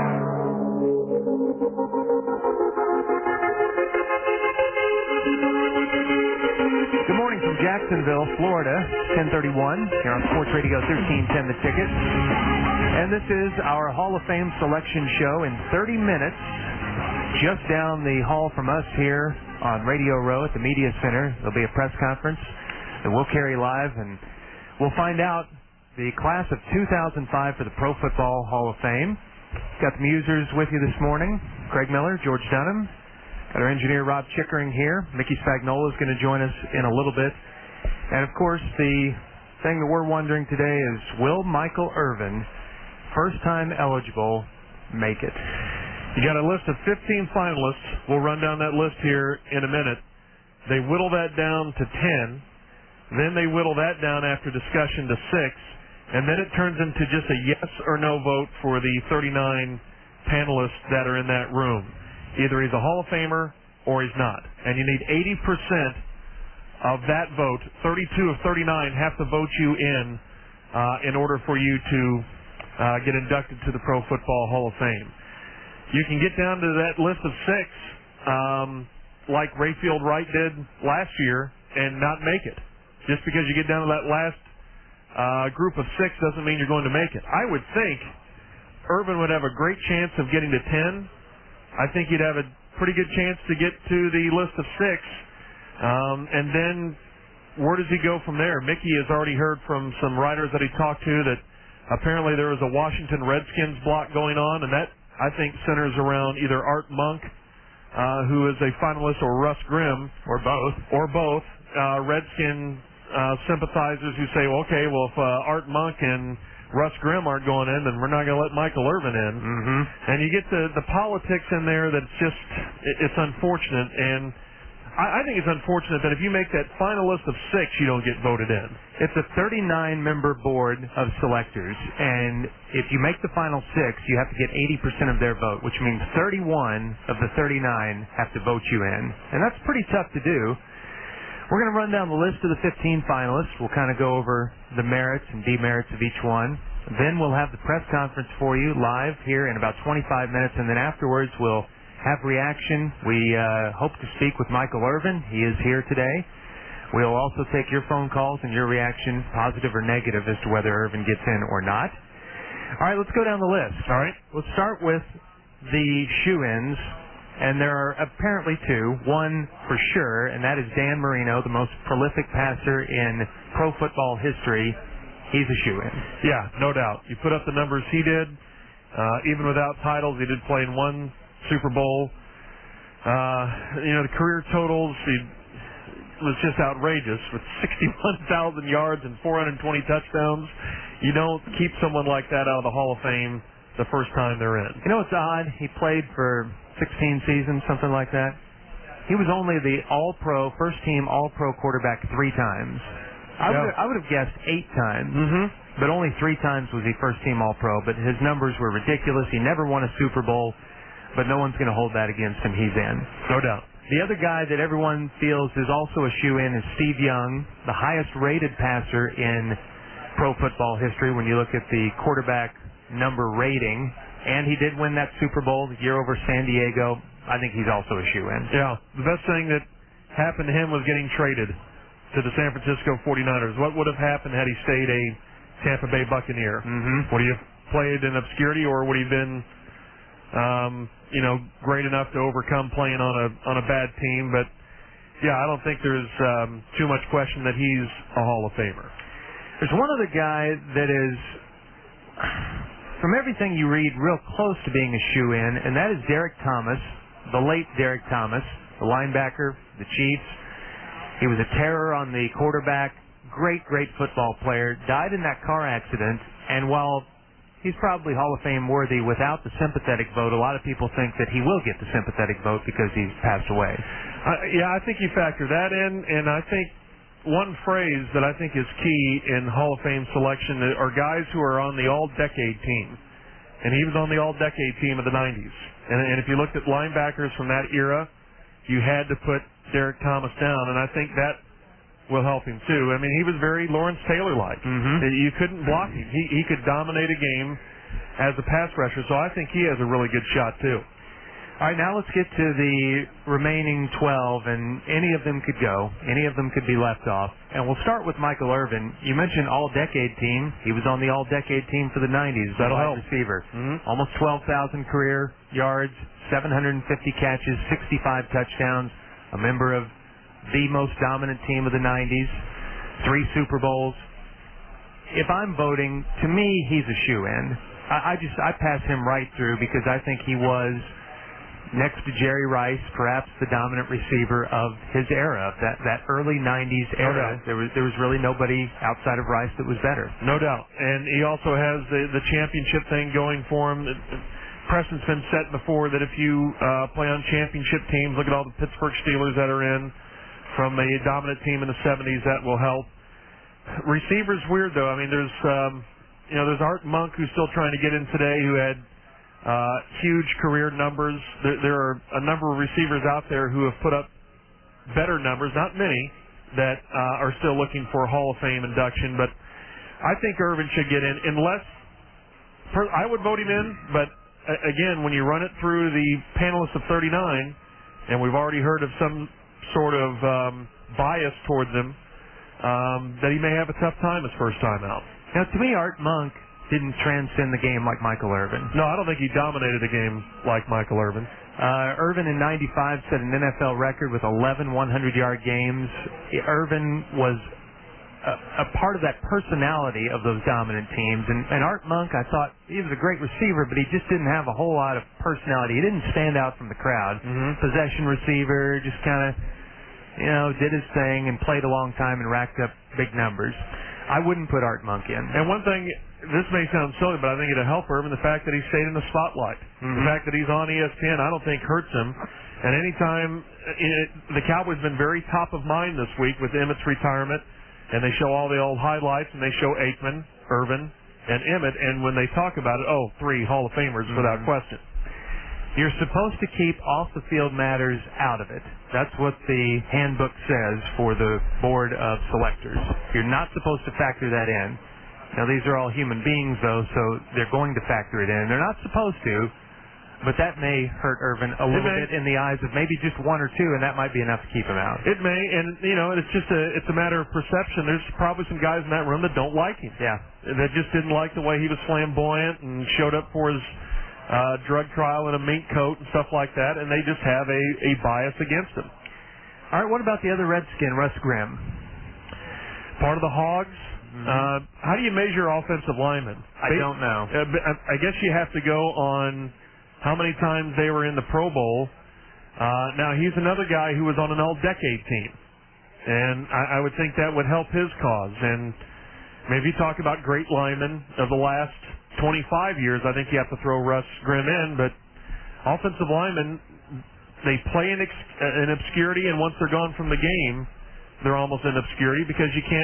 Good morning from Jacksonville, Florida, 1031, here on Sports Radio 1310 The Ticket. And this is our Hall of Fame selection show in 30 minutes, just down the hall from us here on Radio Row at the Media Center. There'll be a press conference that we'll carry live, and we'll find out the class of 2005 for the Pro Football Hall of Fame. Got the Musers with you this morning, Craig Miller, George Dunham. Got our engineer, Rob Chickering, here. Mickey Spagnola is going to join us in a little bit. And, of course, the thing that we're wondering today is, will Michael Irvin, first-time eligible, make it? You got a list of 15 finalists. We'll run down that list here in a minute. They whittle that down to 10. Then they whittle that down after discussion to 6. And then it turns into just a yes or no vote for the 39 panelists that are in that room. Either he's a Hall of Famer or he's not. And you need 80% of that vote. 32 of 39 have to vote you in order for you to get inducted to the Pro Football Hall of Fame. You can get down to that list of 6 like Rayfield Wright did last year and not make it. Just because you get down to that last group of 6 doesn't mean you're going to make it. I would think Irvin would have a great chance of getting to 10. I think he'd have a pretty good chance to get to the list of 6. And then where does he go from there? Mickey has already heard from some writers that he talked to that apparently there was a Washington Redskins block going on, and that, I think, centers around either Art Monk, who is a finalist, or Russ Grimm. Or both. Redskin sympathizers who say, well, okay, well, if Art Monk and Russ Grimm aren't going in, then we're not going to let Michael Irvin in. Mm-hmm. And you get the politics in there that's just, it's unfortunate. And I think it's unfortunate that if you make that final list of 6, you don't get voted in. It's a 39-member board of selectors, and if you make the final 6, you have to get 80% of their vote, which means 31 of the 39 have to vote you in. And that's pretty tough to do. We're going to run down the list of the 15 finalists. We'll kind of go over the merits and demerits of each one. Then we'll have the press conference for you live here in about 25 minutes, and then afterwards we'll have reaction. We hope to speak with Michael Irvin. He is here today. We'll also take your phone calls and your reaction, positive or negative, as to whether Irvin gets in or not. All right, let's go down the list. All right. Let's start with the shoe-ins. And there are apparently 2, one for sure, and that is Dan Marino, the most prolific passer in pro football history. He's a shoo-in. Yeah, no doubt. You put up the numbers he did, even without titles. He did play in 1 Super Bowl. The career totals, he was just outrageous with 61,000 yards and 420 touchdowns. You don't keep someone like that out of the Hall of Fame the first time they're in. You know what's odd? He played for 16 seasons, something like that. He was only the All-Pro, first-team All-Pro quarterback 3 times. I would have guessed 8 times, but only 3 times was he first-team All-Pro. But his numbers were ridiculous. He never won a Super Bowl, but no one's going to hold that against him. He's in. No doubt. The other guy that everyone feels is also a shoe-in is Steve Young, the highest-rated passer in pro football history when you look at the quarterback number rating. And he did win that Super Bowl the year over San Diego. I think he's also a shoe-in. Yeah, the best thing that happened to him was getting traded to the San Francisco 49ers. What would have happened had he stayed a Tampa Bay Buccaneer? Would he have played in obscurity, or would he have been, great enough to overcome playing on a bad team? But yeah, I don't think there's too much question that he's a Hall of Famer. There's one other guy that is, from everything you read, real close to being a shoe-in, and that is Derek Thomas, the late Derek Thomas, the linebacker, the Chiefs. He was a terror on the quarterback, great football player, died in that car accident, and while he's probably Hall of Fame worthy without the sympathetic vote, a lot of people think that he will get the sympathetic vote because he's passed away. I think you factor that in, and I think one phrase that I think is key in Hall of Fame selection are guys who are on the all-decade team. And he was on the all-decade team of the 90s. And if you looked at linebackers from that era, you had to put Derek Thomas down, and I think that will help him too. I mean, he was very Lawrence Taylor-like. You couldn't block him. He could dominate a game as a pass rusher, so I think he has a really good shot too. All right, now let's get to the remaining 12, and any of them could go. Any of them could be left off. And we'll start with Michael Irvin. You mentioned all-decade team. He was on the all-decade team for the 90s. That'll help. Receiver. Almost 12,000 career yards, 750 catches, 65 touchdowns, a member of the most dominant team of the 90s, 3 Super Bowls. If I'm voting, to me, he's a shoe-in. I pass him right through because I think he was, next to Jerry Rice, perhaps the dominant receiver of his era, that early 90s era. There was really nobody outside of Rice that was better. No doubt. And he also has the championship thing going for him. Precedent's been set before that if you play on championship teams, look at all the Pittsburgh Steelers that are in from a dominant team in the 70s, that will help. Receivers weird though. I mean, there's Art Monk who's still trying to get in today, who had huge career numbers. There are a number of receivers out there who have put up better numbers, not many, that are still looking for a Hall of Fame induction. But I think Irvin should get in, unless I would vote him in. But again, when you run it through the panelists of 39, and we've already heard of some sort of bias towards him, that he may have a tough time his first time out. Now, to me, Art Monk didn't transcend the game like Michael Irvin. No, I don't think he dominated the game like Michael Irvin. Irvin in 95 set an NFL record with 11 100-yard games. Irvin was a part of that personality of those dominant teams. And Art Monk, I thought he was a great receiver, but he just didn't have a whole lot of personality. He didn't stand out from the crowd. Possession receiver, just kind of, did his thing and played a long time and racked up big numbers. I wouldn't put Art Monk in. And one thing, this may sound silly, but I think it'll help Irvin, the fact that he stayed in the spotlight. The fact that he's on ESPN, I don't think hurts him. And anytime, the Cowboys have been very top of mind this week with Emmett's retirement, and they show all the old highlights, and they show Aikman, Irvin, and Emmett, and when they talk about it, 3 Hall of Famers without question. You're supposed to keep off-the-field matters out of it. That's what the handbook says for the board of selectors. You're not supposed to factor that in. Now, these are all human beings, though, so they're going to factor it in. They're not supposed to, but that may hurt Irvin a little bit in the eyes of maybe just 1 or 2, and that might be enough to keep him out. It may, and, it's a matter of perception. There's probably some guys in that room that don't like him. Yeah. That just didn't like the way he was flamboyant and showed up for his drug trial in a mink coat and stuff like that, and they just have a bias against him. All right, what about the other Redskin, Russ Grimm? Part of the Hogs. How do you measure offensive linemen? I don't know. I guess you have to go on how many times they were in the Pro Bowl. Now, he's another guy who was on an all-decade team, and I would think that would help his cause. And maybe you talk about great linemen of the last 25 years, I think you have to throw Russ Grimm in, but offensive linemen, they play in obscurity, and once they're gone from the game, they're almost in obscurity because you can't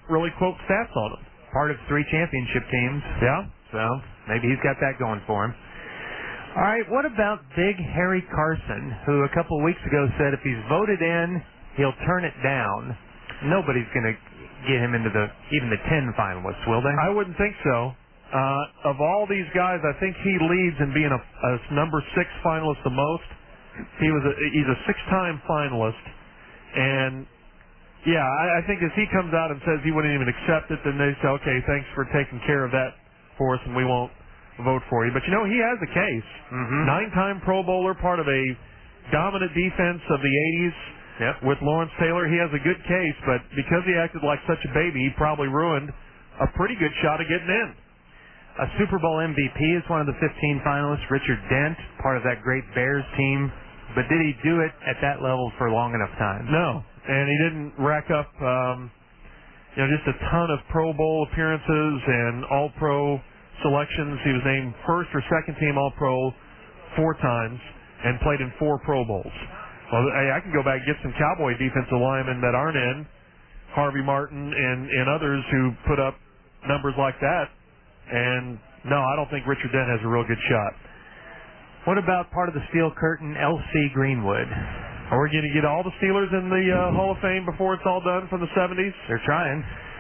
really quote stats on him. Part of 3 championship teams. Yeah. So maybe he's got that going for him. All right, what about Big Harry Carson, who a couple of weeks ago said if he's voted in, he'll turn it down. Nobody's going to get him into even the 10 finalists, will they? I wouldn't think so. Of all these guys, I think he leads in being a number 6 finalist the most. He's a 6-time finalist, and yeah, I think as he comes out and says he wouldn't even accept it, then they say, okay, thanks for taking care of that for us, and we won't vote for you. But you know, he has a case. 9-time Pro Bowler, part of a dominant defense of the 80s. Yep. With Lawrence Taylor, he has a good case, but because he acted like such a baby, he probably ruined a pretty good shot of getting in. A Super Bowl MVP is one of the 15 finalists. Richard Dent, part of that great Bears team. But did he do it at that level for long enough time? No, and he didn't rack up just a ton of Pro Bowl appearances and All-Pro selections. He was named first or second team All-Pro 4 times and played in 4 Pro Bowls. Well, I can go back and get some Cowboy defensive linemen that aren't in, Harvey Martin and others who put up numbers like that. And no, I don't think Richard Dent has a real good shot. What about part of the Steel Curtain, L.C. Greenwood? Are we going to get all the Steelers in the Hall of Fame before it's all done from the 70s? They're trying.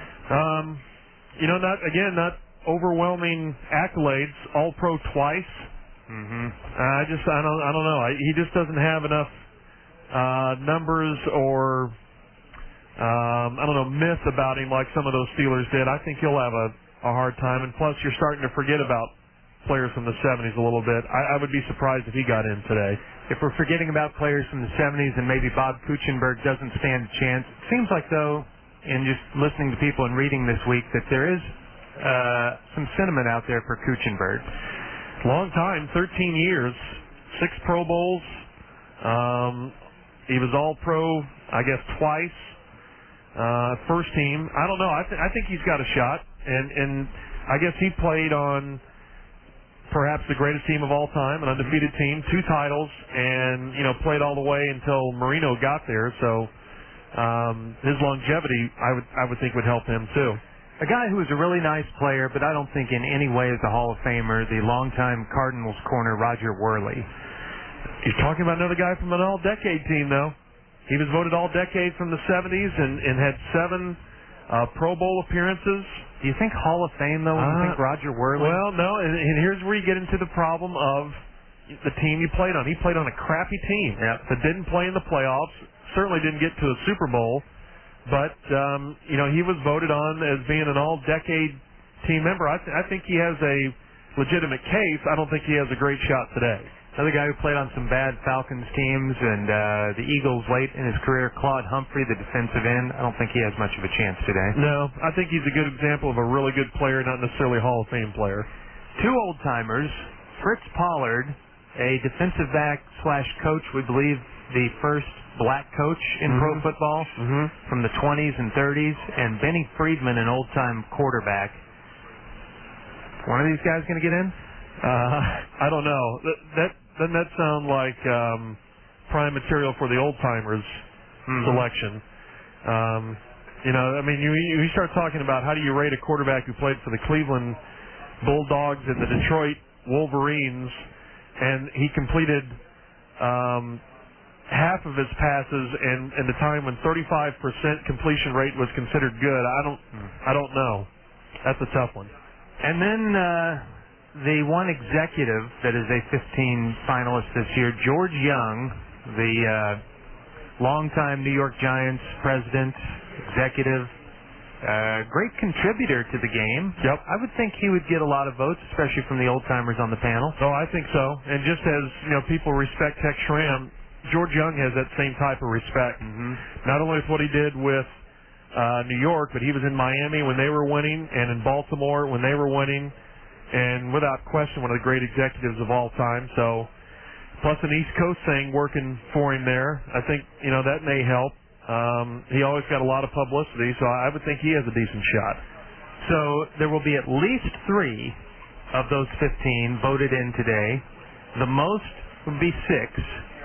Not overwhelming accolades. All-Pro twice. I don't know. He just doesn't have enough numbers or myth about him like some of those Steelers did. I think he'll have a hard time. And plus, you're starting to forget about players from the 70s a little bit. I would be surprised if he got in today. If we're forgetting about players from the 70s and maybe Bob Kuechenberg doesn't stand a chance, it seems like, though, in just listening to people and reading this week, that there is some sentiment out there for Kuechenberg. Long time, 13 years, 6 Pro Bowls. He was All-Pro, I guess, twice. First team. I don't know. I think he's got a shot. And I guess he played on perhaps the greatest team of all time, an undefeated team, 2 titles, and played all the way until Marino got there. So his longevity, I would think, would help him too. A guy who was a really nice player, but I don't think in any way is a Hall of Famer, the longtime Cardinals corner, Roger Worley. You're talking about another guy from an all-decade team, though. He was voted all-decade from the 70s and had 7 Pro Bowl appearances. Do you think Hall of Fame, though? Do you think Roger Worley? Well, no, and here's where you get into the problem of the team he played on. He played on a crappy team that didn't play in the playoffs, certainly didn't get to a Super Bowl, but, he was voted on as being an all-decade team member. I think he has a legitimate case. I don't think he has a great shot today. Another guy who played on some bad Falcons teams and the Eagles late in his career, Claude Humphrey, the defensive end. I don't think he has much of a chance today. No, I think he's a good example of a really good player, not necessarily a Hall of Fame player. 2 old-timers, Fritz Pollard, a defensive back / coach, we believe the first black coach in pro football from the 20s and 30s, and Benny Friedman, an old-time quarterback. One of these guys going to get in? I don't know. Doesn't that sound like prime material for the old-timers selection? You start talking about how do you rate a quarterback who played for the Cleveland Bulldogs and the Detroit Wolverines, and he completed half of his passes in the time when 35% completion rate was considered good. I don't know. That's a tough one. And then the one executive that is a 15 finalist this year, George Young, the longtime New York Giants president, executive, great contributor to the game. Yep. I would think he would get a lot of votes, especially from the old-timers on the panel. Oh, I think so. And just as people respect Tex Schramm, George Young has that same type of respect. Not only with what he did with New York, but he was in Miami when they were winning and in Baltimore when they were winning. And without question, one of the great executives of all time. So, plus an East Coast thing working for him there. I think, that may help. He always got a lot of publicity, so I would think he has a decent shot. So, there will be at least 3 of those 15 voted in today. The most would be 6.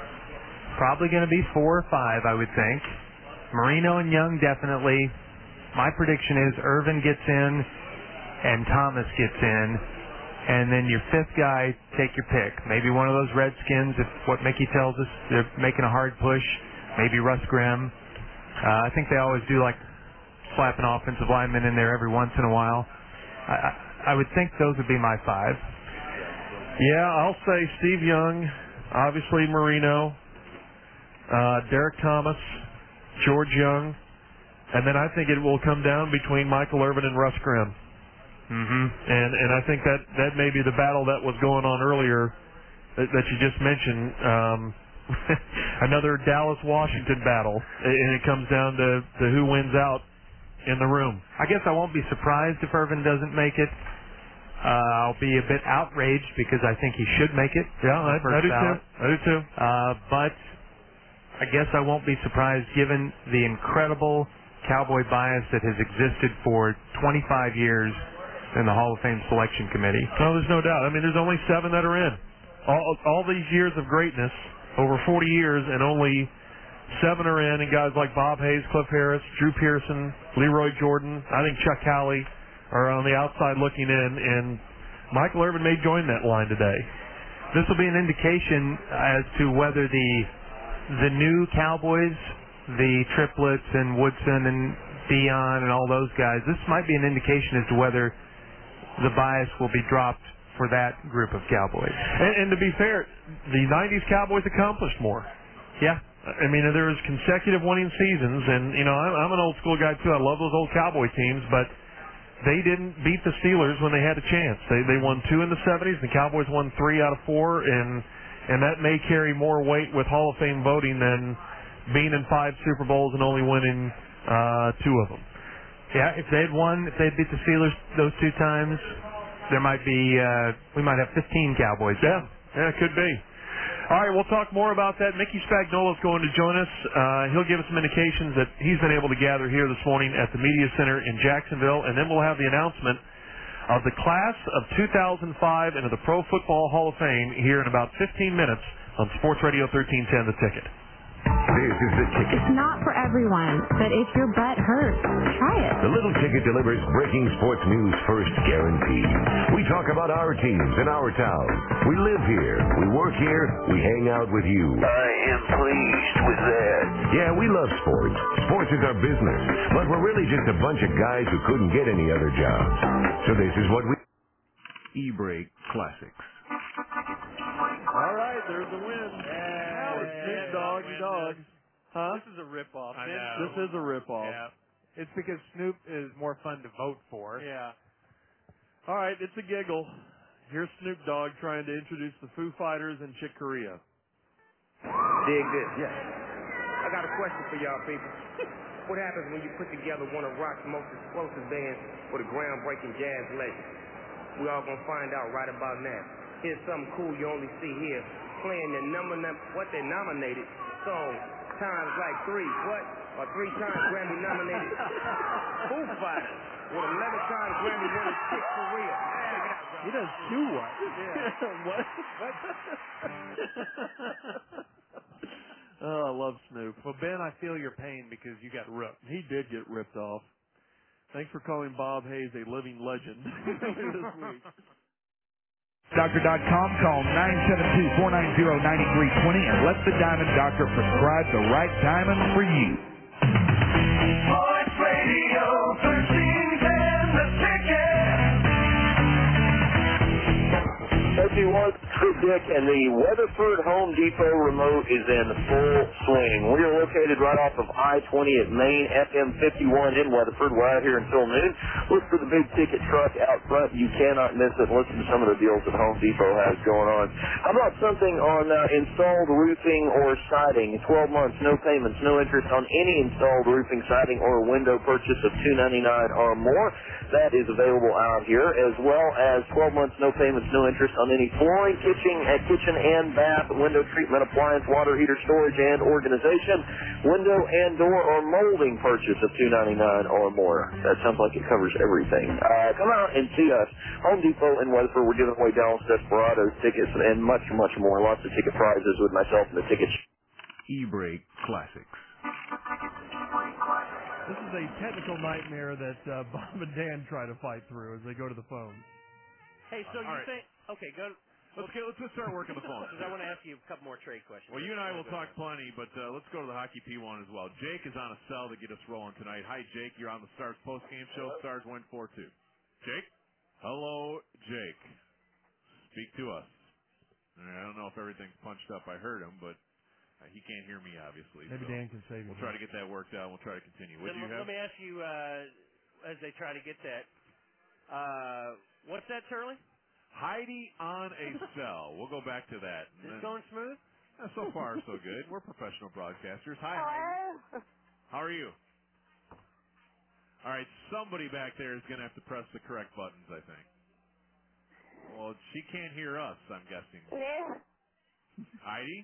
Probably going to be 4 or 5, I would think. Marino and Young, definitely. my prediction is Irvin gets in and Thomas gets in, and then your fifth guy, take your pick. Maybe one of those Redskins, if what Mickey tells us, they're making a hard push. Maybe Russ Grimm. I think they always do like slap an offensive lineman in there every once in a while. I would think those would be my five. Yeah, I'll say Steve Young, obviously Marino, Derek Thomas, George Young, and then I think it will come down between Michael Irvin and Russ Grimm. And I think that may be the battle that was going on earlier that you just mentioned. Another Dallas-Washington battle, and it comes down to who wins out in the room. I guess I won't be surprised if Irvin doesn't make it. I'll be a bit outraged because I think he should make it. Yeah, I do too. I do too. But I guess I won't be surprised given the incredible Cowboy bias that has existed for 25 years in the Hall of Fame Selection Committee. No, there's no doubt. I mean, there's only 7 that are in. All these years of greatness, over 40 years, and only 7 are in, and guys like Bob Hayes, Cliff Harris, Drew Pearson, Leroy Jordan, I think Chuck Howley are on the outside looking in, and Michael Irvin may join that line today. This will be an indication as to whether the new Cowboys, the triplets and Woodson and Dion and all those guys, this might be an indication as to whether the bias will be dropped for that group of Cowboys. And to be fair, the 90s Cowboys accomplished more. Yeah. I mean, there was consecutive winning seasons, and, you know, I'm an old school guy, too. I love those old Cowboy teams, but they didn't beat the Steelers when they had a chance. They won 2 in the 70s. The Cowboys won 3 out of 4, and that may carry more weight with Hall of Fame voting than being in 5 Super Bowls and only winning 2 of them. Yeah, if they'd beat the Steelers those 2 times, there might be we might have 15 Cowboys. Yeah, it could be. All right, we'll talk more about that. Mickey Spagnuolo is going to join us. He'll give us some indications that he's been able to gather here this morning at the Media Center in Jacksonville, and then we'll have the announcement of the class of 2005 into the Pro Football Hall of Fame here in about 15 minutes on Sports Radio 1310 The Ticket. This is The Ticket. It's not for everyone, but if your butt hurts, try it. The Little Ticket delivers breaking sports news first guaranteed. We talk about our teams in our town. We live here. We work here. We hang out with you. I am pleased with that. Yeah, we love sports. Sports is our business. But we're really just a bunch of guys who couldn't get any other jobs. So this is what we... E-Brake Classics. All right, there's a win. Snoop Dogg. Huh? This is a ripoff. I know. This is a ripoff. Yeah. It's because Snoop is more fun to vote for. Yeah. All right, it's a giggle. Here's Snoop Dogg trying to introduce the Foo Fighters and Chick Corea. Dig this. Yeah. I got a question for y'all people. What happens when you put together one of rock's most explosive bands with a groundbreaking jazz legend? We all gonna find out right about now. Here's something cool you only see here, playing the what they nominated song times like 3, or 3 times Grammy nominated Foo Fighters with 11 times Grammy winning Chick Corea. He does 2 what? Yeah. What? Oh, I love Snoop. Well, Ben, I feel your pain because you got ripped. He did get ripped off. Thanks for calling Bob Hayes a living legend this week. Doctor.com, call 972-490-9320 and let the Diamond Doctor prescribe the right diamond for you. Sports Radio 1310 The Ticket. 31 Dick, and the Weatherford Home Depot remote is in full swing. We are located right off of I-20 at Main FM 51 in Weatherford. We're out here until noon. Look for the big ticket truck out front. You cannot miss it. Listen to some of the deals that Home Depot has going on. How about something on installed roofing or siding? 12 months, no payments, no interest on any installed roofing, siding, or window purchase of $299 or more. That is available out here, as well as 12 months, no payments, no interest on any flooring, kitchen and bath, window treatment, appliance, water heater, storage, and organization, window and door or molding purchase of $299 or more. That sounds like it covers everything. Come out and see us. Home Depot in Weatherford. We're giving away Dallas Desperados tickets and much, much more. Lots of ticket prizes with myself and the tickets. E-Brake Classics. This is a technical nightmare that Bob and Dan try to fight through as they go to the phone. Hey, so you think... Okay, go... Let's just start working the phone. Because I want to ask you a couple more trade questions. Well, you and I will talk plenty, but let's go to the Hockey P1 as well. Jake is on a cell to get us rolling tonight. Hi, Jake. You're on the Stars postgame show. Stars win 4-2. Jake? Hello, Jake. Speak to us. I don't know if everything's punched up. I heard him, but he can't hear me, obviously. Maybe so Dan can save you. We'll try to get that worked out. We'll try to continue. What do you have? Let me ask you, as they try to get that, what's that, Turley? Heidi on a cell. We'll go back to that. Is it going smooth? So far, so good. We're professional broadcasters. Hi, Heidi. How are you? All right, somebody back there is going to have to press the correct buttons, I think. Well, she can't hear us, I'm guessing. Heidi?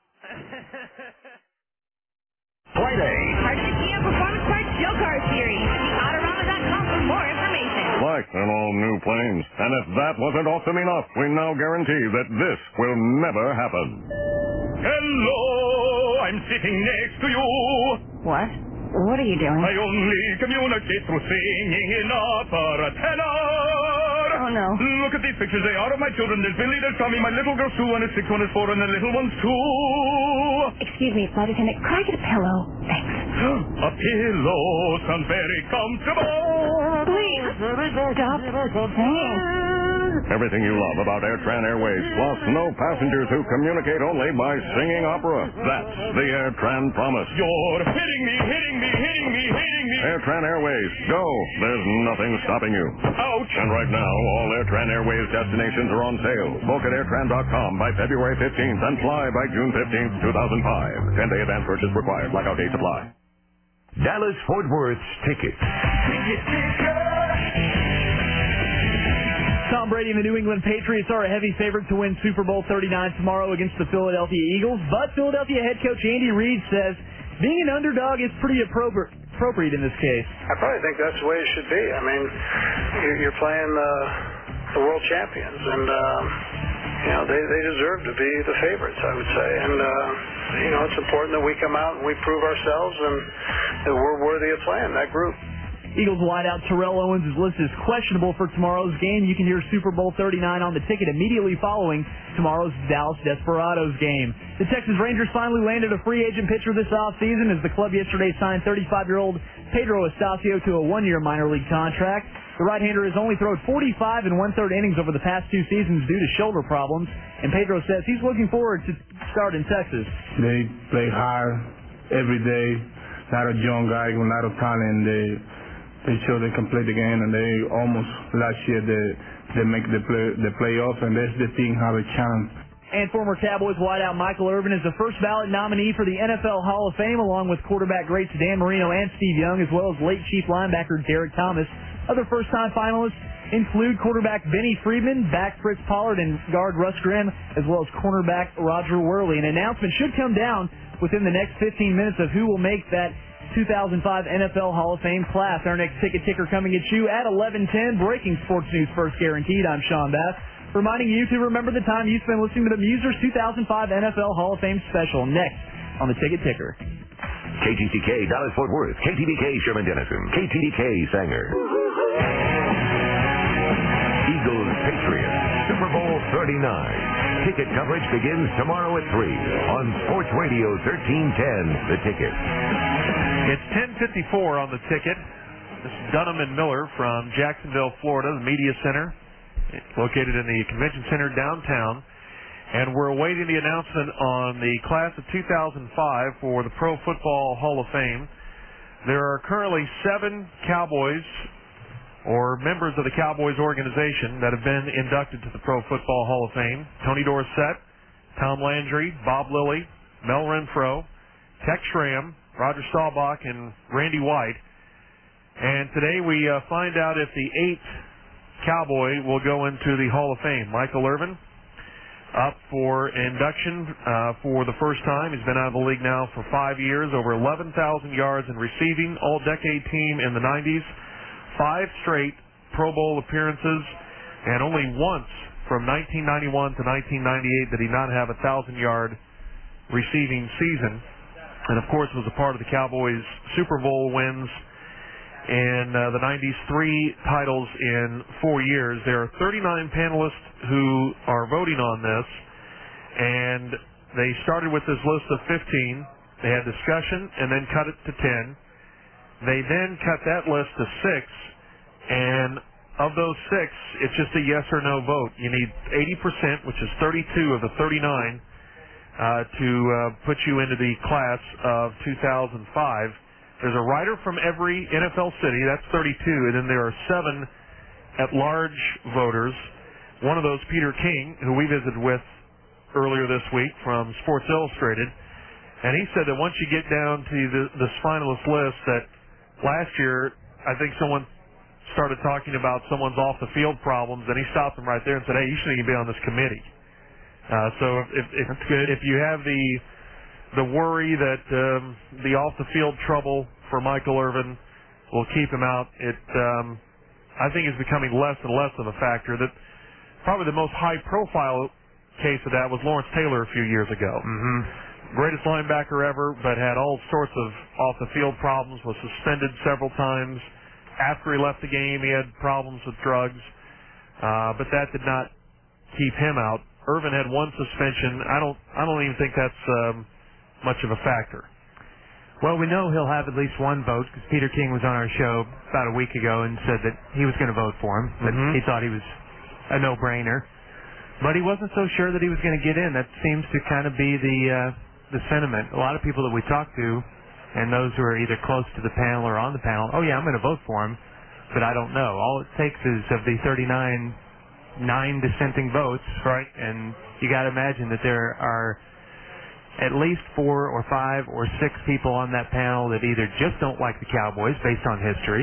Friday. Argentina Performance Parts Show Car Series. See Autorama.com for more information. Like an all-new planes. And if that wasn't awesome enough, we now guarantee that this will never happen. Hello, I'm sitting next to you. What? What are you doing? I only communicate through singing in opera tenor. Oh, no. Look at these pictures. They are of my children. There's Billy, there's Tommy, my little girl Sue, one is 6, one is 4, and the little one's 2. Excuse me, Flight Attendant. Could I get a pillow? Thanks. A pillow sounds very comfortable. Please, stop singing. Everything you love about AirTran Airways, plus no passengers who communicate only by singing opera. That's the AirTran promise. You're hitting me, hitting me, hitting me, hitting me. AirTran Airways, go. There's nothing stopping you. Ouch. And right now, all AirTran Airways destinations are on sale. Book at AirTran.com by February 15th and fly by June 15th, 2005. 10-day advance purchase required. Blackout date supply. Dallas Fort Worth's tickets. Tom Brady and the New England Patriots are a heavy favorite to win Super Bowl 39 tomorrow against the Philadelphia Eagles, but Philadelphia head coach Andy Reid says being an underdog is pretty appropriate in this case. I probably think that's the way it should be. I mean, you're playing the world champions, and they deserve to be the favorites, I would say. And it's important that we come out and we prove ourselves and that we're worthy of playing that group. Eagles wideout Terrell Owens is listed as questionable for tomorrow's game. You can hear Super Bowl 39 on the ticket immediately following tomorrow's Dallas Desperados game. The Texas Rangers finally landed a free agent pitcher this offseason as the club yesterday signed 35-year-old Pedro Estacio to a one-year minor league contract. The right-hander has only thrown 45 1/3 innings over the past 2 seasons due to shoulder problems, and Pedro says he's looking forward to start in Texas. They play hard every day. A lot of young guys with a lot of talent. They show they can play the game, and they almost last year they make the playoffs, and that's the team have a chance. And former Cowboys wideout Michael Irvin is the first ballot nominee for the NFL Hall of Fame, along with quarterback greats Dan Marino and Steve Young, as well as late Chief linebacker Derek Thomas. Other first-time finalists include quarterback Benny Friedman, back Fritz Pollard, and guard Russ Grimm, as well as cornerback Roger Worley. An announcement should come down within the next 15 minutes of who will make that 2005 NFL Hall of Fame class. Our next ticket ticker coming at you at 11:10. Breaking sports news first guaranteed. I'm Sean Bass, reminding you to remember the time you spent listening to the Musers 2005 NFL Hall of Fame special. Next on the ticket ticker. KTTK Dallas Fort Worth, KTBK Sherman Denison, KTDK Sanger. Eagles Patriots Super Bowl 39. Ticket coverage begins tomorrow at 3 on Sports Radio 1310. The Ticket. It's 10:54 on the ticket. This is Dunham and Miller from Jacksonville, Florida, the media center, located in the convention center downtown. And we're awaiting the announcement on the class of 2005 for the Pro Football Hall of Fame. There are currently 7 Cowboys or members of the Cowboys organization that have been inducted to the Pro Football Hall of Fame. Tony Dorsett, Tom Landry, Bob Lilly, Mel Renfro, Tex Schramm, Roger Staubach, and Randy White. And today we find out if the 8th Cowboy will go into the Hall of Fame. Michael Irvin, up for induction for the first time. He's been out of the league now for 5 years, over 11,000 yards in receiving, all-decade team in the 90s, 5 straight Pro Bowl appearances, and only once from 1991 to 1998 did he not have a 1,000-yard receiving season. And, of course, was a part of the Cowboys' Super Bowl wins in the 90s, 3 titles in 4 years. There are 39 panelists who are voting on this, and they started with this list of 15. They had discussion and then cut it to 10. They then cut that list to 6, and of those 6, it's just a yes or no vote. You need 80%, which is 32 of the 39, to put you into the class of 2005. There's a writer from every NFL city, that's 32, and then there are 7 at-large voters. One of those, Peter King, who we visited with earlier this week from Sports Illustrated, and he said that once you get down to this finalist list, that last year, I think someone started talking about someone's off-the-field problems, and he stopped them right there and said, hey, you shouldn't even be on this committee. So if you have the worry that the off-the-field trouble for Michael Irvin will keep him out, it I think is becoming less and less of a factor. That probably the most high-profile case of that was Lawrence Taylor a few years ago. Greatest linebacker ever, but had all sorts of off-the-field problems, was suspended several times. After he left the game, he had problems with drugs, but that did not keep him out. Irvin had 1 suspension. I don't even think that's much of a factor. Well, we know he'll have at least 1 vote because Peter King was on our show about a week ago and said that he was going to vote for him, that he thought he was a no-brainer. But he wasn't so sure that he was going to get in. That seems to kind of be the sentiment. A lot of people that we talk to, and those who are either close to the panel or on the panel, oh yeah, I'm going to vote for him, but I don't know. All it takes is of the 39, 9 dissenting votes, right? And you got to imagine that there are at least 4 or 5 or 6 people on that panel that either just don't like the Cowboys based on history,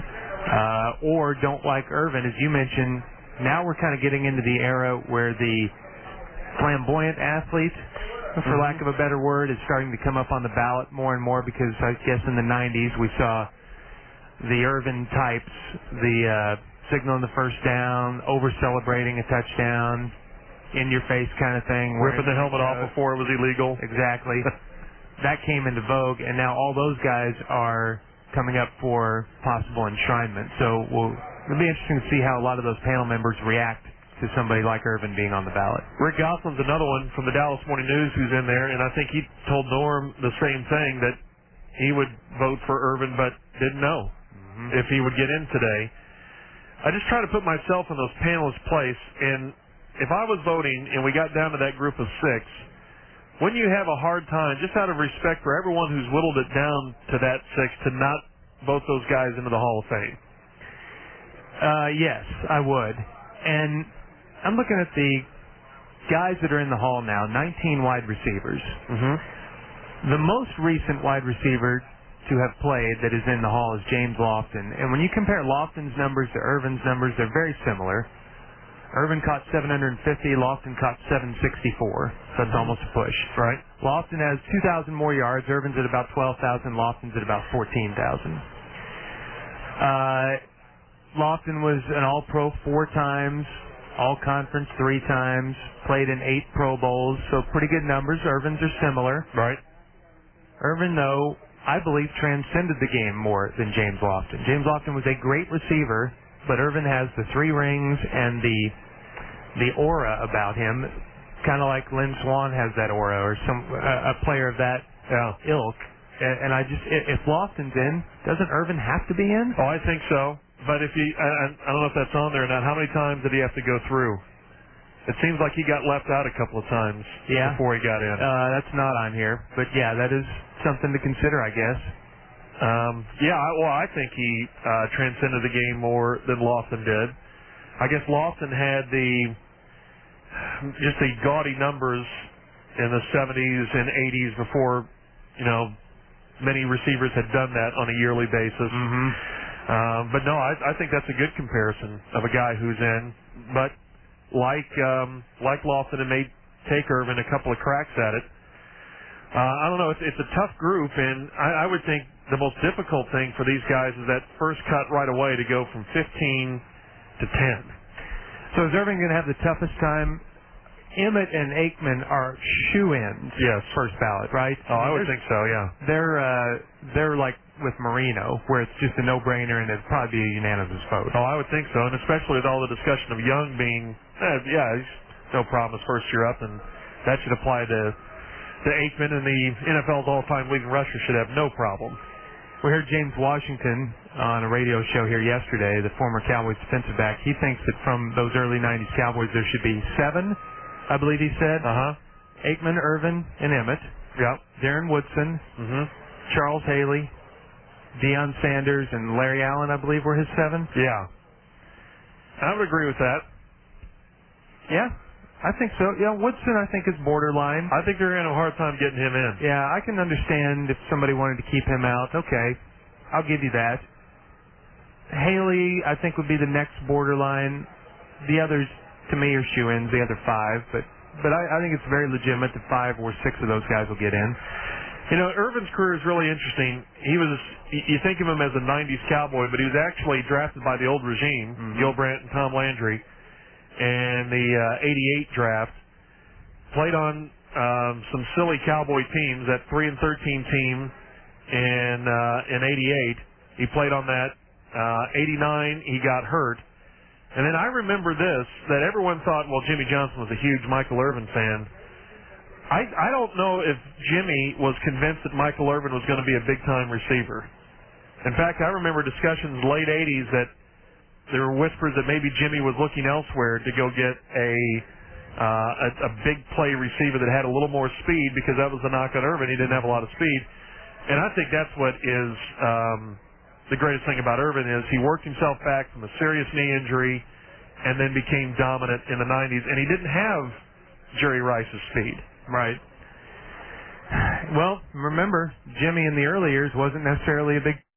or don't like Irvin. As you mentioned, now we're kind of getting into the era where the flamboyant athlete, for lack of a better word, is starting to come up on the ballot more and more, because I guess in the 90s we saw the Irvin types, the signaling the first down, over-celebrating a touchdown, in-your-face kind of thing. Ripping the helmet off before it was illegal. Exactly. That came into vogue, and now all those guys are coming up for possible enshrinement. So it'll be interesting to see how a lot of those panel members react to somebody like Irvin being on the ballot. Rick Gosselin's another one from the Dallas Morning News who's in there, and I think he told Norm the same thing, that he would vote for Irvin but didn't know if he would get in today. I just try to put myself in those panelists' place, and if I was voting and we got down to that group of 6, wouldn't you have a hard time, just out of respect for everyone who's whittled it down to that 6, to not vote those guys into the Hall of Fame? Yes, I would. And I'm looking at the guys that are in the Hall now, 19 wide receivers. The most recent wide receiver to have played that is in the Hall is James Lofton. And when you compare Lofton's numbers to Irvin's numbers, they're very similar. Irvin caught 750, Lofton caught 764, so that's almost a push. Right. Lofton has 2,000 more yards, Irvin's at about 12,000, Lofton's at about 14,000. Lofton was an All-Pro 4 times, All-Conference 3 times, played in 8 Pro Bowls, so pretty good numbers. Irvin's are similar. Right. Irvin, though, I believe transcended the game more than James Lofton. James Lofton was a great receiver, but Irvin has the 3 rings and the aura about him, kind of like Lynn Swann has that aura, or a player of that ilk. And I just, if Lofton's in, doesn't Irvin have to be in? Oh, I think so. But if I don't know if that's on there or not. How many times did he have to go through? It seems like he got left out a couple of times before he got in. That's not on here, but yeah, that is something to consider, I guess. I think he transcended the game more than Lofton did. I guess Lofton had just the gaudy numbers in the 70s and 80s before, many receivers had done that on a yearly basis. But no, I think that's a good comparison of a guy who's in. But like Lofton, it may take Irvin a couple of cracks at it. I don't know. It's a tough group, and I would think the most difficult thing for these guys is that first cut right away to go from 15 to 10. So is Irvin going to have the toughest time Emmett and Aikman are shoe-ins. Yes. First ballot, right? Oh, I would think so. Yeah. They're like with Marino, where it's just a no-brainer and it'd probably be a unanimous vote. Oh, I would think so, and especially with all the discussion of Young being, he's no problem as first year up, and that should apply to Aikman, and the NFL's all-time leading rusher should have no problem. We heard James Washington on a radio show here yesterday, the former Cowboys defensive back. He thinks that from those early 90s Cowboys there should be 7, I believe he said. Aikman, Irvin, and Emmett. Yep. Darren Woodson. Charles Haley. Deion Sanders and Larry Allen, I believe, were his 7. Yeah. I would agree with that. Yeah, I think so. Yeah, Woodson, I think, is borderline. I think they're going to have a hard time getting him in. Yeah, I can understand if somebody wanted to keep him out. Okay, I'll give you that. Haley, I think, would be the next borderline. The others, to me, are shoe-ins, the other 5. But I think it's very legitimate that 5 or 6 of those guys will get in. You know, Irvin's career is really interesting. You think of him as a 90s Cowboy, but he was actually drafted by the old regime, Gil Brandt and Tom Landry, and the 88 draft. Played on some silly Cowboy teams, that 3-13 team in 88. He played on that. 89, he got hurt. And then I remember this, that everyone thought, well, Jimmy Johnson was a huge Michael Irvin fan. I don't know if Jimmy was convinced that Michael Irvin was going to be a big-time receiver. In fact, I remember discussions late 80s that there were whispers that maybe Jimmy was looking elsewhere to go get a big play receiver that had a little more speed, because that was the knock on Irvin. He didn't have a lot of speed. And I think that's what is the greatest thing about Irvin is he worked himself back from a serious knee injury and then became dominant in the 90s. And he didn't have Jerry Rice's speed. Right. Well, remember, Jimmy in the early years wasn't necessarily a big